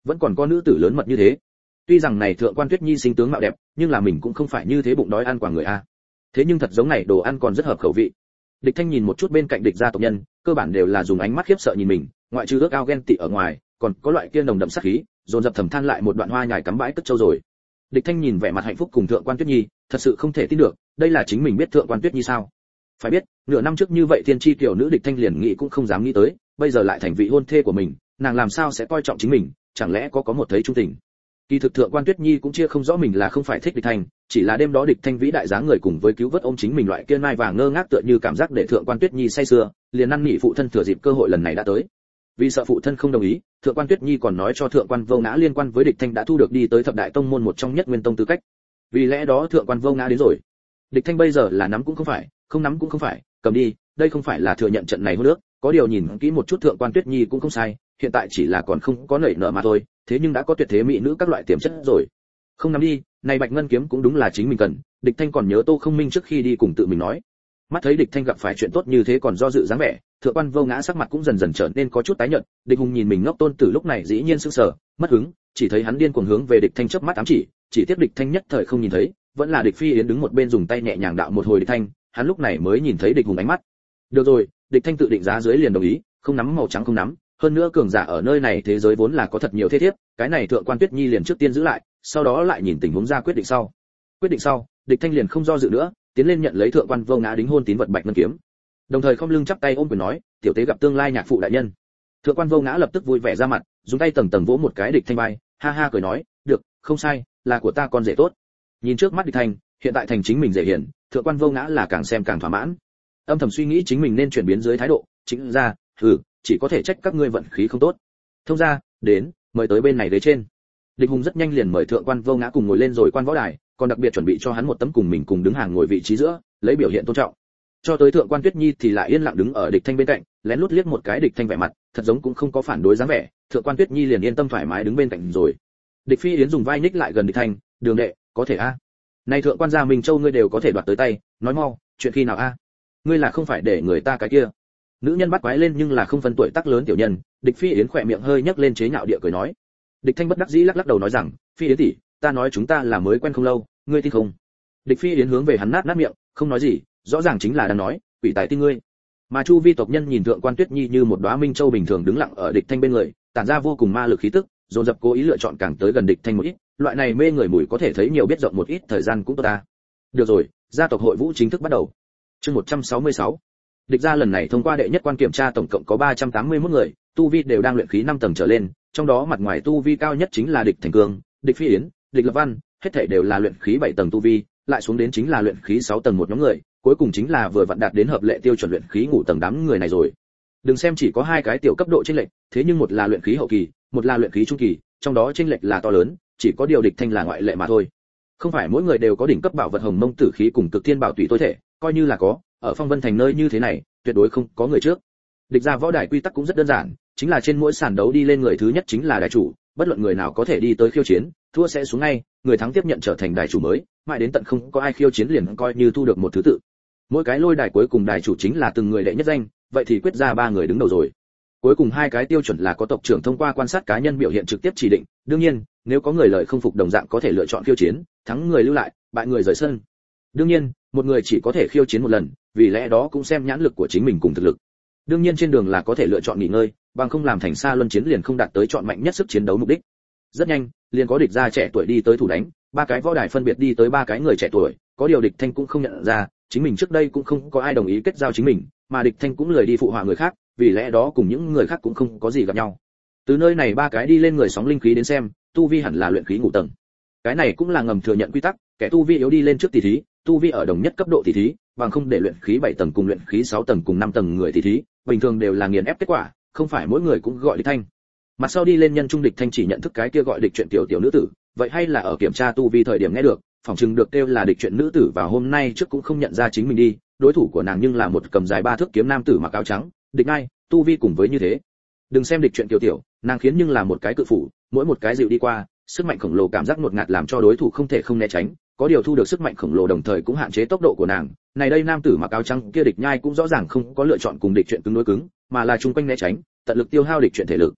vẫn còn có nữ tử lớn mật như thế. Tuy rằng này thượng quan Tuyết Nhi sinh tướng mạo đẹp, nhưng là mình cũng không phải như thế bụng đói ăn quả người a. Thế nhưng thật giống này đồ ăn còn rất hợp khẩu vị. Địch Thanh nhìn một chút bên cạnh địch gia tộc nhân, cơ bản đều là dùng ánh mắt khiếp sợ nhìn mình, ngoại trừ ước ao ghen tị ở ngoài, còn có loại kia nồng đậm sát khí, dồn dập thầm than lại một đoạn hoa nhài cắm bãi cất trâu rồi. Địch Thanh nhìn vẻ mặt hạnh phúc cùng thượng quan Tuyết Nhi, thật sự không thể tin được, đây là chính mình biết thượng quan Tuyết Nhi sao? Phải biết, nửa năm trước như vậy tiên tri tiểu nữ Địch Thanh liền nghĩ cũng không dám nghĩ tới, bây giờ lại thành vị hôn thê của mình, nàng làm sao sẽ coi trọng chính mình, chẳng lẽ có một thấy trung tình. Kỳ thực thượng quan Tuyết Nhi cũng chia không rõ mình là không phải thích Địch Thanh, chỉ là đêm đó Địch Thanh vĩ đại dáng người cùng với cứu vớt ôm chính mình loại kia nai vàng ngơ ngác tựa như cảm giác để thượng quan Tuyết Nhi say sưa, liền năn nỉ phụ thân thừa dịp cơ hội lần này đã tới. Vì sợ phụ thân không đồng ý, thượng quan Tuyết Nhi còn nói cho thượng quan Vô Ngã liên quan với Địch Thanh đã thu được đi tới thập đại tông môn một trong nhất nguyên tông tư cách. Vì lẽ đó thượng quan Vô Ngã đến rồi. Địch Thanh bây giờ là nắm cũng không phải, không nắm cũng không phải, cầm đi, đây không phải là thừa nhận trận này hôn nước, có điều nhìn kỹ một chút thượng quan Tuyết Nhi cũng không sai, hiện tại chỉ là còn không có nảy nở mà thôi, thế nhưng đã có tuyệt thế mỹ nữ các loại tiềm chất rồi. Không nắm đi, này Bạch Ngân kiếm cũng đúng là chính mình cần. Địch Thanh còn nhớ Tô Không Minh trước khi đi cùng tự mình nói. Mắt thấy Địch Thanh gặp phải chuyện tốt như thế còn do dự dáng vẻ, thượng quan Vô Ngã sắc mặt cũng dần dần trở nên có chút tái nhợt. Địch Hùng nhìn mình ngốc tôn tử lúc này dĩ nhiên sững sờ, mất hứng, chỉ thấy hắn điên cuồng hướng về Địch Thanh chớp mắt ám chỉ tiếp Địch Thanh nhất thời không nhìn thấy, vẫn là Địch Phi Yến đứng một bên dùng tay nhẹ nhàng đạo một hồi Địch Thanh, hắn lúc này mới nhìn thấy Địch Hùng ánh mắt. Được rồi, Địch Thanh tự định giá dưới liền đồng ý, không nắm màu trắng không nắm, hơn nữa cường giả ở nơi này thế giới vốn là có thật nhiều thế thiếp, cái này thượng quan Tuyết Nhi liền trước tiên giữ lại, sau đó lại nhìn tình huống ra quyết định sau. Quyết định sau, Địch Thanh liền không do dự nữa, tiến lên nhận lấy thượng quan Vô Ngã đính hôn tín vật Bạch Ngân kiếm. Đồng thời không lưng chắp tay ôm quyền nói, tiểu tế gặp tương lai nhạc phụ đại nhân. Thượng quan Vô Ngã lập tức vui vẻ ra mặt, dùng tay tầng tầng vỗ một cái Địch Thanh vai, ha ha cười nói, được, không sai, là của ta con rể tốt. Nhìn trước mắt Địch Thanh, hiện tại thành chính mình rể hiển, thượng quan Vô Ngã là càng xem càng thỏa mãn. Âm thầm suy nghĩ chính mình nên chuyển biến dưới thái độ, chính ra, chỉ có thể trách các ngươi vận khí không tốt. Thông gia, đến, mời tới bên này ghế trên. Địch Hùng rất nhanh liền mời thượng quan Vô Ngã cùng ngồi lên rồi quan võ đài, còn đặc biệt chuẩn bị cho hắn một tấm cùng mình cùng đứng hàng ngồi vị trí giữa, lấy biểu hiện tôn trọng. Cho tới thượng quan Tuyết Nhi thì lại yên lặng đứng ở Địch Thanh bên cạnh, lén lút liếc một cái Địch Thanh vẻ mặt, thật giống cũng không có phản đối dáng vẻ, thượng quan Tuyết Nhi liền yên tâm thoải mái đứng bên cạnh rồi. Địch Phi Yến dùng vai nhích lại gần Địch Thanh, "Đường đệ, có thể a? Nay thượng quan gia Minh Châu ngươi đều có thể đoạt tới tay, nói mau, chuyện khi nào a? Ngươi là không phải để người ta cái kia?" Nữ nhân bắt quái lên nhưng là không phân tuổi tác lớn tiểu nhân, Địch Phi Yến khỏe miệng hơi nhấc lên chế nhạo địa cười nói. Địch Thanh bất đắc dĩ lắc lắc đầu nói rằng, "Phi Yến tỷ, ta nói chúng ta là mới quen không lâu, ngươi tin không?" Địch Phi Yến hướng về hắn nát miệng, không nói gì, rõ ràng chính là đang nói, "Quỷ tài tin ngươi." Mà chu vi tộc nhân nhìn thượng quan Tuyết Nhi như một đóa minh châu bình thường đứng lặng ở Địch Thanh bên người, tản ra vô cùng ma lực khí tức, dồn dập cố ý lựa chọn càng tới gần Địch Thanh một ít, loại này mê người mùi có thể thấy nhiều biết rộng một ít thời gian cũng tốt ta. Được rồi, gia tộc hội vũ chính thức bắt đầu. Chương 166. Địch gia lần này thông qua đệ nhất quan kiểm tra tổng cộng có 381 người, tu vi đều đang luyện khí 5 tầng trở lên, trong đó mặt ngoài tu vi cao nhất chính là Địch Thành Cương, Địch Phi Yến, Địch Lập Văn, hết thảy đều là luyện khí 7 tầng tu vi, lại xuống đến chính là luyện khí 6 tầng một nhóm người, cuối cùng chính là vừa vặn đạt đến hợp lệ tiêu chuẩn luyện khí ngũ tầng đám người này rồi. Đừng xem chỉ có hai cái tiểu cấp độ chênh lệch, thế nhưng một là luyện khí hậu kỳ, một là luyện khí trung kỳ, trong đó chênh lệch là to lớn, chỉ có điều Địch Thanh là ngoại lệ mà thôi. Không phải mỗi người đều có đỉnh cấp bảo vật hồng mông tử khí cùng cực thiên bảo tùy tối thể, coi như là có, ở Phong Vân thành nơi như thế này, tuyệt đối không có người trước. Địch ra võ đài quy tắc cũng rất đơn giản, chính là trên mỗi sàn đấu đi lên người thứ nhất chính là đài chủ, bất luận người nào có thể đi tới khiêu chiến, thua sẽ xuống ngay, người thắng tiếp nhận trở thành đài chủ mới, mãi đến tận không có ai khiêu chiến liền coi như thu được một thứ tự. Mỗi cái lôi đài cuối cùng đài chủ chính là từng người đệ nhất danh, vậy thì quyết ra 3 người đứng đầu rồi. Cuối cùng 2 cái tiêu chuẩn là có tộc trưởng thông qua quan sát cá nhân biểu hiện trực tiếp chỉ định, đương nhiên, nếu có người lợi không phục đồng dạng có thể lựa chọn khiêu chiến, thắng người lưu lại, bại người rời sân. Đương nhiên, một người chỉ có thể khiêu chiến một lần, vì lẽ đó cũng xem nhãn lực của chính mình cùng thực lực. Đương nhiên trên đường là có thể lựa chọn nghỉ ngơi, bằng không làm thành xa luân chiến liền không đạt tới chọn mạnh nhất sức chiến đấu mục đích. Rất nhanh, liền có địch gia trẻ tuổi đi tới thủ đánh, 3 cái võ đài phân biệt đi tới 3 cái người trẻ tuổi, có điều Địch Thanh cũng không nhận ra, chính mình trước đây cũng không có ai đồng ý kết giao chính mình, mà Địch Thanh cũng lười đi phụ họa người khác, vì lẽ đó cùng những người khác cũng không có gì gặp nhau. Từ nơi này 3 cái đi lên người sóng linh khí đến xem, tu vi hẳn là luyện khí ngũ tầng. Cái này cũng là ngầm thừa nhận quy tắc, kẻ tu vi yếu đi lên trước tỷ thí, tu vi ở đồng nhất cấp độ tỷ thí, bằng không để luyện khí 7 tầng cùng luyện khí 6 tầng cùng 5 tầng người tỷ thí, bình thường đều là nghiền ép kết quả, không phải mỗi người cũng gọi Địch Thanh. Mặt sau đi lên nhân trung Địch Thanh chỉ nhận thức cái kia gọi Địch chuyện tiểu tiểu nữ tử, vậy hay là ở kiểm tra tu vi thời điểm nghe được, phỏng chừng được kêu là Địch chuyện nữ tử và hôm nay trước cũng không nhận ra chính mình đi, đối thủ của nàng nhưng là một cầm dài 3 thước kiếm nam tử mặc áo trắng, Địch Ngai, tu vi cùng với như thế. Đừng xem Địch chuyện tiểu tiểu, nàng khiến nhưng là một cái cự phủ, mỗi một cái dịu đi qua, sức mạnh khổng lồ cảm giác ngột ngạt làm cho đối thủ không thể không né tránh, có điều thu được sức mạnh khổng lồ đồng thời cũng hạn chế tốc độ của nàng. Này đây nam tử mặc áo trắng kia Địch Nhai cũng rõ ràng không có lựa chọn cùng Địch chuyện cứng đối cứng, mà là chung quanh né tránh, tận lực tiêu hao Địch chuyện thể lực.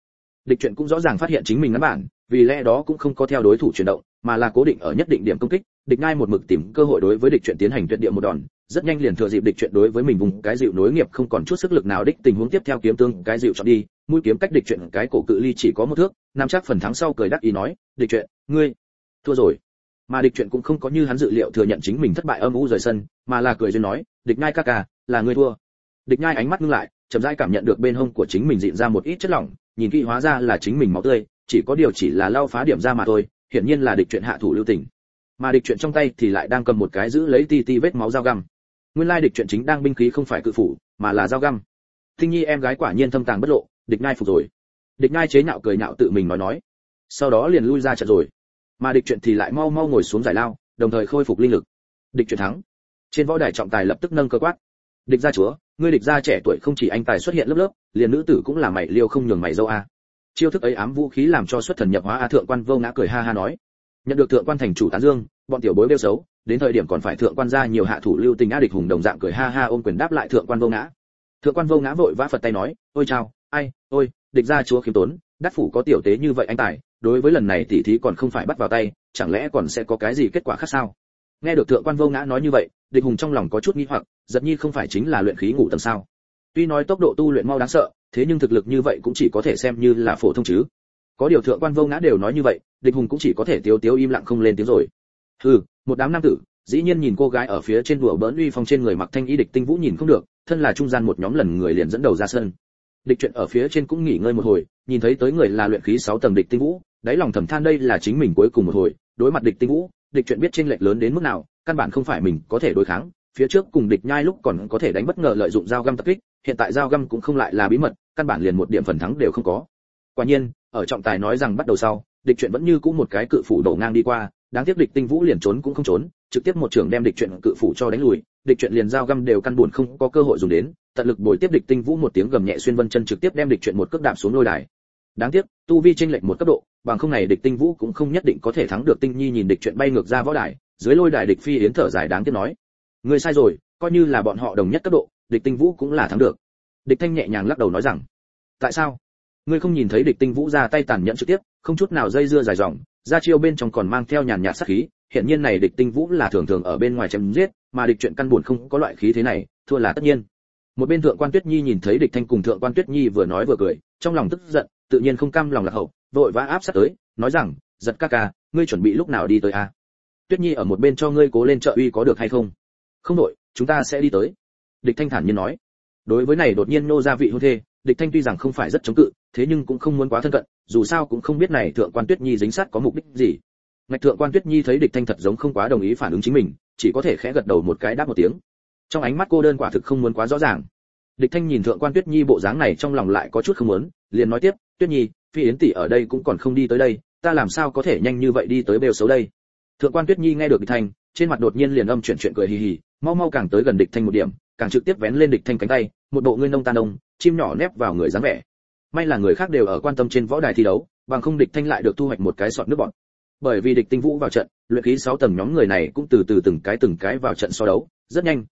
Địch Truyện cũng rõ ràng phát hiện chính mình ngắn bản, vì lẽ đó cũng không có theo đối thủ chuyển động, mà là cố định ở nhất định điểm công kích. Địch Nhai một mực tìm cơ hội đối với Địch Truyện tiến hành tuyệt địa một đòn, rất nhanh liền thừa dịp Địch Truyện đối với mình vùng cái dịu nối nghiệp không còn chút sức lực nào đích tình huống tiếp theo kiếm tương cái dịu chọn đi, mũi kiếm cách Địch Truyện cái cổ cự ly chỉ có một thước, nắm chắc phần thắng sau cười đắc ý nói, "Địch Truyện, ngươi thua rồi." Mà Địch Truyện cũng không có như hắn dự liệu thừa nhận chính mình thất bại âm u rời sân, mà là cười duyên nói, "Địch Nhai ca ca, là ngươi thua." Địch Nhai ánh mắt ngưng lại, chậm rãi cảm nhận được bên hông của chính mình dịn ra một ít chất lỏng, nhìn kỹ hóa ra là chính mình máu tươi, chỉ có điều chỉ là lau phá điểm ra mà thôi, hiển nhiên là Địch Truyện hạ thủ lưu tình. Mà Địch Truyện trong tay thì lại đang cầm một cái giữ lấy ti vết máu dao găm. Nguyên lai Địch Truyện chính đang binh khí không phải cự phủ, mà là dao găm. Tinh Nhi em gái quả nhiên thâm tàng bất lộ, Địch Nhai phục rồi. Địch Nhai chế nhạo cười nhạo tự mình nói. Sau đó liền lui ra trận rồi. Mà Địch Truyện thì lại mau mau ngồi xuống giải lao, đồng thời khôi phục linh lực. Địch Truyện thắng. Trên võ đài trọng tài lập tức nâng cơ quát. Địch gia chúa, ngươi Địch gia trẻ tuổi không chỉ anh tài xuất hiện lớp lớp, liền nữ tử cũng là mày liêu không nhường mày dâu a. Chiêu thức ấy ám vũ khí làm cho xuất thần nhập hóa a. Thượng quan Vô Ngã cười ha ha nói. Nhận được thượng quan thành chủ tán dương, bọn tiểu bối bêu xấu, đến thời điểm còn phải thượng quan gia nhiều hạ thủ lưu tình a. Địch Hùng đồng dạng cười ha ha ôm quyền đáp lại thượng quan Vô Ngã. Thượng quan Vô Ngã vội vã phật tay nói, ôi chao, ai, ôi, Địch gia chúa khiêm tốn, đắc phủ có tiểu tế như vậy anh tài, đối với lần này tỷ thí còn không phải bắt vào tay, chẳng lẽ còn sẽ có cái gì kết quả khác sao? Nghe được thượng quan Vô Ngã nói như vậy, Địch Hùng trong lòng có chút nghi hoặc, giật nhi không phải chính là luyện khí ngũ tầng sao? Tuy nói tốc độ tu luyện mau đáng sợ, thế nhưng thực lực như vậy cũng chỉ có thể xem như là phổ thông chứ. Có điều thượng quan Vô Ngã đều nói như vậy, Địch Hùng cũng chỉ có thể tiếu tiếu im lặng không lên tiếng rồi. Hừ, một đám nam tử, dĩ nhiên nhìn cô gái ở phía trên đùa bỡn uy phong trên người mặc thanh y. Địch Tinh Vũ nhìn không được, thân là trung gian một nhóm lần người liền dẫn đầu ra sân. Địch Truyện ở phía trên cũng nghỉ ngơi một hồi, nhìn thấy tới người là luyện khí 6 tầng Địch Tinh Vũ, đáy lòng thầm than đây là chính mình cuối cùng một hồi, đối mặt Địch Tinh Vũ, Địch Truyện biết chênh lệch lớn đến mức nào, căn bản không phải mình có thể đối kháng, phía trước cùng Địch Nhai lúc còn có thể đánh bất ngờ lợi dụng dao găm tập kích, hiện tại dao găm cũng không lại là bí mật, căn bản liền một điểm phần thắng đều không có. Quả nhiên, ở trọng tài nói rằng bắt đầu sau, Địch Truyện vẫn như cũ một cái cự phủ đổ ngang đi qua, đáng tiếc Địch Tinh Vũ liền trốn cũng không trốn, trực tiếp một trường đem Địch Truyện cự phủ cho đánh lùi, Địch Truyện liền dao găm đều căn buồn không có cơ hội dùng đến, tận lực bồi tiếp Địch Tinh Vũ một tiếng gầm nhẹ xuyên vân chân trực tiếp đem Địch Truyện một cước đạp xuống lôi đài. Đáng tiếc, tu vi chênh lệch một cấp độ, bằng không này Địch Tinh Vũ cũng không nhất định có thể thắng được. Tinh Nhi nhìn Địch Truyện bay ngược ra võ đài, dưới lôi đài Địch Phi Yến thở dài đáng tiếc nói: "Ngươi sai rồi, coi như là bọn họ đồng nhất cấp độ, Địch Tinh Vũ cũng là thắng được." Địch Thanh nhẹ nhàng lắc đầu nói rằng: "Tại sao? Ngươi không nhìn thấy Địch Tinh Vũ ra tay tàn nhẫn trực tiếp, không chút nào dây dưa dài dòng, ra chiêu bên trong còn mang theo nhàn nhạt sát khí, hiện nhiên này Địch Tinh Vũ là thường thường ở bên ngoài chém giết, mà Địch Truyện căn buồn không có loại khí thế này, thua là tất nhiên." Một bên thượng quan Tuyết Nhi nhìn thấy Địch Thanh cùng thượng quan Tuyết Nhi vừa nói vừa cười, trong lòng tức giận, tự nhiên không cam lòng lạc hậu, vội vã áp sát tới, nói rằng: "Giật ca ca, ngươi chuẩn bị lúc nào đi tới a? Tuyết Nhi ở một bên cho ngươi cố lên trợ uy có được hay không?" "Không đổi, chúng ta sẽ đi tới." Địch Thanh thản nhiên nói. Đối với này đột nhiên nô ra vị hôn thê, Địch Thanh tuy rằng không phải rất chống cự, thế nhưng cũng không muốn quá thân cận, dù sao cũng không biết này thượng quan Tuyết Nhi dính sát có mục đích gì. Ngạch thượng quan Tuyết Nhi thấy Địch Thanh thật giống không quá đồng ý phản ứng chính mình, chỉ có thể khẽ gật đầu một cái đáp một tiếng. Trong ánh mắt cô đơn quả thực không muốn quá rõ ràng. Địch Thanh nhìn thượng quan Tuyết Nhi bộ dáng này trong lòng lại có chút không muốn, liền nói tiếp: "Tuyết Nhi, Phi Yến tỷ ở đây cũng còn không đi tới đây, ta làm sao có thể nhanh như vậy đi tới bêu xấu đây?" Thượng quan Tuyết Nhi nghe được Địch Thanh, trên mặt đột nhiên liền âm chuyện cười hì hì, mau mau càng tới gần Địch Thanh một điểm, càng trực tiếp vén lên Địch Thanh cánh tay, một bộ ngươi nông ta nông, chim nhỏ nép vào người dáng vẻ. May là người khác đều ở quan tâm trên võ đài thi đấu, bằng không Địch Thanh lại được thu hoạch một cái sọt nước bọt. Bởi vì Địch Tinh Vũ vào trận, luyện khí 6 tầng nhóm người này cũng từ từ từng cái vào trận so đấu, rất nhanh,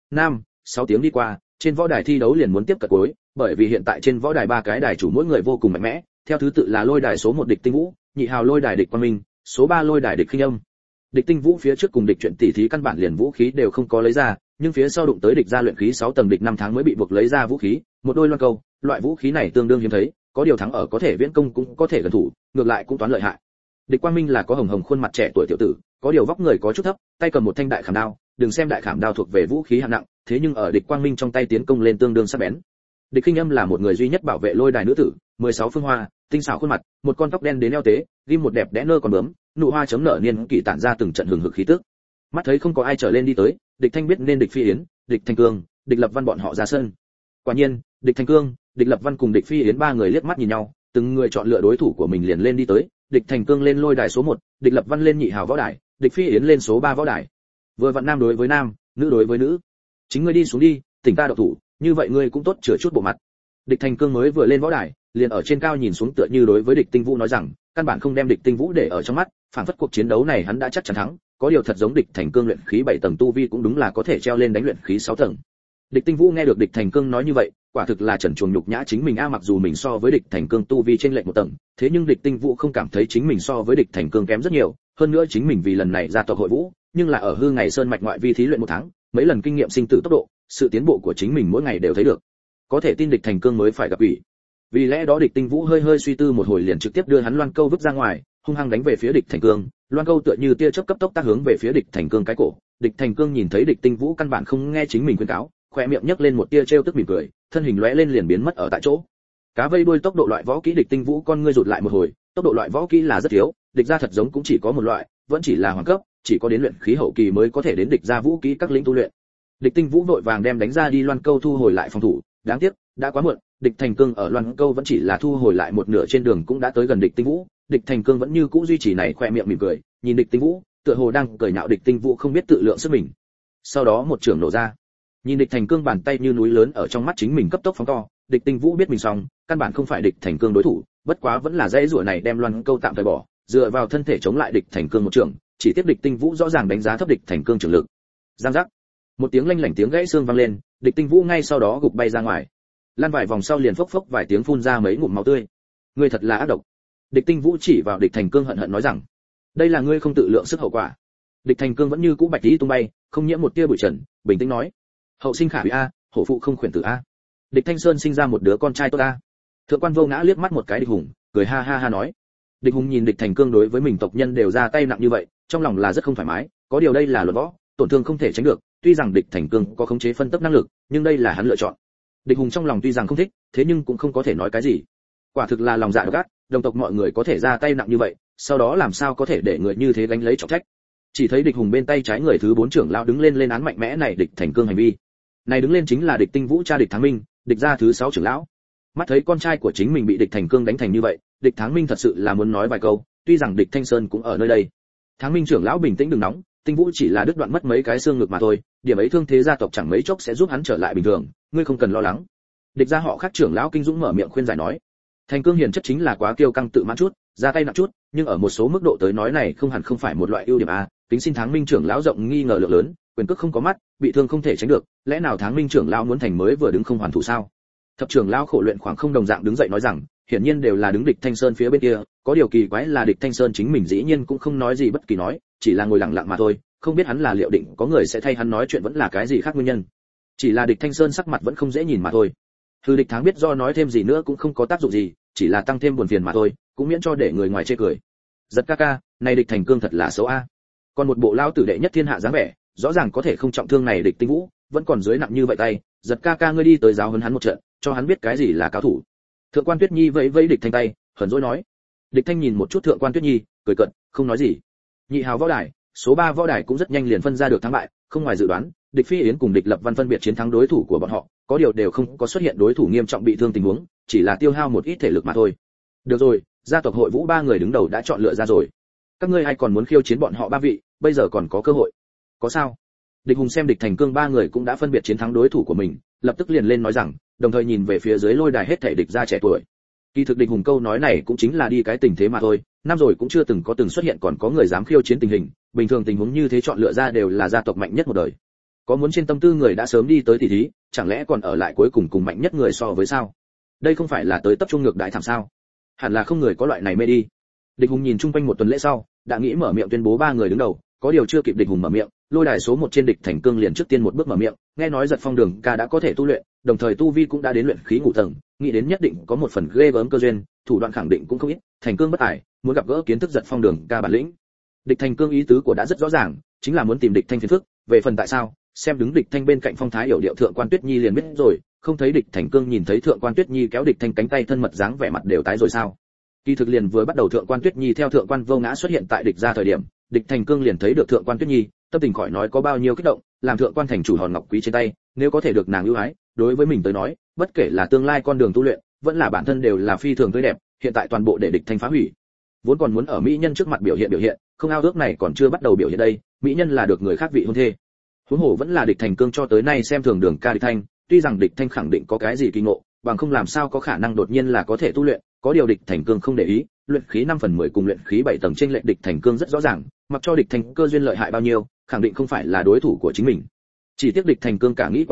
6 tiếng đi qua, trên võ đài thi đấu liền muốn tiếp cận cuối, bởi vì hiện tại trên võ đài 3 cái đài chủ mỗi người vô cùng mạnh mẽ, theo thứ tự là lôi đài số 1 Địch Tinh Vũ, nhị hào lôi đài Địch Quang Minh, số 3 lôi đài Địch Khinh Âm. Địch Tinh Vũ phía trước cùng Địch Truyện tỉ thí căn bản liền vũ khí đều không có lấy ra, nhưng phía sau đụng tới Địch gia luyện khí 6 tầng Địch 5 tháng mới bị buộc lấy ra vũ khí, một đôi loan câu, loại vũ khí này tương đương hiếm thấy, có điều thắng ở có thể viễn công cũng có thể gần thủ, ngược lại cũng toán lợi hại. Địch Quang Minh là có hồng hồng khuôn mặt trẻ tuổi tiểu tử, có điều vóc người có chút thấp, tay cầm một thanh đại khảm đao, đừng xem đại khảm đao thuộc về vũ khí hạng nặng, thế nhưng ở Địch Quang Minh trong tay tiến công lên tương đương sắc bén. Địch Khinh Âm là một người duy nhất bảo vệ lôi đài nữ tử, 16 phương hoa, tinh xảo khuôn mặt, một con tóc đen đến eo tế, ghim một đẹp đẽ nơ còn bướm, nụ hoa chấm nở niên kỳ tản ra từng trận hừng hực khí tức. Mắt thấy không có ai trở lên đi tới, Địch Thanh biết nên Địch Phi Yến, Địch Thanh Cương, Địch Lập Văn bọn họ ra sân. Quả nhiên, Địch Thanh Cương, Địch Lập Văn cùng Địch Phi Yến ba người liếc mắt nhìn nhau, từng người chọn lựa đối thủ của mình liền lên đi tới. Địch Thanh Cương lên lôi đài số 1, Địch Lập Văn lên nhị hào võ đài, Địch Phi Yến lên số 3 võ đài. Vừa vặn nam đối với nam, nữ đối với nữ. Chính ngươi đi xuống đi, tỉnh ta độc thủ, như vậy ngươi cũng tốt chữa chút bộ mặt. Địch Thanh Cương mới vừa lên võ đài, liền ở trên cao nhìn xuống tựa như đối với Địch Tinh Vũ nói rằng, căn bản không đem Địch Tinh Vũ để ở trong mắt, phản phất cuộc chiến đấu này hắn đã chắc chắn thắng, có điều thật giống Địch Thanh Cương luyện khí 7 tầng tu vi cũng đúng là có thể treo lên đánh luyện khí 6 tầng. Địch Tinh Vũ nghe được Địch Thành Cương nói như vậy, quả thực là trần truồng nhục nhã chính mình mặc dù mình so với Địch Thành Cương tu vi trên lệch một tầng, thế nhưng Địch Tinh Vũ không cảm thấy chính mình so với Địch Thành Cương kém rất nhiều, hơn nữa chính mình vì lần này ra tộc hội vũ, nhưng là ở Hư Ngày Sơn mạch ngoại vi thí luyện một tháng, mấy lần kinh nghiệm sinh tử tốc độ, sự tiến bộ của chính mình mỗi ngày đều thấy được. Có thể tin Địch Thành Cương mới phải gặp ủy. Vì lẽ đó Địch Tinh Vũ hơi hơi suy tư một hồi liền trực tiếp đưa hắn loan câu vứt ra ngoài, hung hăng đánh về phía Địch Thành Cương, loan câu tựa như tia chớp cấp tốc tác hướng về phía Địch Thành Cương cái cổ. Địch Thành Cương nhìn thấy Địch Tinh Vũ căn bản không nghe chính mình khuyên cáo, khóe miệng nhếch lên một tia trêu tức mỉm cười, thân hình lóe lên liền biến mất ở tại chỗ. Cá vây đuôi tốc độ loại võ kỹ Địch Tinh Vũ con ngươi rụt lại một hồi, tốc độ loại võ kỹ là rất thiếu, địch gia thật giống cũng chỉ có một loại, vẫn chỉ là hoàng cấp, chỉ có đến luyện khí hậu kỳ mới có thể đến địch gia vũ kỹ các lĩnh tu luyện. Địch Tinh Vũ vội vàng đem đánh ra đi loan câu thu hồi lại phòng thủ, đáng tiếc, đã quá muộn, Địch Thành Cương ở loan câu vẫn chỉ là thu hồi lại một nửa trên đường cũng đã tới gần Địch Tinh Vũ, Địch Thành Cương vẫn như cũ duy trì này khóe miệng mỉm cười, nhìn Địch Tinh Vũ, tựa hồ đang cười nhạo Địch Tinh Vũ không biết tự lượng sức mình. Sau đó một chưởng nổ ra. Nhìn Địch Thành Cương bàn tay như núi lớn ở trong mắt chính mình cấp tốc phóng to, Địch Tinh Vũ biết mình xong, căn bản không phải Địch Thành Cương đối thủ, bất quá vẫn là dễ rủa này đem loan câu tạm thời bỏ, dựa vào thân thể chống lại Địch Thành Cương một trường, chỉ tiếp Địch Tinh Vũ rõ ràng đánh giá thấp Địch Thành Cương trường lực. Giang giác. Một tiếng lanh lảnh tiếng gãy xương vang lên, Địch Tinh Vũ ngay sau đó gục bay ra ngoài. Lan vài vòng sau liền phốc phốc vài tiếng phun ra mấy ngụm máu tươi. Ngươi thật là ác độc. Địch Tinh Vũ chỉ vào Địch Thành Cương hận hận nói rằng, đây là ngươi không tự lượng sức hậu quả. Địch Thành Cương vẫn như cũ bạch tí tung bay, không nhiễm một tia bụi trần, bình tĩnh nói, hậu sinh khả hủy a, hổ phụ không khuyển tử a. Địch Thanh Sơn sinh ra một đứa con trai tốt a. Thượng quan Vô Ngã liếc mắt một cái Địch Hùng, cười ha ha ha nói. Địch Hùng nhìn Địch Thành Cương đối với mình tộc nhân đều ra tay nặng như vậy, trong lòng là rất không thoải mái, có điều đây là luật võ, tổn thương không thể tránh được, tuy rằng Địch Thành Cương có khống chế phân tốc năng lực, nhưng đây là hắn lựa chọn. Địch Hùng trong lòng tuy rằng không thích, thế nhưng cũng không có thể nói cái gì. Quả thực là lòng dạ độc ác, đồng tộc mọi người có thể ra tay nặng như vậy, sau đó làm sao có thể để người như thế gánh lấy trọng trách. Chỉ thấy Địch Hùng bên tay trái người thứ 4 trưởng lão đứng lên lên án mạnh mẽ này Địch Thành Cương hành vi. Này đứng lên chính là Địch Tinh Vũ cha Địch Thắng Minh, Địch gia thứ 6 trưởng lão. Mắt thấy con trai của chính mình bị Địch Thành Cương đánh thành như vậy, Địch Thắng Minh thật sự là muốn nói vài câu, tuy rằng Địch Thanh Sơn cũng ở nơi đây. Thắng Minh trưởng lão bình tĩnh đừng nóng, Tinh Vũ chỉ là đứt đoạn mất mấy cái xương ngực mà thôi, điểm ấy thương thế gia tộc chẳng mấy chốc sẽ giúp hắn trở lại bình thường, ngươi không cần lo lắng. Địch gia họ khác trưởng lão Kinh Dũng mở miệng khuyên giải nói. Thành Cương hiền chất chính là quá kiêu căng tự mãn chút, ra tay nặng chút, nhưng ở một số mức độ tới nói này không hẳn không phải một loại ưu điểm a. Kính xin Thắng Minh trưởng lão rộng nghi ngờ lượng lớn, quyền cước không có mắt, bị thương không thể tránh được, lẽ nào Thắng Minh trưởng lão muốn thành mới vừa đứng không hoàn thủ sao? Thập trưởng lão khổ luyện khoảng không đồng dạng đứng dậy nói rằng, hiển nhiên đều là đứng Địch Thanh Sơn phía bên kia, có điều kỳ quái là Địch Thanh Sơn chính mình dĩ nhiên cũng không nói gì bất kỳ nói, chỉ là ngồi lặng lặng mà thôi, không biết hắn là liệu định có người sẽ thay hắn nói chuyện vẫn là cái gì khác nguyên nhân. Chỉ là Địch Thanh Sơn sắc mặt vẫn không dễ nhìn mà thôi. Hư Địch Thắng biết do nói thêm gì nữa cũng không có tác dụng gì, chỉ là tăng thêm buồn phiền mà thôi, cũng miễn cho để người ngoài chê cười. Giật ca ca, này Địch Thành Cương thật là xấu a. Còn một bộ lao tử đệ nhất thiên hạ dáng vẻ, rõ ràng có thể không trọng thương này Địch Tinh Vũ, vẫn còn dưới nặng như vậy tay, Giật ca ca ngươi đi tới giáo huấn hắn một trận, cho hắn biết cái gì là cao thủ. Thượng quan Tuyết Nhi vẫy vẫy Địch Thanh tay, hờn dỗi nói. Địch Thanh nhìn một chút Thượng quan Tuyết Nhi, cười cợt, không nói gì. Nhị hào võ đài, số 3 võ đài cũng rất nhanh liền phân ra được thắng bại, không ngoài dự đoán, Địch Phi Yến cùng Địch Lập Văn phân biệt chiến thắng đối thủ của bọn họ, có điều đều không có xuất hiện đối thủ nghiêm trọng bị thương tình huống, chỉ là tiêu hao một ít thể lực mà thôi. Được rồi, gia tộc hội vũ 3 người đứng đầu đã chọn lựa ra rồi. Các ngươi ai còn muốn khiêu chiến bọn họ 3 vị, bây giờ còn có cơ hội. Có sao? Địch Hùng xem Địch Thành Cương 3 người cũng đã phân biệt chiến thắng đối thủ của mình, lập tức liền lên nói rằng, đồng thời nhìn về phía dưới lôi đài hết thảy địch gia trẻ tuổi. Kỳ thực Địch Hùng câu nói này cũng chính là đi cái tình thế mà thôi, năm rồi cũng chưa từng xuất hiện còn có người dám khiêu chiến tình hình, bình thường tình huống như thế chọn lựa ra đều là gia tộc mạnh nhất một đời. Có muốn trên tâm tư người đã sớm đi tới tỷ thí, chẳng lẽ còn ở lại cuối cùng cùng mạnh nhất người so với sao? Đây không phải là tới tập trung ngược đại thảm sao? Hẳn là không người có loại này mê đi. Địch Hùng nhìn chung quanh một tuần lễ sau, đã nghĩ mở miệng tuyên bố 3 người đứng đầu, có điều chưa kịp Địch Hùng mở miệng, lôi đài số 1 trên Địch Thành Cương liền trước tiên một bước mở miệng, nghe nói Giật Phong Đường ca đã có thể tu luyện, đồng thời tu vi cũng đã đến luyện khí ngũ tầng, nghĩ đến nhất định có một phần ghê gớm cơ duyên, thủ đoạn khẳng định cũng không ít, Thành Cương bất ải, muốn gặp gỡ kiến thức Giật Phong Đường ca bản lĩnh. Địch Thành Cương ý tứ của đã rất rõ ràng, chính là muốn tìm Địch Thanh phiền phức, về phần tại sao, xem đứng Địch Thanh bên cạnh phong thái hiểu điệu Thượng quan Tuyết Nhi liền biết rồi, không thấy Địch Thành Cương nhìn thấy Thượng quan Tuyết Nhi kéo Địch Thanh cánh tay thân mật dáng vẻ mặt đều tái rồi sao? Kỳ thực liền vừa bắt đầu Thượng quan Tuyết Nhi theo Thượng quan Vô Ngã xuất hiện tại địch gia thời điểm, Địch Thành Cương liền thấy được Thượng quan Tuyết Nhi, tâm tình khỏi nói có bao nhiêu kích động, làm Thượng quan thành chủ hòn ngọc quý trên tay, nếu có thể được nàng ưu ái, đối với mình tới nói, bất kể là tương lai con đường tu luyện, vẫn là bản thân đều là phi thường tươi đẹp, hiện tại toàn bộ để Địch Thanh phá hủy. Vốn còn muốn ở mỹ nhân trước mặt biểu hiện, không ao ước này còn chưa bắt đầu biểu hiện đây, mỹ nhân là được người khác vị hôn thê. Huống hồ vẫn là Địch Thành Cương cho tới nay xem thường Đường ca Địch Thanh, tuy rằng Địch Thanh khẳng định có cái gì kỳ ngộ, bằng không làm sao có khả năng đột nhiên là có thể tu luyện, có điều Địch Thành Cương không để ý, luyện khí 5/10 cùng luyện khí 7 tầng trên lệnh Địch Thành Cương rất rõ ràng, mặc cho Địch Thành cơ duyên lợi hại bao nhiêu, khẳng định không phải là đối thủ của chính mình. Chỉ tiếc Địch Thành Cương cả nghĩ quá rồi,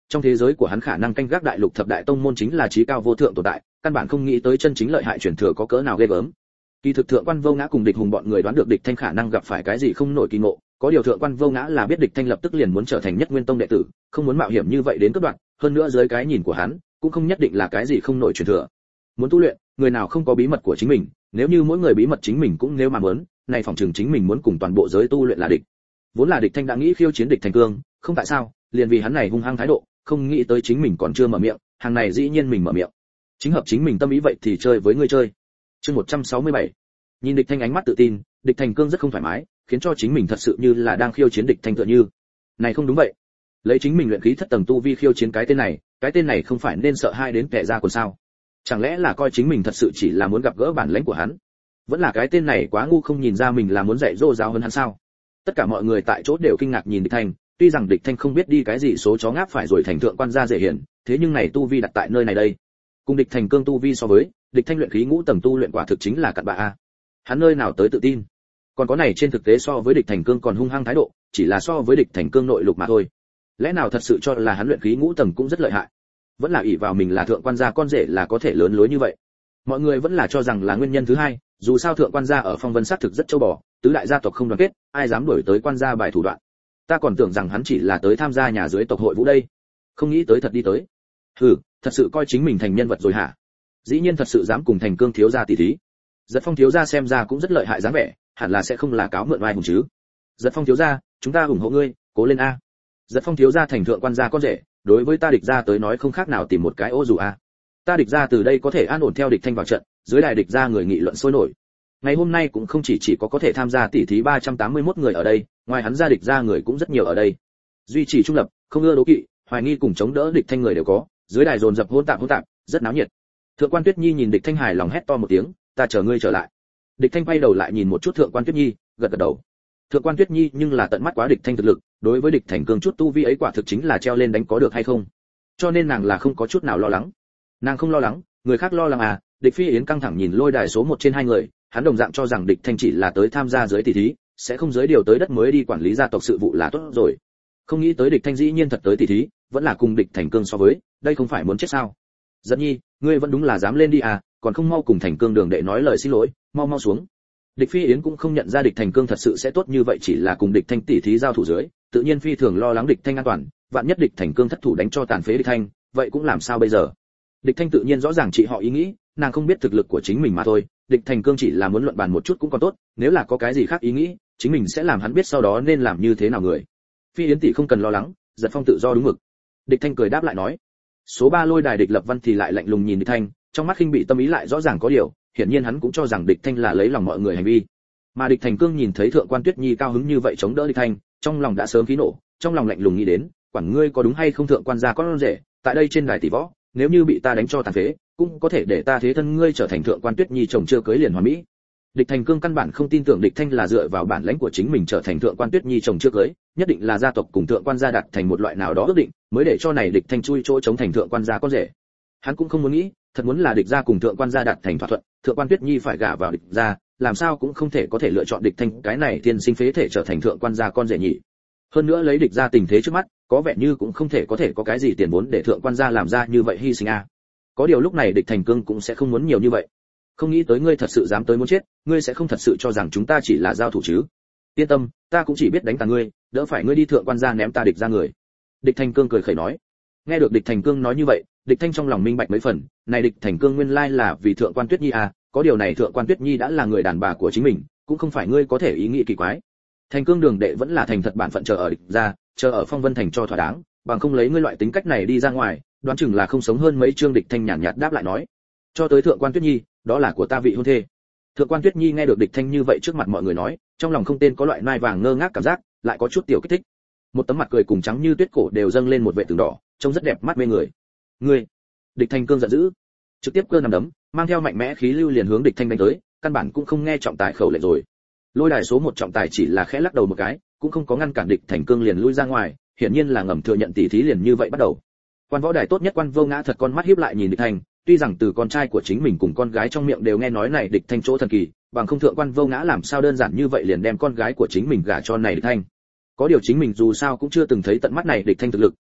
trong thế giới của hắn khả năng canh gác đại lục thập đại tông môn chính là chí cao vô thượng tồn tại, căn bản không nghĩ tới chân chính lợi hại truyền thừa có cỡ nào ghê gớm. Kỳ thực thượng quan Vô Ngã cùng Địch Hùng bọn người đoán được Địch Thanh khả năng gặp phải cái gì không nổi kỳ ngộ, có điều thượng quan Vô Ngã là biết Địch Thanh lập tức liền muốn trở thành Nhất Nguyên Tông đệ tử, không muốn mạo hiểm như vậy đến cướp đoạt, hơn nữa dưới cái nhìn của hắn, cũng không nhất định là cái gì không nổi truyền thừa. Muốn tu luyện, người nào không có bí mật của chính mình, nếu như mỗi người bí mật chính mình cũng nếu mà muốn, này phòng trường chính mình muốn cùng toàn bộ giới tu luyện là địch. Vốn là Địch Thanh đã nghĩ khiêu chiến Địch Thành Cương, không tại sao, liền vì hắn này hung hăng thái độ, không nghĩ tới chính mình còn chưa mở miệng, hàng này dĩ nhiên mình mở miệng. Chính hợp chính mình tâm ý vậy thì chơi với ngươi chơi. Chương 167. Nhìn Địch Thanh ánh mắt tự tin, Địch Thành Cương rất không thoải mái, khiến cho chính mình thật sự như là đang khiêu chiến Địch Thanh tựa như. Này không đúng vậy. Lấy chính mình luyện khí thất tầng tu vi khiêu chiến cái tên này không phải nên sợ hai đến kẻ ra còn sao? Chẳng lẽ là coi chính mình thật sự chỉ là muốn gặp gỡ bản lĩnh của hắn? Vẫn là cái tên này quá ngu không nhìn ra mình là muốn dạy dỗ giáo hơn hắn sao? Tất cả mọi người tại chỗ đều kinh ngạc nhìn Địch Thanh, tuy rằng Địch Thanh không biết đi cái gì số chó ngáp phải rồi thành thượng quan gia dễ hiển, thế nhưng này tu vi đặt tại nơi này đây, cùng Địch Thành Cương tu vi so với, Địch Thanh luyện khí ngũ tầng tu luyện quả thực chính là cặn bã a. Hắn nơi nào tới tự tin? Còn có này trên thực tế so với Địch Thành Cương còn hung hăng thái độ, chỉ là so với Địch Thành Cương nội lục mà thôi. Lẽ nào thật sự cho là hắn luyện khí ngũ tầng cũng rất lợi hại? Vẫn là ỷ vào mình là thượng quan gia con rể là có thể lớn lối như vậy? Mọi người vẫn là cho rằng là nguyên nhân thứ hai, dù sao thượng quan gia ở phong vân sát thực rất châu bò, tứ đại gia tộc không đoàn kết, ai dám đuổi tới quan gia bài thủ đoạn. Ta còn tưởng rằng hắn chỉ là tới tham gia nhà dưới tộc hội vũ đây, không nghĩ tới thật đi tới. Hừ, thật sự coi chính mình thành nhân vật rồi hả? Dĩ nhiên thật sự dám cùng Thành Cương thiếu gia tỷ thí. Giật Phong thiếu gia xem ra cũng rất lợi hại dáng vẻ, hẳn là sẽ không là cáo mượn oai hùng chứ. Giật Phong thiếu gia, chúng ta ủng hộ ngươi, cố lên a. Giật Phong thiếu gia thành thượng quan gia con rể, đối với ta Địch gia tới nói không khác nào tìm một cái ô dù a. Ta Địch gia từ đây có thể an ổn theo Địch Thanh vào trận, dưới đài Địch gia người nghị luận sôi nổi. Ngày hôm nay cũng không chỉ có thể tham gia tỷ thí 381 người ở đây, ngoài hắn ra Địch gia người cũng rất nhiều ở đây. Duy trì trung lập, không ưa đố kỵ, hoài nghi cùng chống đỡ Địch Thanh người đều có, dưới đài dồn dập hỗn tạp, rất náo nhiệt. Thượng quan Tuyết Nhi nhìn Địch Thanh hài lòng hét to một tiếng, ta chờ ngươi trở lại. Địch Thanh quay đầu lại nhìn một chút Thượng quan Tuyết Nhi, gật gật đầu. Thượng quan Tuyết Nhi nhưng là tận mắt quá Địch Thanh thực lực, đối với Địch Thành Cương chút tu vi ấy quả thực chính là treo lên đánh có được hay không. Cho nên nàng là không có chút nào lo lắng. Nàng không lo lắng, người khác lo lắng à? Địch Phi Yến căng thẳng nhìn lôi đài số 1 trên hai người, hắn đồng dạng cho rằng Địch Thanh chỉ là tới tham gia dưới tỷ thí, sẽ không giới điều tới đất mới đi quản lý gia tộc sự vụ là tốt rồi. Không nghĩ tới Địch Thanh dĩ nhiên thật tới tỷ thí, vẫn là cùng Địch Thành Cương so với, đây không phải muốn chết sao? Giật Nhi, ngươi vẫn đúng là dám lên đi à, còn không mau cùng Thành Cương đường đệ nói lời xin lỗi, mau xuống. Địch Phi Yến cũng không nhận ra Địch Thành Cương thật sự sẽ tốt như vậy, chỉ là cùng Địch Thanh tỷ thí giao thủ dưới, tự nhiên phi thường lo lắng Địch Thanh an toàn, vạn nhất Địch Thành Cương thất thủ đánh cho tàn phế Địch Thanh, vậy cũng làm sao bây giờ? Địch Thanh tự nhiên rõ ràng chị họ ý nghĩ, nàng không biết thực lực của chính mình mà thôi, Địch Thành Cương chỉ là muốn luận bàn một chút cũng còn tốt, nếu là có cái gì khác ý nghĩ, chính mình sẽ làm hắn biết sau đó nên làm như thế nào người. Phi Yến tỷ không cần lo lắng, Giật Phong tự do đúng mực. Địch Thanh cười đáp lại nói. Số 3 lôi đài Địch Lập Văn thì lại lạnh lùng nhìn Địch Thanh, trong mắt khinh bị tâm ý lại rõ ràng có điều, hiển nhiên hắn cũng cho rằng Địch Thanh là lấy lòng mọi người hành vi. Mà Địch Thành Cương nhìn thấy Thượng quan Tuyết Nhi cao hứng như vậy chống đỡ Địch Thanh, trong lòng đã sớm khí nổ, trong lòng lạnh lùng nghĩ đến, quản ngươi có đúng hay không thượng quan gia con rể, tại đây trên đài tỷ võ, nếu như bị ta đánh cho tàn phế, cũng có thể để ta thế thân ngươi trở thành Thượng quan Tuyết Nhi chồng chưa cưới liền hoàn mỹ. Địch Thành Cương căn bản không tin tưởng Địch Thanh là dựa vào bản lãnh của chính mình trở thành Thượng quan Tuyết Nhi chồng chưa cưới, nhất định là gia tộc cùng Thượng quan gia đạt thành một loại nào đó ước định, mới để cho này Địch Thanh chui chỗ chống thành Thượng quan gia con rể. Hắn cũng không muốn nghĩ, thật muốn là Địch gia cùng Thượng quan gia đạt thành thỏa thuận, Thượng quan Tuyết Nhi phải gả vào Địch gia, làm sao cũng không thể có thể lựa chọn Địch Thanh cái này tiên sinh phế thể trở thành Thượng quan gia con rể nhỉ. Hơn nữa lấy Địch gia tình thế trước mắt, có vẻ như cũng không thể có cái gì tiền vốn để Thượng quan gia làm ra như vậy hy sinh a. Có điều lúc này Địch Thành Cương cũng sẽ không muốn nhiều như vậy. Không nghĩ tới ngươi thật sự dám tới muốn chết, ngươi sẽ không thật sự cho rằng chúng ta chỉ là giao thủ chứ? Yên tâm, ta cũng chỉ biết đánh tàn ngươi, đỡ phải ngươi đi Thượng quan gia ném ta Địch gia người. Địch Thành Cương cười khẩy nói. Nghe được Địch Thành Cương nói như vậy, Địch Thanh trong lòng minh bạch mấy phần, này Địch Thành Cương nguyên lai là vì Thượng quan Tuyết Nhi à, có điều này Thượng quan Tuyết Nhi đã là người đàn bà của chính mình, cũng không phải ngươi có thể ý nghĩ kỳ quái. Thành Cương đường đệ vẫn là thành thật bản phận chờ ở Địch gia, chờ ở Phong Vân thành cho thỏa đáng, bằng không lấy ngươi loại tính cách này đi ra ngoài, đoán chừng là không sống hơn mấy chương. Địch Thanh nhàn nhạt đáp lại nói. Cho tới Thượng quan Tuyết Nhi, đó là của ta vị hôn thê. Thượng quan Tuyết Nhi nghe được Địch Thanh như vậy trước mặt mọi người nói, trong lòng không tên có loại nai vàng ngơ ngác cảm giác, lại có chút tiểu kích thích. Một tấm mặt cười cùng trắng như tuyết cổ đều dâng lên một vệt tường đỏ, trông rất đẹp mắt mê người. Ngươi! Địch Thanh Cương giận dữ, trực tiếp cơ nằm đấm, mang theo mạnh mẽ khí lưu liền hướng Địch Thanh đánh tới, căn bản cũng không nghe trọng tài khẩu lệnh rồi. Lôi đài số 1 trọng tài chỉ là khẽ lắc đầu một cái, cũng không có ngăn cản Địch Thành Cương liền lui ra ngoài, hiển nhiên là ngầm thừa nhận tỷ thí liền như vậy bắt đầu. Quan võ đài tốt nhất Quan Vô Ngã thật con mắt híp lại nhìn Địch Thanh, tuy rằng từ con trai của chính mình cùng con gái trong miệng đều nghe nói này Địch Thanh chỗ thần kỳ, bằng không thượng Quan Vô Ngã làm sao đơn giản như vậy liền đem con gái của chính mình gả cho này Địch Thanh. Có điều chính mình dù sao cũng chưa từng thấy tận mắt này Địch Thanh thực lực,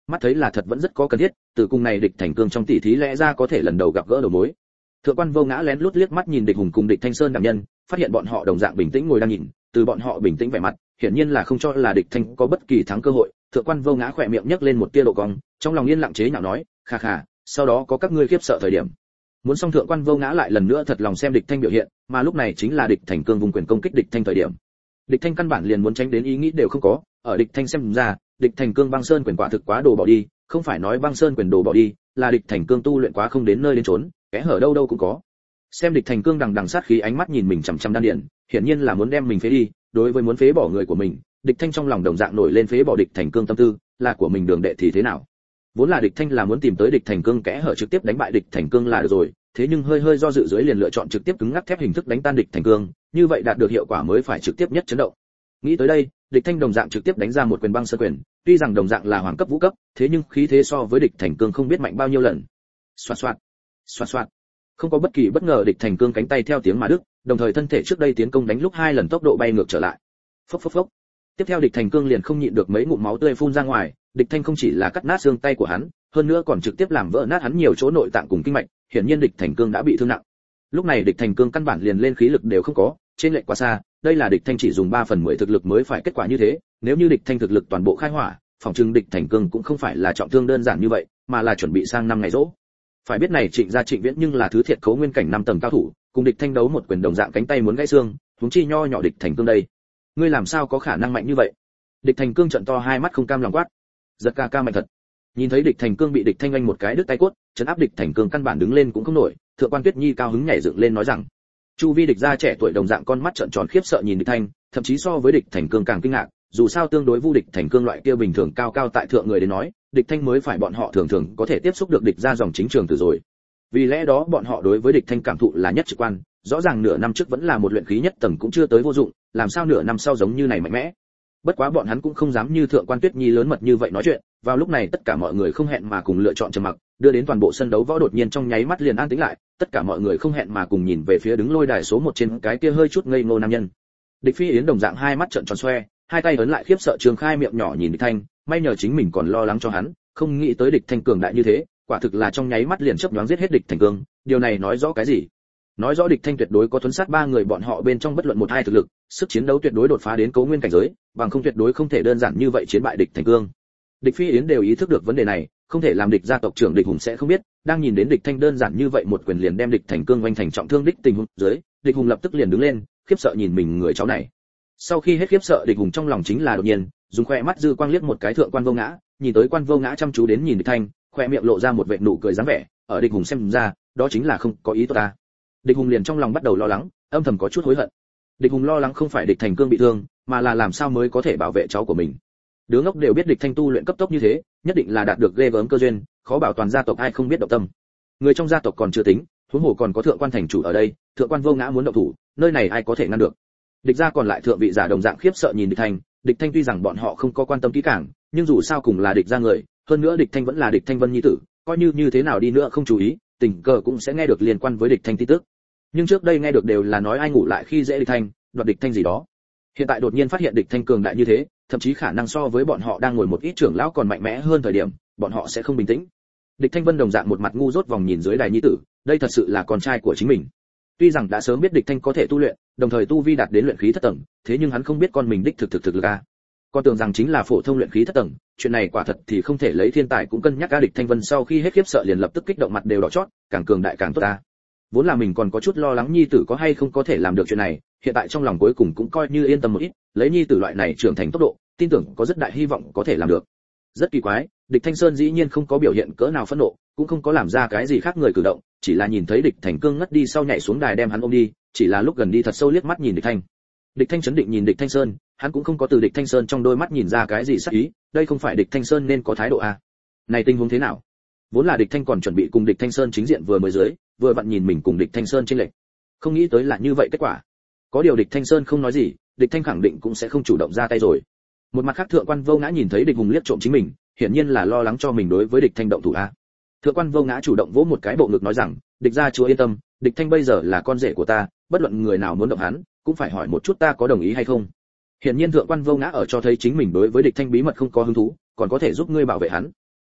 mắt thấy là thật vẫn rất có cần thiết, từ cùng này địch thành cương trong tỷ thí lẽ ra có thể lần đầu gặp gỡ đầu mối. Thượng quan Vô Ngã lén lút liếc mắt nhìn Địch Hùng cùng Địch Thanh Sơn đảm nhân, phát hiện bọn họ đồng dạng bình tĩnh ngồi đang nhìn, từ bọn họ bình tĩnh vẻ mặt, hiển nhiên là không cho là Địch Thanh có bất kỳ thắng cơ hội. Thượng quan Vô Ngã khỏe miệng nhếch lên một tia độ cong, trong lòng yên lặng chế nhạo nói, khà khà, sau đó có các ngươi khiếp sợ thời điểm. Muốn xong Thượng quan Vô Ngã lại lần nữa thật lòng xem Địch Thanh biểu hiện, mà lúc này chính là Địch Thành Cương vùng quyền công kích Địch Thanh thời điểm. Địch Thanh căn bản liền muốn tránh đến ý nghĩ đều không có, ở Địch Thanh xem ra, Địch Thành Cương băng sơn quyền quả thực quá đồ bỏ đi, không phải nói băng sơn quyền đồ bỏ đi, là Địch Thành Cương tu luyện quá không đến nơi đến chốn, kẽ hở đâu đâu cũng có. Xem Địch Thành Cương đằng đằng sát khí ánh mắt nhìn mình chằm chằm đan điền, hiển nhiên là muốn đem mình phế đi, đối với muốn phế bỏ người của mình, Địch Thanh trong lòng đồng dạng nổi lên phế bỏ Địch Thành Cương tâm tư, là của mình đường đệ thì thế nào? Vốn là Địch Thanh là muốn tìm tới Địch Thành Cương kẽ hở trực tiếp đánh bại Địch Thành Cương là được rồi, thế nhưng hơi do dự dưới liền lựa chọn trực tiếp cứng ngắc thép hình thức đánh tan Địch Thành Cương, như vậy đạt được hiệu quả mới phải trực tiếp nhất chấn động. Nghĩ tới đây, Địch Thanh đồng dạng trực tiếp đánh ra một quyền băng sơn quyền, tuy rằng đồng dạng là hoàng cấp vũ cấp, thế nhưng khí thế so với Địch Thành Cương không biết mạnh bao nhiêu lần. Xoạt xoạt, xoạt xoạt. Không có bất kỳ bất ngờ, Địch Thành Cương cánh tay theo tiếng mà đứt, đồng thời thân thể trước đây tiến công đánh lúc 2 lần tốc độ bay ngược trở lại. Phốc phốc phốc. Tiếp theo Địch Thành Cương liền không nhịn được mấy ngụm máu tươi phun ra ngoài, Địch Thanh không chỉ là cắt nát xương tay của hắn, hơn nữa còn trực tiếp làm vỡ nát hắn nhiều chỗ nội tạng cùng kinh mạch, hiển nhiên Địch Thành Cương đã bị thương nặng. Lúc này Địch Thành Cương căn bản liền lên khí lực đều không có, trên lệch quá xa, đây là Địch Thanh chỉ dùng 3/10 thực lực mới phải kết quả như thế, nếu như Địch Thanh thực lực toàn bộ khai hỏa, phòng trừng Địch Thành Cương cũng không phải là trọng thương đơn giản như vậy, mà là chuẩn bị sang năm ngày rỗ. Phải biết này Trịnh gia Trịnh Viễn nhưng là thứ thiệt cấu nguyên cảnh 5 tầng cao thủ, cùng Địch Thanh đấu một quyền đồng dạng cánh tay muốn gãy xương, huống chi nho nhỏ Địch Thành Cương đây. Ngươi làm sao có khả năng mạnh như vậy? Địch Thành Cương trợn to hai mắt không cam lòng quát. Giật ca ca mạnh thật. Nhìn thấy Địch Thành Cương bị Địch Thanh anh một cái đứt tay cốt, trấn áp Địch Thành Cương căn bản đứng lên cũng không nổi, Thượng quan Tuyết Nhi cao hứng nhảy dựng lên nói rằng, chu vi địch gia trẻ tuổi đồng dạng con mắt trợn tròn khiếp sợ nhìn Địch Thanh, thậm chí so với Địch Thành Cương càng kinh ngạc, dù sao tương đối vu Địch Thành Cương loại kia bình thường cao cao tại thượng người đến nói, Địch Thanh mới phải bọn họ thường thường có thể tiếp xúc được địch gia dòng chính trường từ rồi. Vì lẽ đó bọn họ đối với Địch Thanh cảm thụ là nhất trực quan, rõ ràng nửa năm trước vẫn là một luyện khí nhất tầng cũng chưa tới vô dụng, làm sao nửa năm sau giống như này mạnh mẽ. Bất quá bọn hắn cũng không dám như Thượng quan Tuyết Nhi lớn mật như vậy nói chuyện, vào lúc này tất cả mọi người không hẹn mà cùng lựa chọn trầm mặc, đưa đến toàn bộ sân đấu võ đột nhiên trong nháy mắt liền an tĩnh lại, tất cả mọi người không hẹn mà cùng nhìn về phía đứng lôi đài số 1 trên cái kia hơi chút ngây ngô nam nhân. Địch Phi Yến đồng dạng hai mắt trợn tròn xoe, hai tay ấn lại khiếp sợ trường khai miệng nhỏ nhìn Địch Thanh, may nhờ chính mình còn lo lắng cho hắn, không nghĩ tới Địch Thanh cường đại như thế, quả thực là trong nháy mắt liền chớp nhoáng giết hết Địch Thành Cương, điều này nói rõ cái gì? Nói rõ Địch Thanh tuyệt đối có thuấn sát 3 người bọn họ bên trong bất luận một hai thực lực, sức chiến đấu tuyệt đối đột phá đến cấu nguyên cảnh giới, bằng không tuyệt đối không thể đơn giản như vậy chiến bại Địch Thành Cương. Địch Phi Yến đều ý thức được vấn đề này, không thể làm Địch gia tộc trưởng Địch Hùng sẽ không biết, đang nhìn đến Địch Thanh đơn giản như vậy một quyền liền đem Địch Thành Cương vành thành trọng thương đích tình huống dưới, Địch Hùng lập tức liền đứng lên, khiếp sợ nhìn mình người cháu này. Sau khi hết khiếp sợ, Địch Hùng trong lòng chính là đột nhiên, dùng khoe mắt dư quang liếc một cái Thượng quan Vô Ngã, nhìn tới quan Vô Ngã chăm chú đến nhìn Địch Thanh, khoe miệng lộ ra một vệt nụ cười dáng vẻ, ở Địch Hùng xem ra, đó chính là không có ý tốt ta. Địch Hùng liền trong lòng bắt đầu lo lắng, âm thầm có chút hối hận. Địch Hùng lo lắng không phải Địch Thành Cương bị thương, mà là làm sao mới có thể bảo vệ cháu của mình. Đứa ngốc đều biết Địch Thanh tu luyện cấp tốc như thế, nhất định là đạt được ghê gớm cơ duyên, khó bảo toàn gia tộc ai không biết động tâm. Người trong gia tộc còn chưa tính, huống hồ còn có Thượng quan thành chủ ở đây, Thượng quan Vô Ngã muốn động thủ, nơi này ai có thể ngăn được. Địch gia còn lại thượng vị giả đồng dạng khiếp sợ nhìn Địch Thanh, Địch Thanh tuy rằng bọn họ không có quan tâm kỹ càng, nhưng dù sao cùng là địch gia người, hơn nữa Địch Thanh vẫn là Địch Thanh Vân nhi tử, coi như thế nào đi nữa không chú ý, tình cờ cũng sẽ nghe được liên quan với Địch Thanh tin tức. Nhưng trước đây nghe được đều là nói ai ngủ lại khi dễ Địch Thanh, đoạt Địch Thanh gì đó. Hiện tại đột nhiên phát hiện Địch Thanh cường đại như thế, thậm chí khả năng so với bọn họ đang ngồi một ít trưởng lão còn mạnh mẽ hơn thời điểm, bọn họ sẽ không bình tĩnh. Địch Thanh Vân đồng dạng một mặt ngu dốt vòng nhìn dưới đài nhi tử, đây thật sự là con trai của chính mình. Tuy rằng đã sớm biết Địch Thanh có thể tu luyện, đồng thời tu vi đạt đến luyện khí thất tầng, thế nhưng hắn không biết con mình đích thực lực a. Con tưởng rằng chính là phổ thông luyện khí thất tầng, chuyện này quả thật thì không thể lấy thiên tài cũng cân nhắc a. Địch Thanh Vân sau khi hết khiếp sợ liền lập tức kích động mặt đều đỏ chót, càng cường đại càng tốt ta. Vốn là mình còn có chút lo lắng nhi tử có hay không có thể làm được chuyện này, hiện tại trong lòng cuối cùng cũng coi như yên tâm một ít, lấy nhi tử loại này trưởng thành tốc độ, tin tưởng có rất đại hy vọng có thể làm được. Rất kỳ quái, Địch Thanh Sơn dĩ nhiên không có biểu hiện cỡ nào phẫn nộ, cũng không có làm ra cái gì khác người cử động, chỉ là nhìn thấy Địch Thành Cương ngất đi sau nhảy xuống đài đem hắn ôm đi, chỉ là lúc gần đi thật sâu liếc mắt nhìn Địch Thanh. Địch Thanh chấn định nhìn Địch Thanh Sơn, hắn cũng không có từ Địch Thanh Sơn trong đôi mắt nhìn ra cái gì sắc ý, đây không phải Địch Thanh Sơn nên có thái độ a. Này tình huống thế nào? Vốn là Địch Thanh còn chuẩn bị cùng Địch Thanh Sơn chính diện vừa mới dưới, vừa vặn nhìn mình cùng Địch Thanh Sơn chênh lệch. Không nghĩ tới là như vậy kết quả. Có điều Địch Thanh Sơn không nói gì, Địch Thanh khẳng định cũng sẽ không chủ động ra tay rồi. Một mặt khác Thượng quan Vô Ngã nhìn thấy Địch Hùng liếc trộm chính mình, hiển nhiên là lo lắng cho mình đối với Địch Thanh động thủ a. Thượng quan Vô Ngã chủ động vỗ một cái bộ ngực nói rằng, Địch gia chúa yên tâm, Địch Thanh bây giờ là con rể của ta, bất luận người nào muốn động hắn, cũng phải hỏi một chút ta có đồng ý hay không. Hiển nhiên Thượng quan Vô Ngã ở cho thấy chính mình đối với Địch Thanh bí mật không có hứng thú, còn có thể giúp ngươi bảo vệ hắn.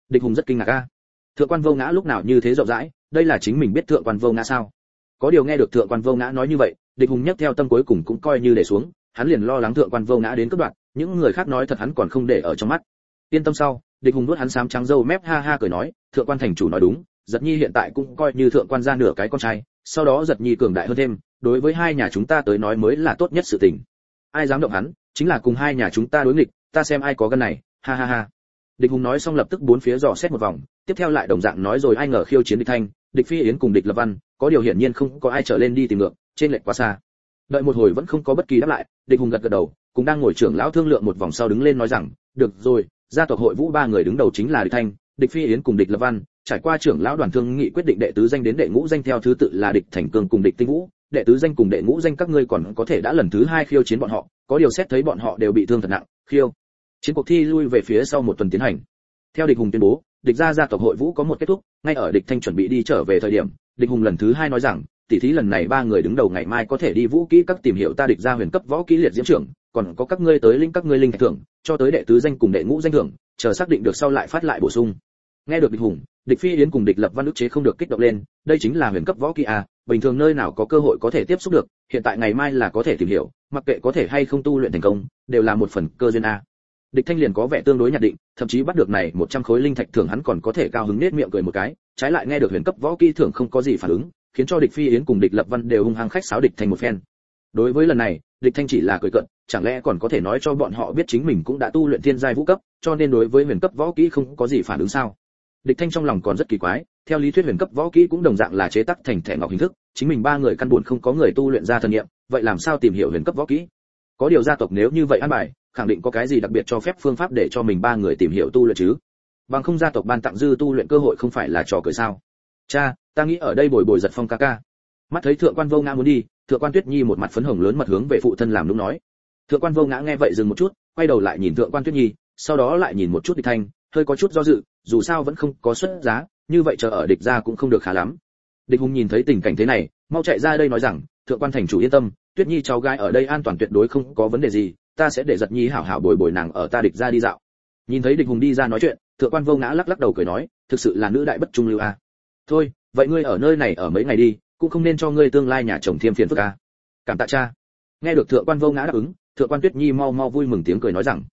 Địch Hùng rất kinh ngạc a. Thượng quan Vô Ngã lúc nào như thế rộng rãi, đây là chính mình biết Thượng quan Vô Ngã sao? Có điều nghe được Thượng quan Vô Ngã nói như vậy, Địch Hùng nhấc theo tâm cuối cùng cũng coi như để xuống, hắn liền lo lắng Thượng quan Vô Ngã đến cướp đoạt, những người khác nói thật hắn còn không để ở trong mắt. Yên tâm sau, Địch Hùng nuốt hắn xám trắng râu mép ha ha cười nói, Thượng quan thành chủ nói đúng, Giật Nhi hiện tại cũng coi như thượng quan gia nửa cái con trai, sau đó Giật Nhi cường đại hơn thêm, đối với hai nhà chúng ta tới nói mới là tốt nhất sự tình. Ai dám động hắn, chính là cùng hai nhà chúng ta đối nghịch, ta xem ai có gan này, ha ha ha. Địch Hùng nói xong lập tức bốn phía dò xét một vòng, tiếp theo lại đồng dạng nói rồi ai ngờ khiêu chiến Địch Thanh, Địch Phi Yến cùng Địch Lập Văn, có điều hiển nhiên không có ai trở lên đi tìm ngược, trên lệch quá xa. Đợi một hồi vẫn không có bất kỳ đáp lại, Địch Hùng gật gật đầu, cũng đang ngồi trưởng lão thương lượng một vòng sau đứng lên nói rằng, được rồi, gia tộc hội vũ ba người đứng đầu chính là Địch Thanh, Địch Phi Yến cùng Địch Lập Văn, trải qua trưởng lão đoàn thương nghị quyết định đệ tứ danh đến đệ ngũ danh theo thứ tự là Địch Thành Cương cùng Địch Tinh Vũ, đệ tứ danh cùng đệ ngũ danh các ngươi còn có thể đã lần thứ hai khiêu chiến bọn họ, có điều xét thấy bọn họ đều bị thương thật nặng, khiêu chiến cuộc thi lui về phía sau một tuần tiến hành. Theo Địch Hùng tuyên bố, địch gia tộc hội vũ có một kết thúc, ngay ở Địch Thanh chuẩn bị đi trở về thời điểm, Địch Hùng lần thứ hai nói rằng, tỷ thí lần này ba người đứng đầu ngày mai có thể đi vũ kỹ các tìm hiểu ta địch gia huyền cấp võ kỹ liệt diễm trưởng, còn có các ngươi tới linh các ngươi linh thạch thưởng, cho tới đệ tứ danh cùng đệ ngũ danh thưởng, chờ xác định được sau lại phát lại bổ sung. Nghe được Địch Hùng, Địch Phi Yến cùng Địch Lập Văn ức chế không được kích động lên, đây chính là huyền cấp võ kỹ à, bình thường nơi nào có cơ hội có thể tiếp xúc được, hiện tại ngày mai là có thể tìm hiểu, mặc kệ có thể hay không tu luyện thành công, đều là một phần cơ duyên a. Địch Thanh liền có vẻ tương đối nhạt định, thậm chí bắt được này 100 khối linh thạch thưởng hắn còn có thể cao hứng nết miệng cười một cái, trái lại nghe được huyền cấp võ kỹ thưởng không có gì phản ứng, khiến cho Địch Phi Yến cùng Địch Lập Văn đều hung hăng khách sáo Địch Thanh một phen. Đối với lần này, Địch Thanh chỉ là cười cợt, chẳng lẽ còn có thể nói cho bọn họ biết chính mình cũng đã tu luyện thiên giai vũ cấp, cho nên đối với huyền cấp võ kỹ không có gì phản ứng sao? Địch Thanh trong lòng còn rất kỳ quái, theo lý thuyết huyền cấp võ kỹ cũng đồng dạng là chế tác thành thẻ ngọc hình thức, chính mình ba người căn buồn không có người tu luyện ra thần niệm, vậy làm sao tìm hiểu huyền cấp võ kỹ? Có điều gia tộc nếu như vậy an bài, khẳng định có cái gì đặc biệt cho phép phương pháp để cho mình ba người tìm hiểu tu luyện chứ? Bằng không gia tộc ban tặng dư tu luyện cơ hội không phải là trò cười sao? Cha, ta nghĩ ở đây bồi bồi Giật Phong ca ca. Mắt thấy Thượng quan Vô Ngã muốn đi, Thượng quan Tuyết Nhi một mặt phấn hồng lớn mật hướng về phụ thân làm nũng nói. Thượng quan Vô Ngã nghe vậy dừng một chút, quay đầu lại nhìn Thượng quan Tuyết Nhi, sau đó lại nhìn một chút Địch Thanh, hơi có chút do dự, dù sao vẫn không có xuất giá, như vậy chờ ở địch gia cũng không được khá lắm. Địch Hùng nhìn thấy tình cảnh thế này, mau chạy ra đây nói rằng, Thượng quan thành chủ yên tâm, Tuyết Nhi cháu gái ở đây an toàn tuyệt đối không có vấn đề gì, ta sẽ để Giật Nhi hảo hảo bồi bồi nàng ở ta địch gia đi dạo. Nhìn thấy Địch Hùng đi ra nói chuyện, Thượng quan Vô Ngã lắc lắc đầu cười nói, thực sự là nữ đại bất trung lưu a. Thôi, vậy ngươi ở nơi này ở mấy ngày đi, cũng không nên cho ngươi tương lai nhà chồng thêm phiền phức a. Cảm tạ cha. Nghe được Thượng quan Vô Ngã đáp ứng, Thượng quan Tuyết Nhi mau mau vui mừng tiếng cười nói rằng,